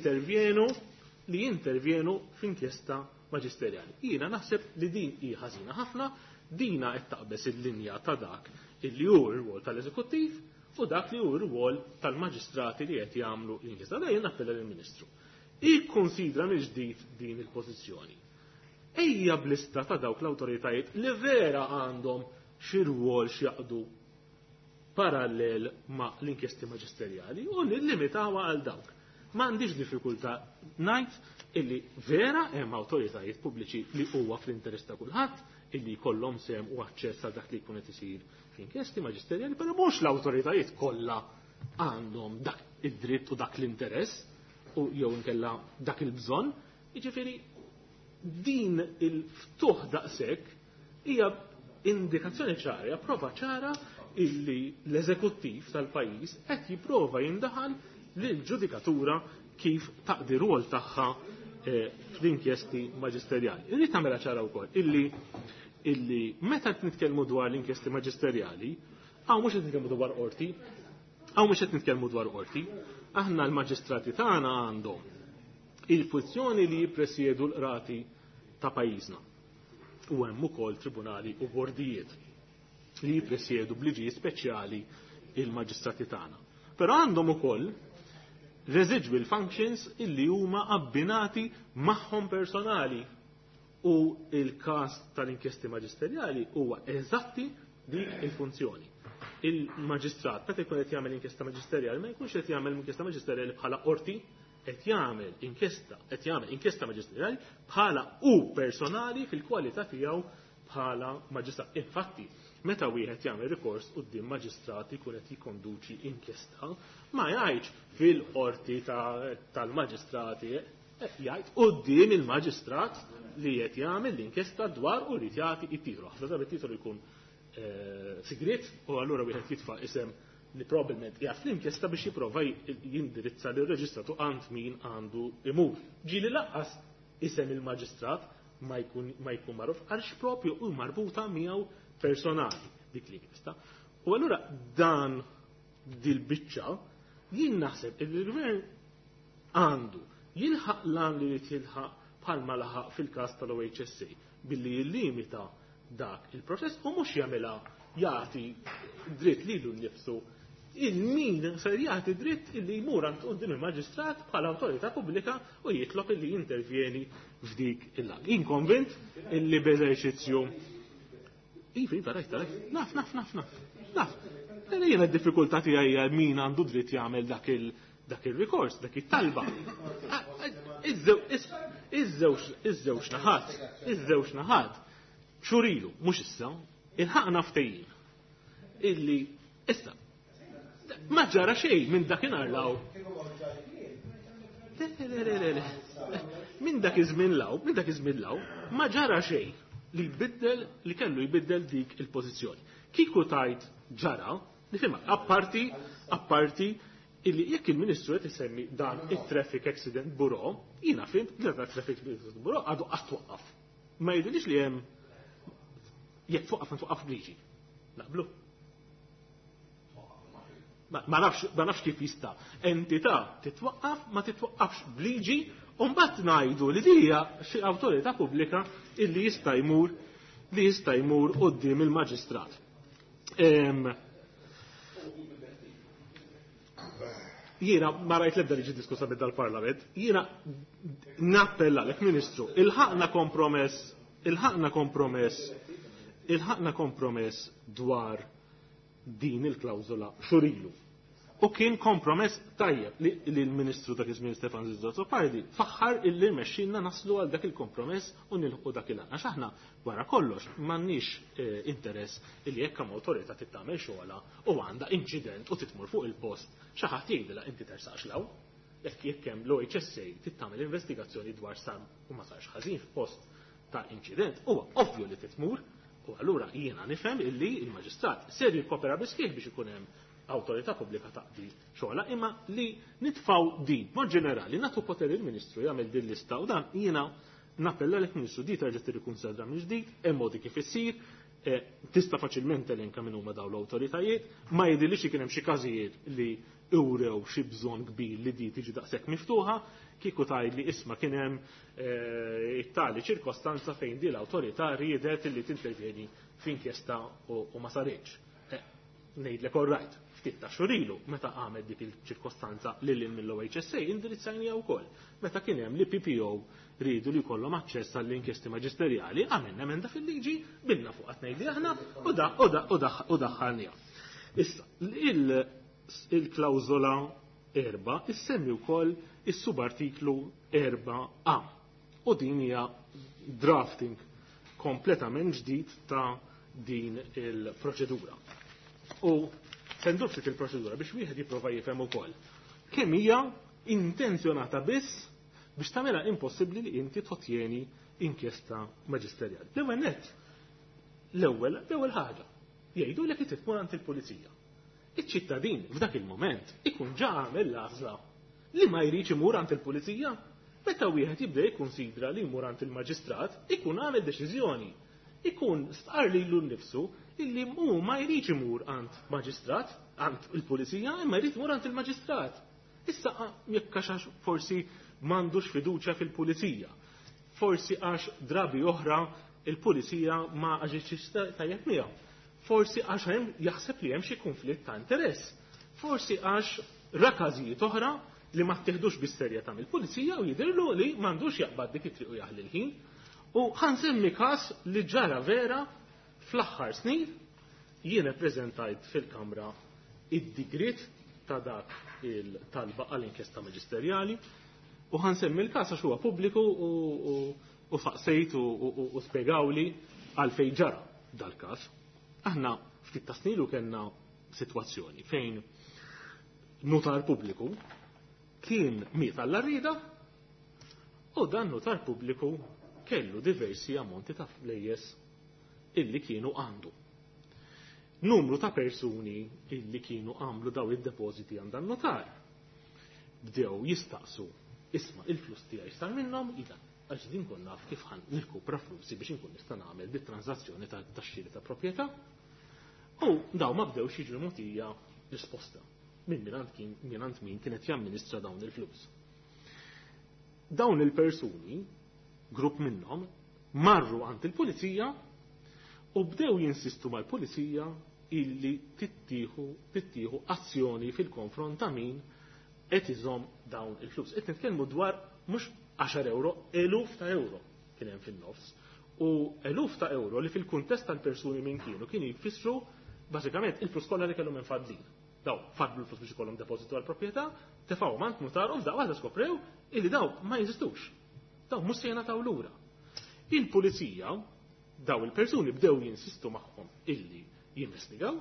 jintervjenu f'inkjesta maġisterjali. Jiena naħseb li din hija ħażina ħafna, dina qed taqbes il-linja ta' dak illi hu r-rwol tal-eżekuttiv u dak li hu r-rwol tal-maġistrati li qed jagħmlu l-inkjesta. Da jien nappella lill-Ministru. Ikkonsidra mill-ġdid din il-pożizzjoni. Ejja blista ta' dawk l-awtoritajiet li vera għandhom xi rwol x'jaqdu parallel ma' l-inkjesti maġisterjali u nillimitawha għal dawk. M'għandix diffikultà ngħid illi vera hemm awtoritajiet pubbliċi li huwa fl-interess ta' kulħadd illi jkollhom sehem u aċċess għal dak li jkun qed isir fl-inkjesti maġisterjali, però mhux l-awtoritajiet kollha għandhom dak id-dritt u dak l-interess u jew inkella dak il-bżonn. Jiġifieri din il-ftuħ daqshekk indikazzjoni ċara, prova ċara illi l-eżekuttiv tal-pajjiż qed jipprova jindaħal lill-ġudikatura kif taqdi rwol tagħha fl-inkjesti maġisterjali. Irrid tagħmilha ċara wkoll illi meta nitkellmu dwar l-inkjesti maġisterjali, mhux qed nitkellmu dwar qorti, mhux qed nitkellmu dwar qorti, aħna l-maġistrati tagħna għandhom il-funzjoni li jippresjedu l-qrati ta' pajjiżna. U hemm ukoll tribunali u bordijiet li jippresjedu b'liġi speċjali il-maġistrati tagħna. Però għandhom ukoll residual functions illi huma abbinati magħhom personali. U il-każ tal-inkjesti maġisterjali huwa eżatti dik il-funzjoni. Il-maġistrat meta jkun qed jagħmel inkjesta maġisterjali ma jkunx qed jagħmel inkjesta maġisterjali bħala qorti, qed jagħmel inkjesta maġisterjali bħala personali fil-kwalità tiegħu bħala maġistrat. Infatti, meta wieħed jagħmel rikors quddiem maġistrat jkun qed jikkonduċi inkjesta, ma jgħidx fil-qorti tal-maġistrati, jgħid quddiem il-maġistrat li qed jagħmel l-inkjesta dwar u rrid jagħti t-titlu. Ħafna drabi t-titlu jkun sigriet u allura wieħed jitfa' isem li probabbilment jgħaf l-inkjesta biex jipprova jindirizza li reġistratu għand min għandu imur. Ġieli laqqas isem il-maġistrat ma jkun magħruf għalx propju hu marbuta miegħu personali dik l-inkjesta. U allura dan dil-biċċa jien naħseb il-gvern għandu jilħaq lan li jilħaq bħalma laħaq fil-każ tal-OHSA billi jillimita dak il-proċess u mhux jagħmilha jagħti dritt lilu nnifsu il-min ser jagħti dritt illi jmur għand quddiem il-maġistrat bħala awtorità pubblika u jitlob illi jintervjeni f'dik il-lag. Inkonvint illi b'eżerċizzju. Iva, rajt. Naf. Jiena d-diffikultà tiegħi min għandu dritt jagħmel dak il-rikors, dak it-talba. Iż-żewġ naħat. Xurilu, mhux issa, il-ħaqna ftehim illi issa ma ġara xejn minn dakinhar law. Minn dak iż-żmien law ma ġara xejn li kellu jbiddel dik il-pożizzjoni. Kieku tajt ġara, nifhimha, apparti illi jekk il-Ministru qed isemmi dan it-Traffic Accident Bureau, jiena fimt li Traffic Accident Bureau għadu qatt twaqqaf. Ma jidhirlix li hemm jekk twaqqaf bliġi. Naqblu? Ma nafx kif jista' entità titwaqqaf ma titwaqqafx bliġi u mbagħad ngħidu li hija xi awtorità pubblika illi jista' jmur quddiem il-maġistrat. Jiena ma rajt l-ebda liġi diskussa bid-dal-Parlament, jiena nappella lek Ministru, ilħaqna kompromess dwar din il-klawżola xurilu. U kien kompromess tajjeb li l-Ministru dak iż-żmien Stefan Zizzo Pardi faħħar illi mexxinna naslu għal dak il-kompromess u nilħu dak il-għana. Għax aħna wara kollox m'għandniex interess illi jekk hemm awtorità tittamel xogħla u għandha inċident u titmur fuq il-post xi ħadd jgħidilha inti tersaqx law. Jekk hemm l-OHSA tittamel investigazzjoni dwar sar u ma sarx ħażin f'post ta' inċident, huwa ovvju li titmur. U allura jiena nifhem illi il-maġistrat ser jikkopera biskieħ biex ikun hemm awtorità pubblika taqdi xogħla, imma li nitfgħu din mod ġenerali nagħtu poter il-Ministru jagħmel din lista u dan jiena nappella lek Ministru di terġa' tirrikunsidra minn ġdid, hemm modi kif issir, tista' faċilment elenka minn huma dawn l-awtoritajiet, ma jidhirlix kien hemm xi każijiet li urew xi bżonn kbir li di tiġi daqshekk miftuħa, kieku tgħid li isma' kien hemm it-tali ċirkostanza fejn di l-awtorità riedet li tintervjeni f'inkjesta u ma saritx. Ngħidlek all right, ftit ta' xurilu meta għamel dik il-ċirkostanza lil mill-OHSA indirizzajnija wkoll. Meta kien hemm li PPO rridu li jkollhom aċċess għall-inkjesti maġisterjali, għamilna emenda fil-liġi, bilna fuq qed ngħidli aħna u daħħalniha. Issa, il-klawżola 4 issemmi wkoll is-subartiklu 4A. U din hija drafting kompletament ġdid ta' din il-proċedura. U sendur ftit il-proċedura biex wieħed jipprova jifhem ukoll kemm hija intenzjonata biss biex tagħmilha impossibbli li inti tottieni inkjesta maġisterjali. L-ewwel nett L-ewwel ħaġa jgħidu li qed tkun għand il-pulizija. Iċ-ċittadin f'dak il-moment ikun ġa għamel l-għażla li ma jridx imur għand il-pulizija. Meta wieħed jibda jikkunsidra li jmur għand il-maġistrat, ikun għamel deċiżjoni. Ikun stqar lilu nnifsu illi hu ma jridx imur għand maġistrat, għand il-pulizija, imma jrid imur għand il-maġistrat. Issa jekk għax forsi m'għandux fiduċja fil-pulizija. Forsi għax drabi oħra il-pulizija ma aġiċ tajjeb miegħu. Forsi għax hemm jaħseb li hemm xi konflitt ta' interess. Forsi għax rakażijiet oħra li ma ttieħdux bis-serjetà mill-pulizija u jidhirlu li m'għandux jaqbad dik it-triq u jaħli l-ħin. U ħansemmi każ li ġara vera fl-aħħar snin jien ippreżentajt fil-Kamra id-digrit ta' dak il-talba għall-inkjesta maġisterjali u ħansemmi l-każ għax huwa pubbliku u saqsejt u spjegawli għalfejn ġara dal-każ. Aħna ftit ta' snilu kellna sitwazzjoni fejn notar pubbliku kien miet għall-arrida u dan notar pubbliku kellu diversi ammonti ta' flejjes illi kienu għandu. Numru ta' persuni illi kienu għamlu daw id-depożiti għand notar bdew jistaqsu isma' il-flus tiegħi sar minnhom ila għax din kun naf kif ħan nirkupra flusi biex inkun nista' nagħmel dit-transazzjoni tax-xiri ta' proprjetà. U daw ma bdewx jiġu mogħtija risposta minn minant min kienet jamministra dawn il-flus. Dawn il-persuni, grupp minnhom, marru għand il-pulizija u bdew jinsistu mal-pulizija illi tittieħu azzjoni fil-konfront ta' min qed iżomm dawn il-flus. Qed nitkellmu dwar mhux 10 euro, eluf ta' euro kien hemm fin-nofs. U eluf ta' euro li fil-kuntest tal-persuni minn kienu kien jfissru bażikament il-flus kollha li kellhom infadlin. Daw fadlu l-flus biex ikollhom depożitu għall-proprjetà, tefgħu mant notar u f'daqqa skoprew illi daw ma jeżistux. Daw mhux se jingħataw lura. Il-pulizija daw il-persuni bdew jinsistu magħhom illi jinvestigaw.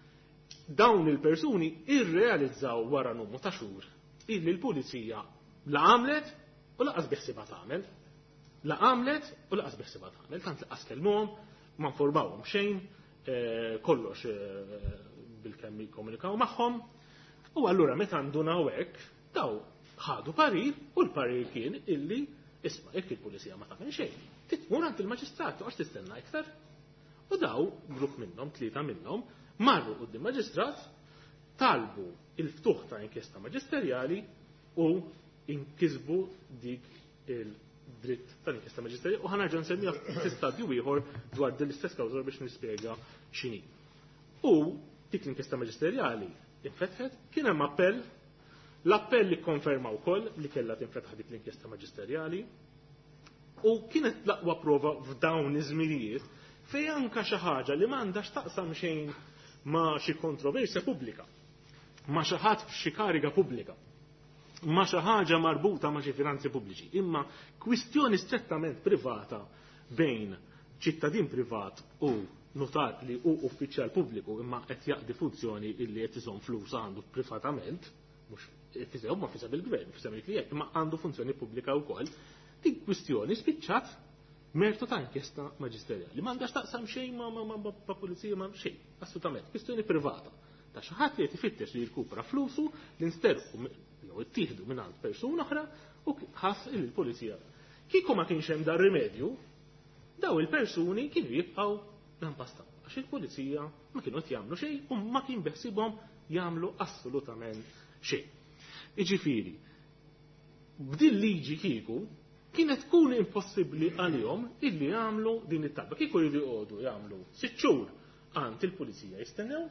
Dawn il-persuni irrealizzaw wara numru ta' xhur illi l-pulizija la għamlet u laqas beħsiba tagħmel. La għamlet u laqas beħsiba tagħmel, tant laqas kellmuhom, ma nforbawhom xejn, kollox bil-kemm jikkomunikaw magħhom. U allura meta ndunaw hekk, daw ħadu parir u l-parir kien illi isma' jekk il-pulizija ma tagħmel xejn, titmur għand il-maġistrat għax tistenna iktar. U daw grupp minnhom, tlieta minnhom, marru quddiem maġistrat, talbu il-ftuħ ta' inkjesta maġisterjali u inkisbu dik il-dritt tal-inkjesta maġisterjali u ħanerġa' nsemmiha fl-istadju ieħor dwar din l-istess kawża biex nispjega x'inhi. U dik l-inkjesta maġisterjali infetħet, kien hemm appell, l-appell li konferma wkoll li kellha tinfetħ dik l-inkjesta maġisterjali u kienet l-aqwa prova f'dawn iż-żminijiet fejn anke xi ħaġa li m'għandax taqsam xejn ma' xi kontroversja pubblika, ma' xi ħadd f'xi kariga pubblika, ma' xi ħaġa marbuta ma' xi finanzi pubbliċi, imma kwistjoni strettament privata bejn ċittadin privat u notar li hu uffiċjal pubbliku imma qed jaqdi funzjoni illi qed iżomm flus għandu privatament, mhux fisehom ma fiseb il-gvern, fiseb il-klient, imma għandu funzjoni pubblika wkoll, dik kwistjoni spiċċat mertu ta' inkjesta maġisterjali. M'għandax taqsam xejn ma' pulizija ma' xejn, assolutament, kwistjoni privata. Ta' xi ħadd li qed ifittex li jirkupra flusu li nsterqu jew ittieħdu minn għand persuna oħra u ħass li l-pulizija. Kieku ma kienx hemm dar rimedju, daw il-persuni kienu jibqgħu lampastaw għax il-pulizija ma kienu qed jagħmlu xejn u ma kien beħsibhom jagħmlu assolutament xejn. Jiġifieri, b'din liġi kieku kienet tkun impossibbli għalihom illi jagħmlu din it-talba. Kieku jridu jqogħdu jagħmlu 6 xhur għand il-pulizija jistennew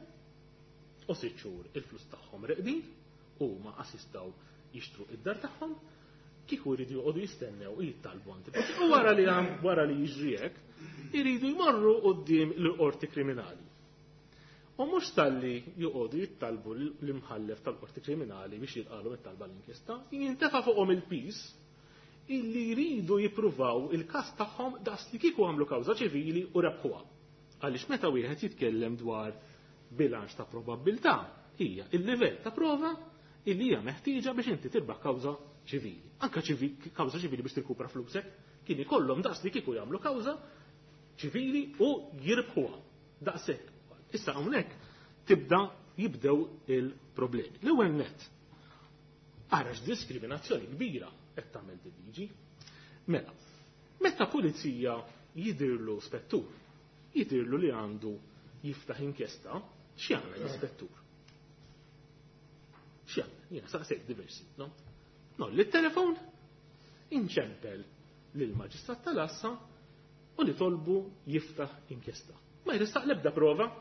u 6 xhur il-flus tagħhom reqdin u ma assistaw jixtru id-dar tagħhom, kieku jridu jqogħdu jistennew u jittalbu għand il-pulizija. U wara li jiġri hekk iridu jmorru quddiem l-qorti kriminali. U mhux talli joqogħdu jittalbu l-imħallef tal-qorti kriminali biex jilqalhom it-talba l-inkjesta, jintefa' fuqhom il-piż illi jridu jippruvaw il-każ tagħhom daqs li kieku għamlu kawża ċivili u rebħuha. Għaliex meta wieħed jitkellem dwar bilanċ ta' probabilità hija il-livell ta' prova illi hija meħtieġa biex inti tirbaħ kawża ċivili. Anke kawża ċivili biex tirkupra flusek kien ikollhom daqs li kieku jagħmlu kawża ċivili u jirbħuha daqshekk. Issa hawnhekk jibdew il-problemi. L-ewwel nett ara x'diskriminazzjoni kbira qed tagħmel din liġi. Mela, meta pulizija jidirlu spettur, jidirlu li għandu jiftaħ inkjesta, x'jagħmel l-ispettur? X'jagħmel? Jiena saqsejt diversi, no? Nolli t-telefon, inċempel lill-Maġistrat tal-Assa u li tolbu jiftaħ inkjesta. Ma jressaq l-ebda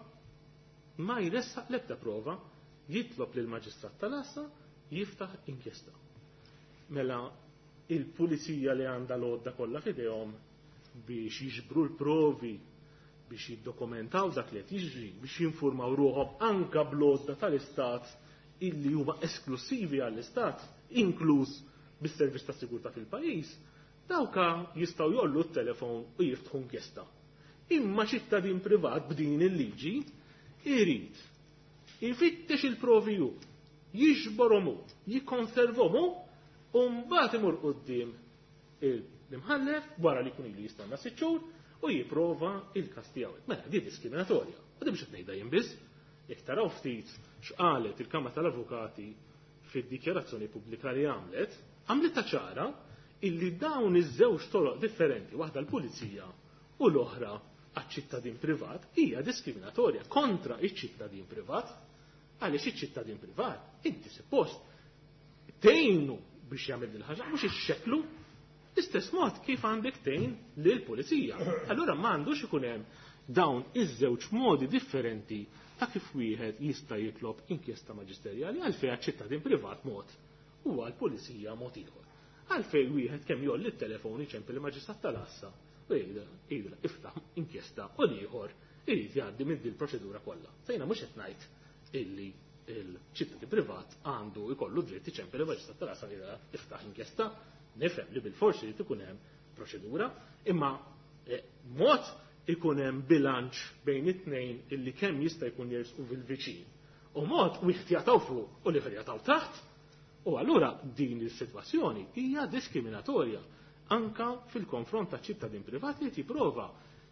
prova, jitlob lill-Maġistrat tal-Assa jiftaħ inkjesta. Mela il-pulizija li għandha l-għodda kollha f'idejhom biex jiġbru l-provi, biex jiddokumentaw dak li qed jiġri, biex jinformaw ruħhom anke bl-għodda tal-Istat illi huma esklusivi għall-Istat, inkluż bis-servizz ta' sigurtà fil-pajjiż, dawka jistgħu jollu t-telefon u jiftħu inkjesta. Imma ċittadin privat b'din il-liġi irid ifittex il-provi hu, jiġborhom hu, jikkonservhom hu u mbagħad imur quddiem l-imħallef wara li jkun ilu jistenna 6 xhur u jipprova il-każ tiegħu. Mela di diskriminatorja. U di biex qed ngħidha jien biss, jekk taraw ftit x'qalet il-Kamra tal-Avukati fid-dikjarazzjoni pubblika li għamlet ta' ċara illi dawn iż-żewġ toroq differenti, waħda l-pulizija u l-oħra għaċ-ċittadin privat, hija diskriminatorja kontra iċ-ċittadin privat, għaliex iċ-ċittadin privat inti suppost tgħinu biex jagħmel il ħaġa mhux ixxekklu l-istess mod kif għandek tgħin lill-pulizija. Allura m'għandux ikun hemm dawn iż-żewġ modi differenti ta' kif wieħed jista' jitlob inkjesta maġisterjali għalfejn għaċ-ċittadin privat mod u għall-pulizija mod ieħor. Għalfejn wieħed kemm jolli t-telefon iċempel il-Maġistrat tal-Assa u jgħidla iftaħ inkjesta u ieħor irid jgħaddi minn din il-proċedura kollha. Sejna mhux qed ngħid illi il-ċittadin privat għandu jkollu dritt iċempel il-Maġistrat tal-Assa jgħidla iftaħ inkjesta, nifhem li bil-forsi li ikun hemm proċedura, imma mod ikun hemm bilanċ bejn it-tnejn illi kemm jista' jkun jersqu fil-viċin. U mod wieħed jagħtaw fuq u liħor jagħtaw taħt. U allura din is-sitwazzjoni hija diskriminatorja anka fil-konfront ta' ċittadin privati qed jipprova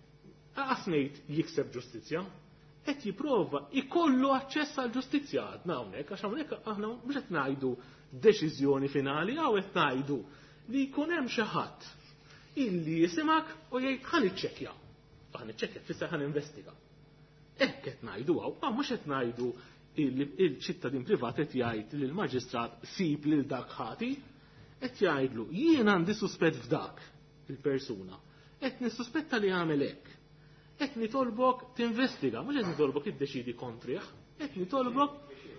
ngħid jikseb ġustizzja, qed jipprova ikollu aċċess għall ġustizzja għadna hawnhekk għax hawnhekk aħna mhux qed ngħidu deċiżjoni finali hawn qed ngħidu li jkun hemm xi ħadd illi jisimak u jgħid ħan iċċekkja. Ħan iċċekkja tfisser ħan investiga. Hekk qed ngħidu hawn mhux qed ngħidu il-ċittadin privat qed jgħid lill-maġistrat sib lil dak ħati, qed jgħidlu jien għandi suspett f'dak il-persuna, qed nissuspetta li għamel hekk. Qed nitolbok tinvestiga, mhux qed nitolbok iddeċidi kontrih, qed nitolbok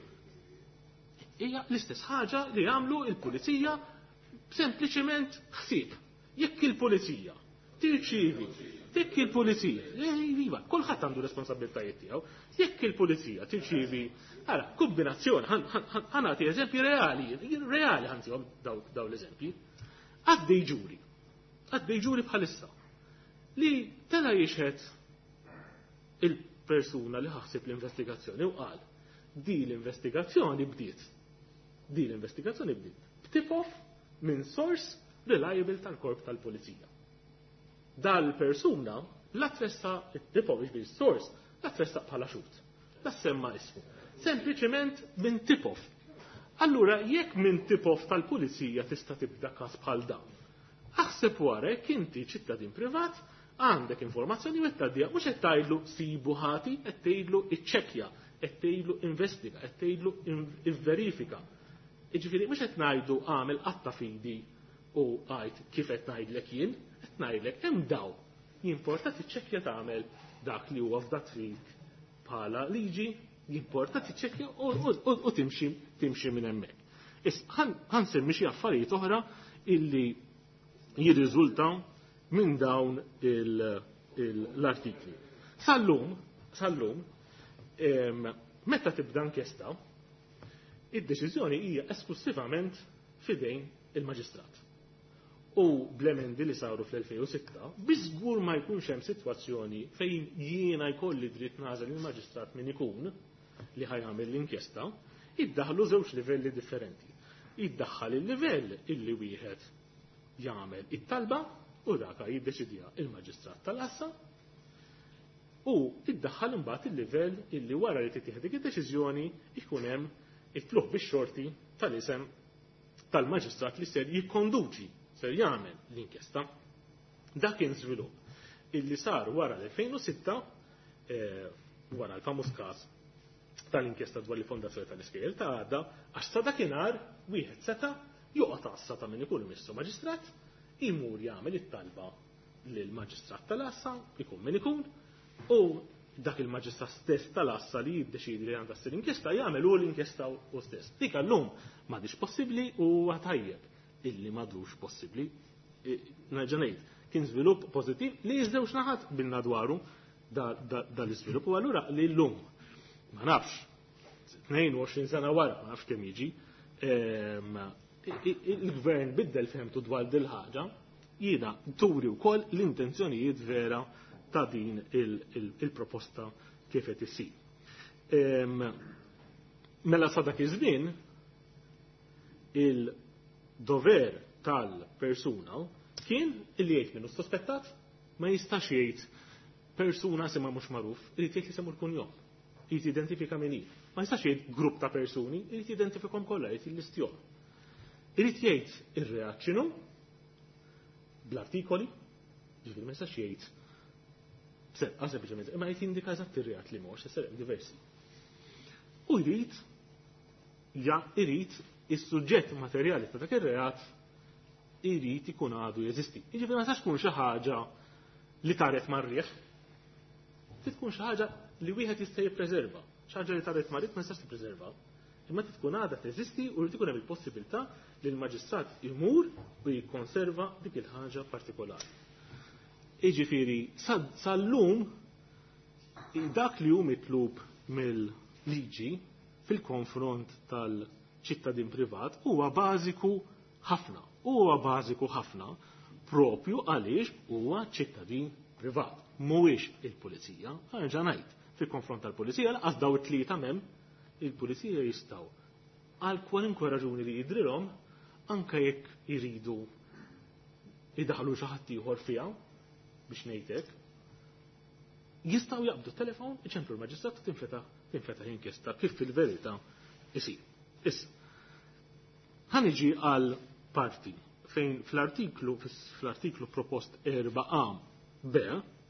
hija l-istess ħaġa li jagħmlu l-pulizija sempliċement ħsieb. Jekk il-pulizija tirċievi jekk il-pulizija, iva, kulħadd għandu responsabbiltajiet tiegħu, jekk il-pulizija tirċievi, ara, kombinazzjoni, ħanati eżempji reali ħantihom daw l-eżempji. Għaddej ġuri bħalissa li tela jixħed il-persuna li ħassib l-investigazzjoni u qal di l-investigazzjoni bdiet b'tip-off minn sors reliable tal-korp tal-pulizija. Dal-persuna la tressa it-tip-off biex sors la tressa bħala xut. La semma ismu. Sempliċement minn tip-off. Allura jekk minn tip-off tal-pulizija tista' tibda każ bħal dan. Aħseb wara jekk inti ċittadin privat għandek informazzjoni u qed mhux qed tgħidlu sibu ħati, qed tgħidlu iċċekkja, qed tgħidlu investiga, qed tgħidlu ivverifika. Jiġifieri mhux qed ngħidu għamel qatta fidi u għajt kif qed ngħidlek jien, qed ngħidlek hemm daw. Jimporta tiċċekkja tagħmel dak li huwa f'dak fik bħala liġi, jimporta tiċċekkja u timxi minn hemmhekk. Ħansemmi xi affarijiet oħra illi jirriżultaw minn dawn l-artikli. Sallum, meta tibda inkjesta, id-deċiżjoni hija esklusivament fidejn il-maġistrat. U bl-emendi li saru fl-2006, biżgur ma jkunx hemm sitwazzjoni fejn jiena jkolli dritt nażel il-maġistrat min ikun li ħajjagħmel l-inkjesta, iddaħħlu żewġ livelli differenti. Iddaħħal il-livell illi wieħed jagħmel it-talba u daka jiddeċidija il-maġistrat tal-Assa U iddaħħal imbagħad il-livell illi wara li tittieħed dik id-deċiżjoni jkun hemm it-tluq bix-xorti tal-isem tal-maġistrat li ser jikkonduċi, ser jagħmel l-inkjesta. Dak kien żvilupp illi sar wara l-2006 wara l-famuż każ tal-inkjesta dwar il-fondazzjoni tal-iskejjel ta' għadda għax sa dakinhar wieħed seta' joqgħod assa ta' min ikun missu maġistrat, imur jagħmel it-talba lill-maġistrat tal-assa, ikun min ikun, u dak il-maġistrat stess tal-assa li jiddeċidi li għandha ssir inkjesta jagħmel hu l-inkjesta u stess. Dik llum m'għadix possibbli u tajjeb illi m'għadux possibbli. Nerġa' ngħid, kien żvilupp pożittiv li jiżdewx naħat bilna dwaru dal-iżvilupp u allura li llum ma nafx 22 sena wara ma nafx kemm jiġi il-gvern biddel fehmtu dwar dil ħaġa jiena turi wkoll l-intenzjonijiet vera ta' din il-proposta kif qed issir. Mela sa dak iż-żmien il-dover tal-persuna kien illi jgħid minnu sospettat ma jistax jgħid persuna sema mhux magħruf, irid jgħid li semmu l-kunjom, irid jidentifika min hi. Ma jistax jgħid grupp ta' persuni, irid jidentifikhom kollha, jgħid il-listjon. Irid jgħid ir-reat x'inhu bl-artikoli, ġifieri ma jistax jgħid serqa sempliċement, imma jgħid jindika eżatt ir-reat li mhux, serq diversi. U jrid is-suġġett materjali ta' dak ir-reat irid ikun għadu jeżisti. Jiġifieri ma jistax tkun xi ħaġa li taret mar-rieħ, tkun xi ħaġa li wieħed jista' jippreserva. Xi ħaġa li taret mar-rieħ ma jistax tippreserva. Imma tkun għadha teżisti u rid ikun hemm il-possibilità li l-maġistrat imur u jikkonserva dik il-ħaġa partikolari. Jiġifieri sal-lum dak li hu mitlub mill-liġi fil-konfront tal-ċittadin privat huwa bażiku ħafna. Huwa bażiku ħafna propju għaliex huwa ċittadin privat. Mhuwiex il-pulizija, ħarġa ngħid, fil-konfront tal-pulizija laqas daw it-tlieta m'hemm il-pulizija jistgħu għal kwalinkwe raġuni li jidrilhom anke jekk iridu idaħlu xi ħadd ieħor fiha biex ngħidlek, jistgħu jaqbdu t-telefon, iċemplu l-maġistrat u tinfetaħ inkjesta kif fil-verità isir. Issa, ħaniġi għal parti fejn fl-artiklu propost 4a b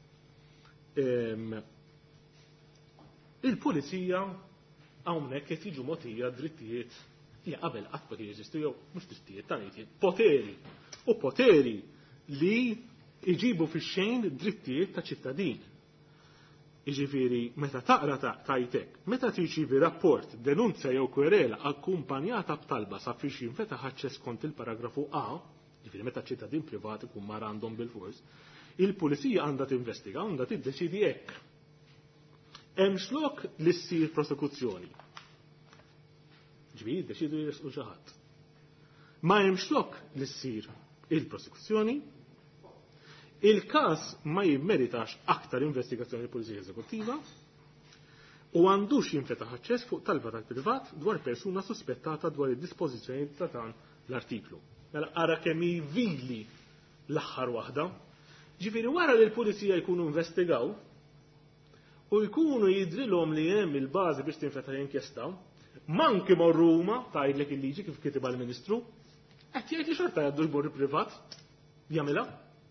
il-pulizija hawnhekk qed jiġu mogħtija drittijiet li qabel qatt ma jeżistu jew mhux drittijiet tagħni poteri li iġibu fix-xejn drittijiet ta' ċittadin. Jiġifieri meta taqra tajtek, meta tirċievi rapport, denunzja jew kwerela akkumpanjata b'talba sa fiex jinfetaħ aċċess kont il-paragrafu A, jiġifieri meta ċittadin privat ikun mar għandhom bil-fors, il-pulizija għandha tinvestiga, għandha tiddeċidi hekk. Hemm xlok li ssir prosekuzzjoni. Ġifieri jiddeċidu li jresqu xi ħadd. Ma hemm xlok li ssir il-prosekuzzjoni, il-każ ma jimmeritax aktar investigazzjoni pulizija eżekuttiva u għandux jinfetaħ aċċess fuq talba tal-privat dwar persuna suspettata dwar id-dispożizzjoni ta' dan l-artiklu. Mela ara kemm vili l-aħħar waħda, ġifieri wara li l-pulizija jkunu investigaw u jkunu jidrilhom li hemm il-bażi biex tinfetaħ inkjesta, manki marruma tgħidlek il-liġi kif kitiba l-Ministru, qed jgħid li xorta jgħaddu l-borri privat jagħmilha.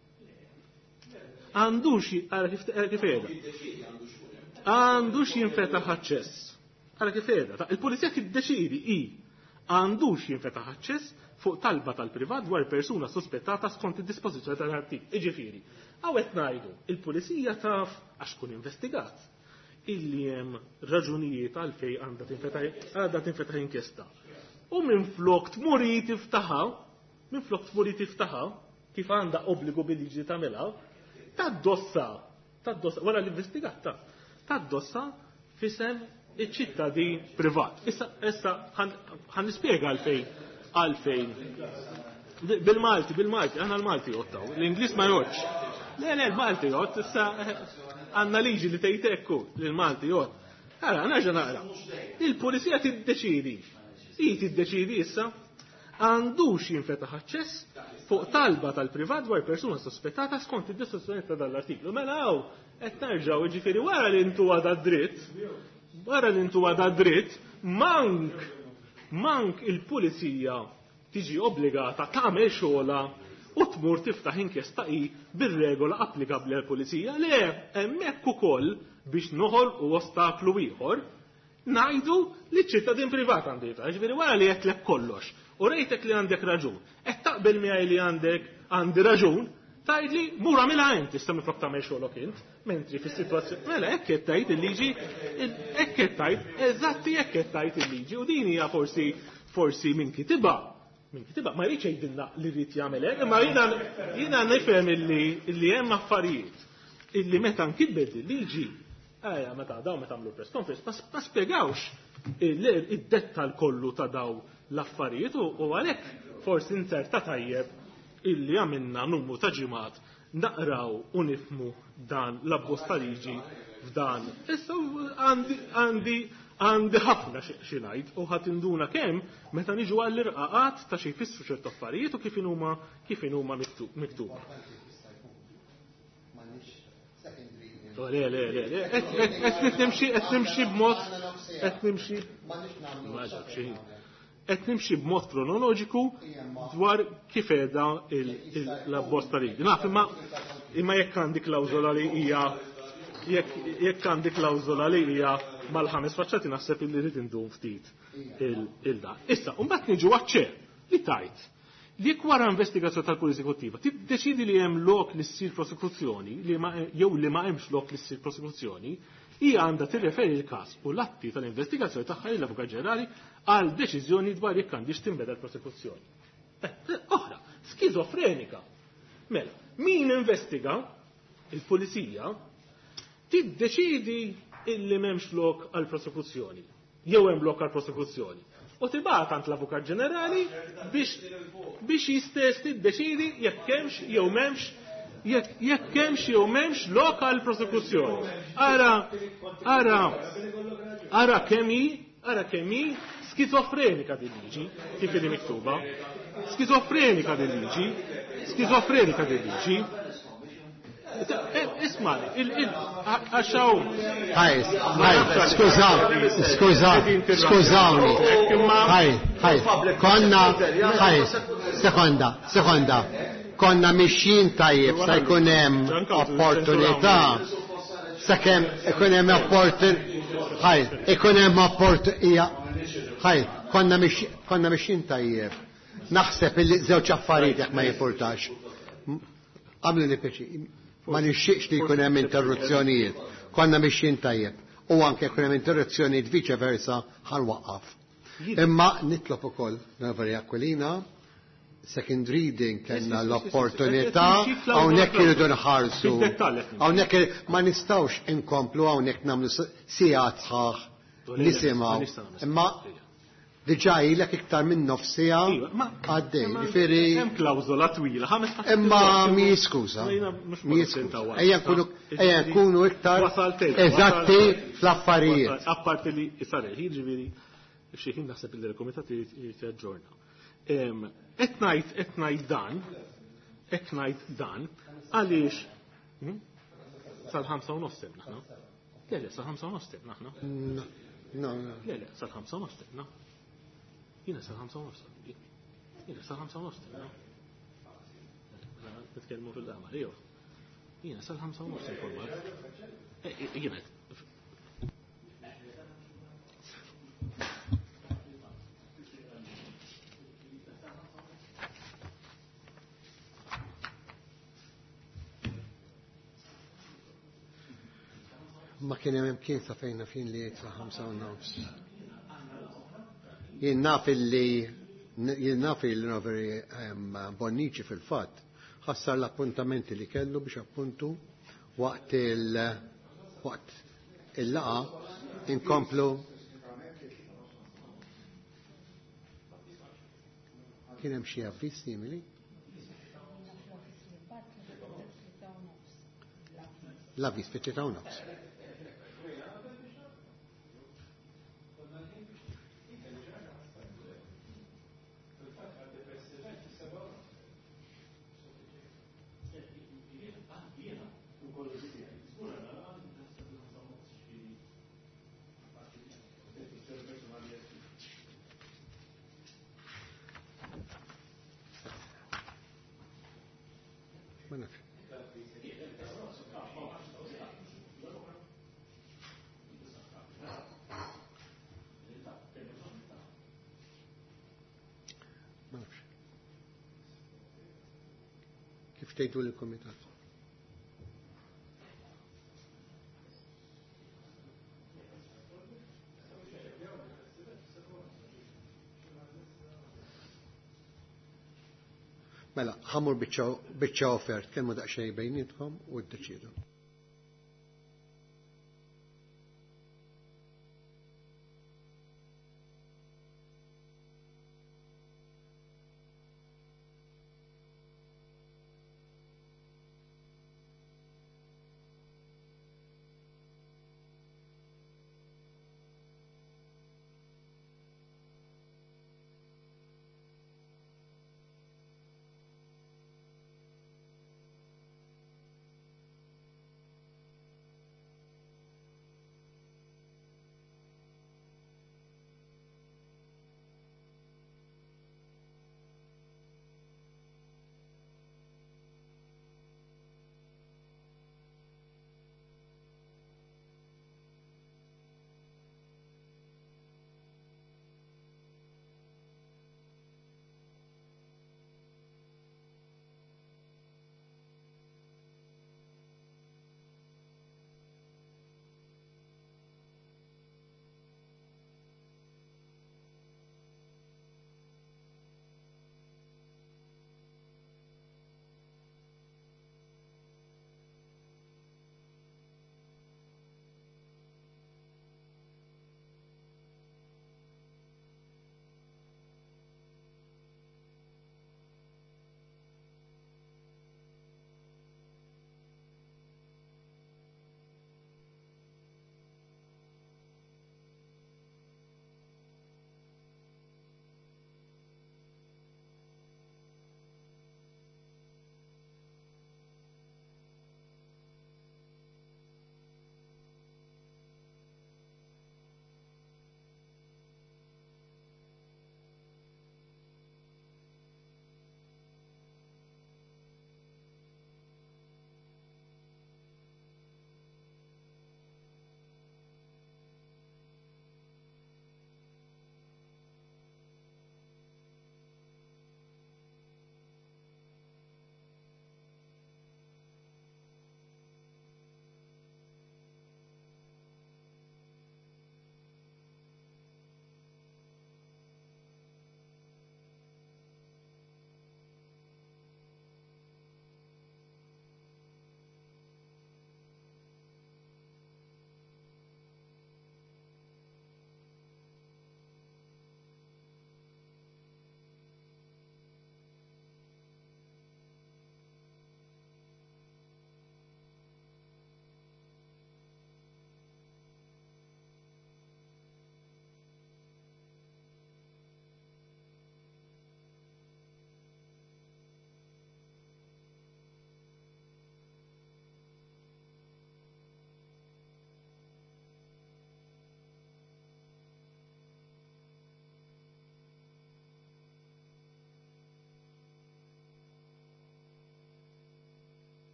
Għandux kif qiegħda. Għandux jinfetaħ aċċess. Ara kif qiegħda. Il-pulizija tiddeċidi għandux jinfetaħ aċċess fuq talba tal-privat dwar persuna suspettata skont id-dispożizzjoni tal-artiklu. Jiġifieri, hawn qed ngħidu il-pulizija taf għax tkun investigat illi hemm raġunijiet għalfejn għandha tinfetaħ inkjesta. U minflok tmur tiftaħa kif għandha obbligu bil-liġi tagħmilha, tad-dossa, wara l-investigat tad-dossa fisem iċ-ċittadin privat. Issa ħan nispjega għalfejn. Bil-Malti, għandna l-Malti jottaw, l-Ingliż ma jgħodx. Le, l-Malti jgħod, issa għandna liġi li tgħid hekk l-Malti jgħod. Ara, nerġa' naqra. Il-pulizija tiddeċidi issa għandux jinfetaħ aċċess fuq talba tal-privat dwar persuna sospettata skont id-descrizzjoni ta' dal-artiklu. Mela hawn qed nerġgħu jiġifieri wara li intu għadha dritt, mank il-pulizija tiġi obbligata tagħmel xogħla u tmur tiftaħ inkjesta bir-regola applikabbli għall-pulizija. Le, hemmhekk ukoll biex noħolqu ostaklu ieħor ngħidu li ċ-ċittadin privat għandu jiftaħ. Ġifieri wara li qedlek kollox u rejtek li għandek raġun. Qed taqbel miegħi li għandi raġun, tgħidli mura mela int tista' miflok tagħmel xogħolok int, mentri fis-sitwazzjoni mela hekk qed tgħid il-liġi, hekk qed tgħid, eżatti hekk qed tgħid il-liġi u din hija forsi min kitibha ma jridx jgħidilna li rrid jagħmel hekk, imma jiena nifhem illi hemm affarijiet illi meta nkitbet il-liġi meta dawn meta għamlu press conference ma spjegawx id-dettal kollu ta' daw l-affarijiet u għalhekk forsi inserta tajjeb illi għamilna numru ta' ġimgħat naqraw u nifmu dan l-abbozz ta' liġi f'dan. Issa għandi ħafna xi ngħid u ħadd induna kemm meta niġu għall-irqaqat ta' xi jfissru ċertu affarijiet u kif huma miktuba. Le, qed nimxi b'mod kronoloġiku dwar kif qiegħda l-abbozz ta' liġi. Naf imma jekk għandi klawżola li hija mal-ħames faċċati naħseb li rrid indum ftit il-dan. Issa, mbagħad niġu għaċ-ċer li tajt li jekk wara investigazzjoni tal-Pulizija Kuttiva tiddeċidi li hemm lok li ssir prosekuzzjoni jew li ma hemmx lok li ssir prosekuzzjoni, hija għandha tirreferi l-każ u l-atti tal-investigazzjoni tagħha lill-Avukat Ġenerali għal deċiżjoni dwar jekk għandix tinbeda l-prosekuzzjoni. Oħra, skizofrenika. Mela, min investiga il-Pulizija tiddeċidi illi m'hemmx lok għal prosekuzzjoni jew hemm lok għal prosekuzzjoni. U tibgħat għand l-Avukat Ġenerali biex jistess tiddeċidi jekk hemmx jew m'hemmx lok għal prosekuzzjoni. Ara kemm hi skizofrenika din liġi kif inhi miktuba. Skizofrenika din liġi. Ismani, għaxaw. Skużawni. Sekonda. Konna mixin tajjeb, sa' jkun hemm opportunità. Sakemm ikun hemm konna mixin tajjeb. Naħseb li żewġ affarijiet jekk ma jimpurtax. Għamlu li peċi. Ma nixxiqx li jkun hemm interruzzjonijiet. Konna mixjin tajjeb. U anke jkun hemm interruzzjonijiet viċe versa ħanwaqqaf. Imma nitlob ukoll Naveri Aquilina, second reading kellna l-opportunità hawnhekk iridu nħarsu. Hawnhekk ma nistgħux inkomplu hawnhekk nagħmlu sigħat sħaħ nisimgħu. Imma diġà ilek iktar minn nofsija għaddej. Hemm klawżola twila, imma mi skuża. Ejja nkunu iktar eżatti fl-affarijiet. Apparti li sarel, jiġifieri xi ħin naħseb li l-Kumitat jitjaġġorna. Qed ngħid dan għaliex sal-5 u nofs naħna. Le, sal-5 u nofs naħna. Le, sal-5 u nofs naħna. Jina sal-5 u nofs. Nitkellmu fil-qamar, jew. Jina sal-5 u nofs informat. Jina. Ma kien hemm kien sa fejna fin li sa 5 u nofs. Jien naf il-Naveri Bonnici fil-fatt ħassar l-appuntamenti li kellu biex appuntu waqt il-laqa inkomplu. Kien hemm xi avviż simili? L-avviż fit-3 u nofs. Ma nafx. Ma nafx. Kif tgħidu lill-Kumitat? Mela, ħamur biċċa offert, kelmu daqsxejn bejnietkom u ddeċiedu.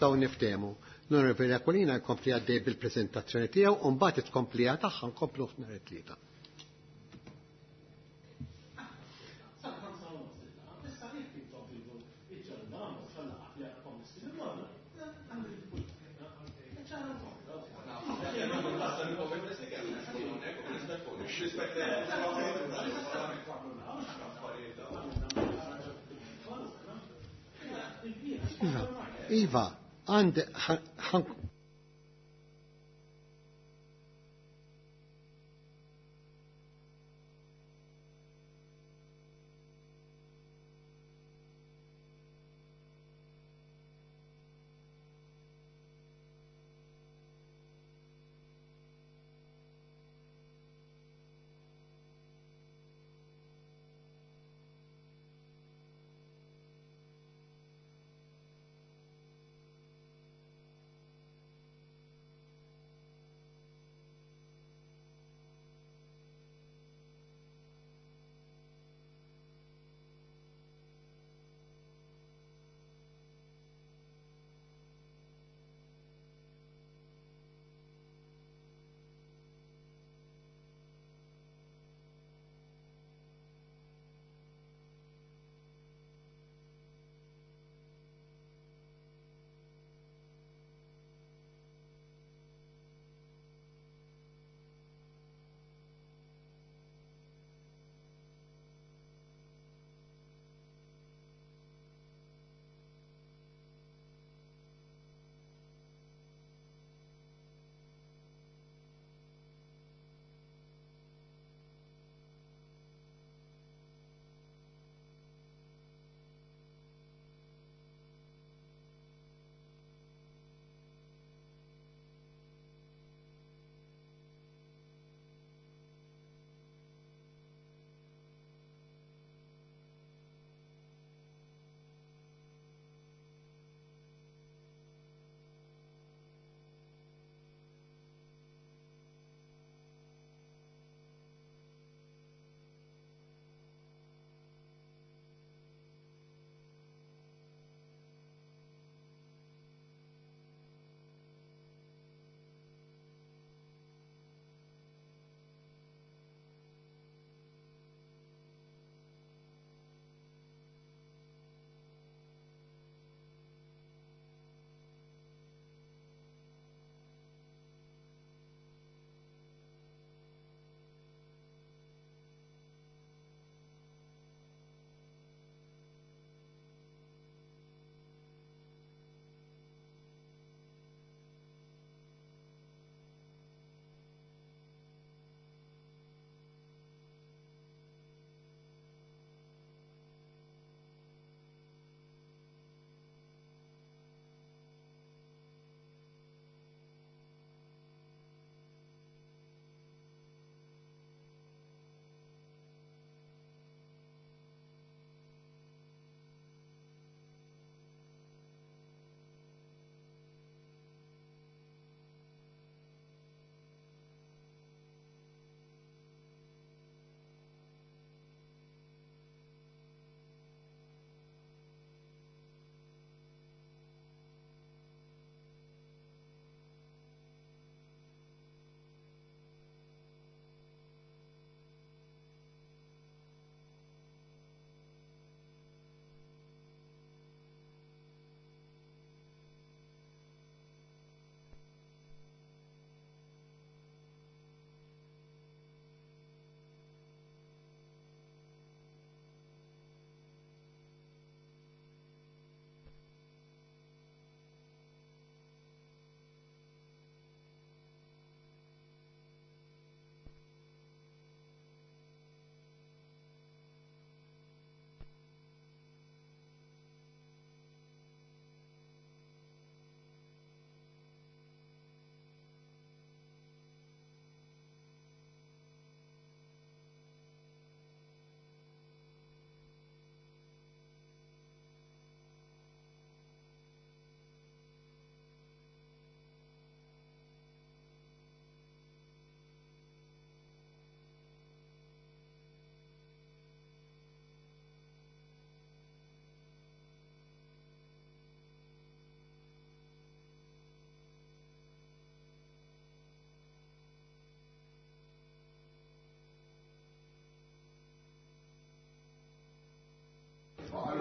nistgħu niftehmu. L-Onorevoli Aquilina jkompli għaddej bil-preżentazzjoni tiegħu u mbagħad tkomplija tagħha nkomplu nhar it-tlieta. Iva,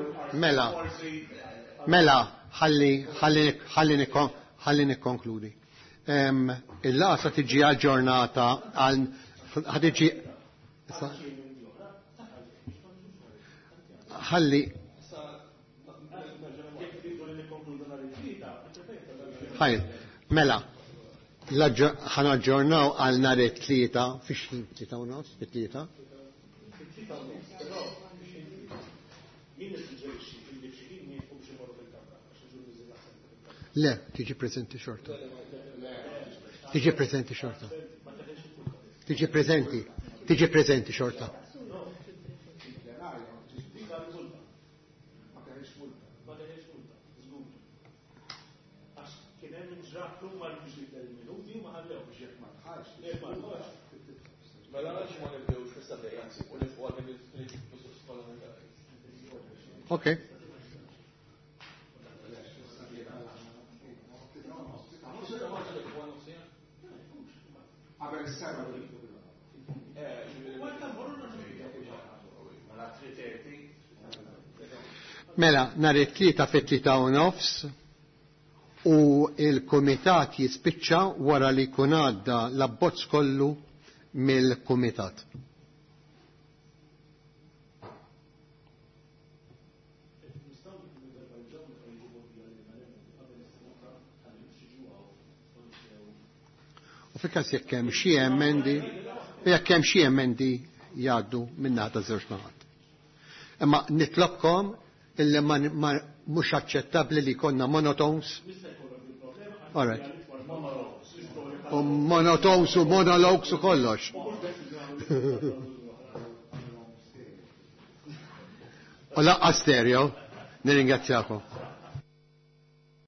ħalli nikkonkludi. Il-laqsa tiġi aġġornata għal ħadiġi ħalli mela ħanaġġornaw għal nhar it-tlieta fix-ħin 3:30 fit-tlieta. Le, tiġi prezenti xorta. Tiġi prezenti xorta. Tiġi prezenti xorta. Okay. Mela, nhar it-tlieta fit-3:30 u il-kumitat jispiċċa wara li jkun għadda l-abbozz kollu mill-kumitat. U fil-każ jekk hemm xi emendi jgħaddu minn ta' żewġ naħat. Imma nitlobkom illi mhux aċċettabbli li konna monotones. All right. U monotones u monologues u kollox. U laqqa stereo. Nirringrazzjakom.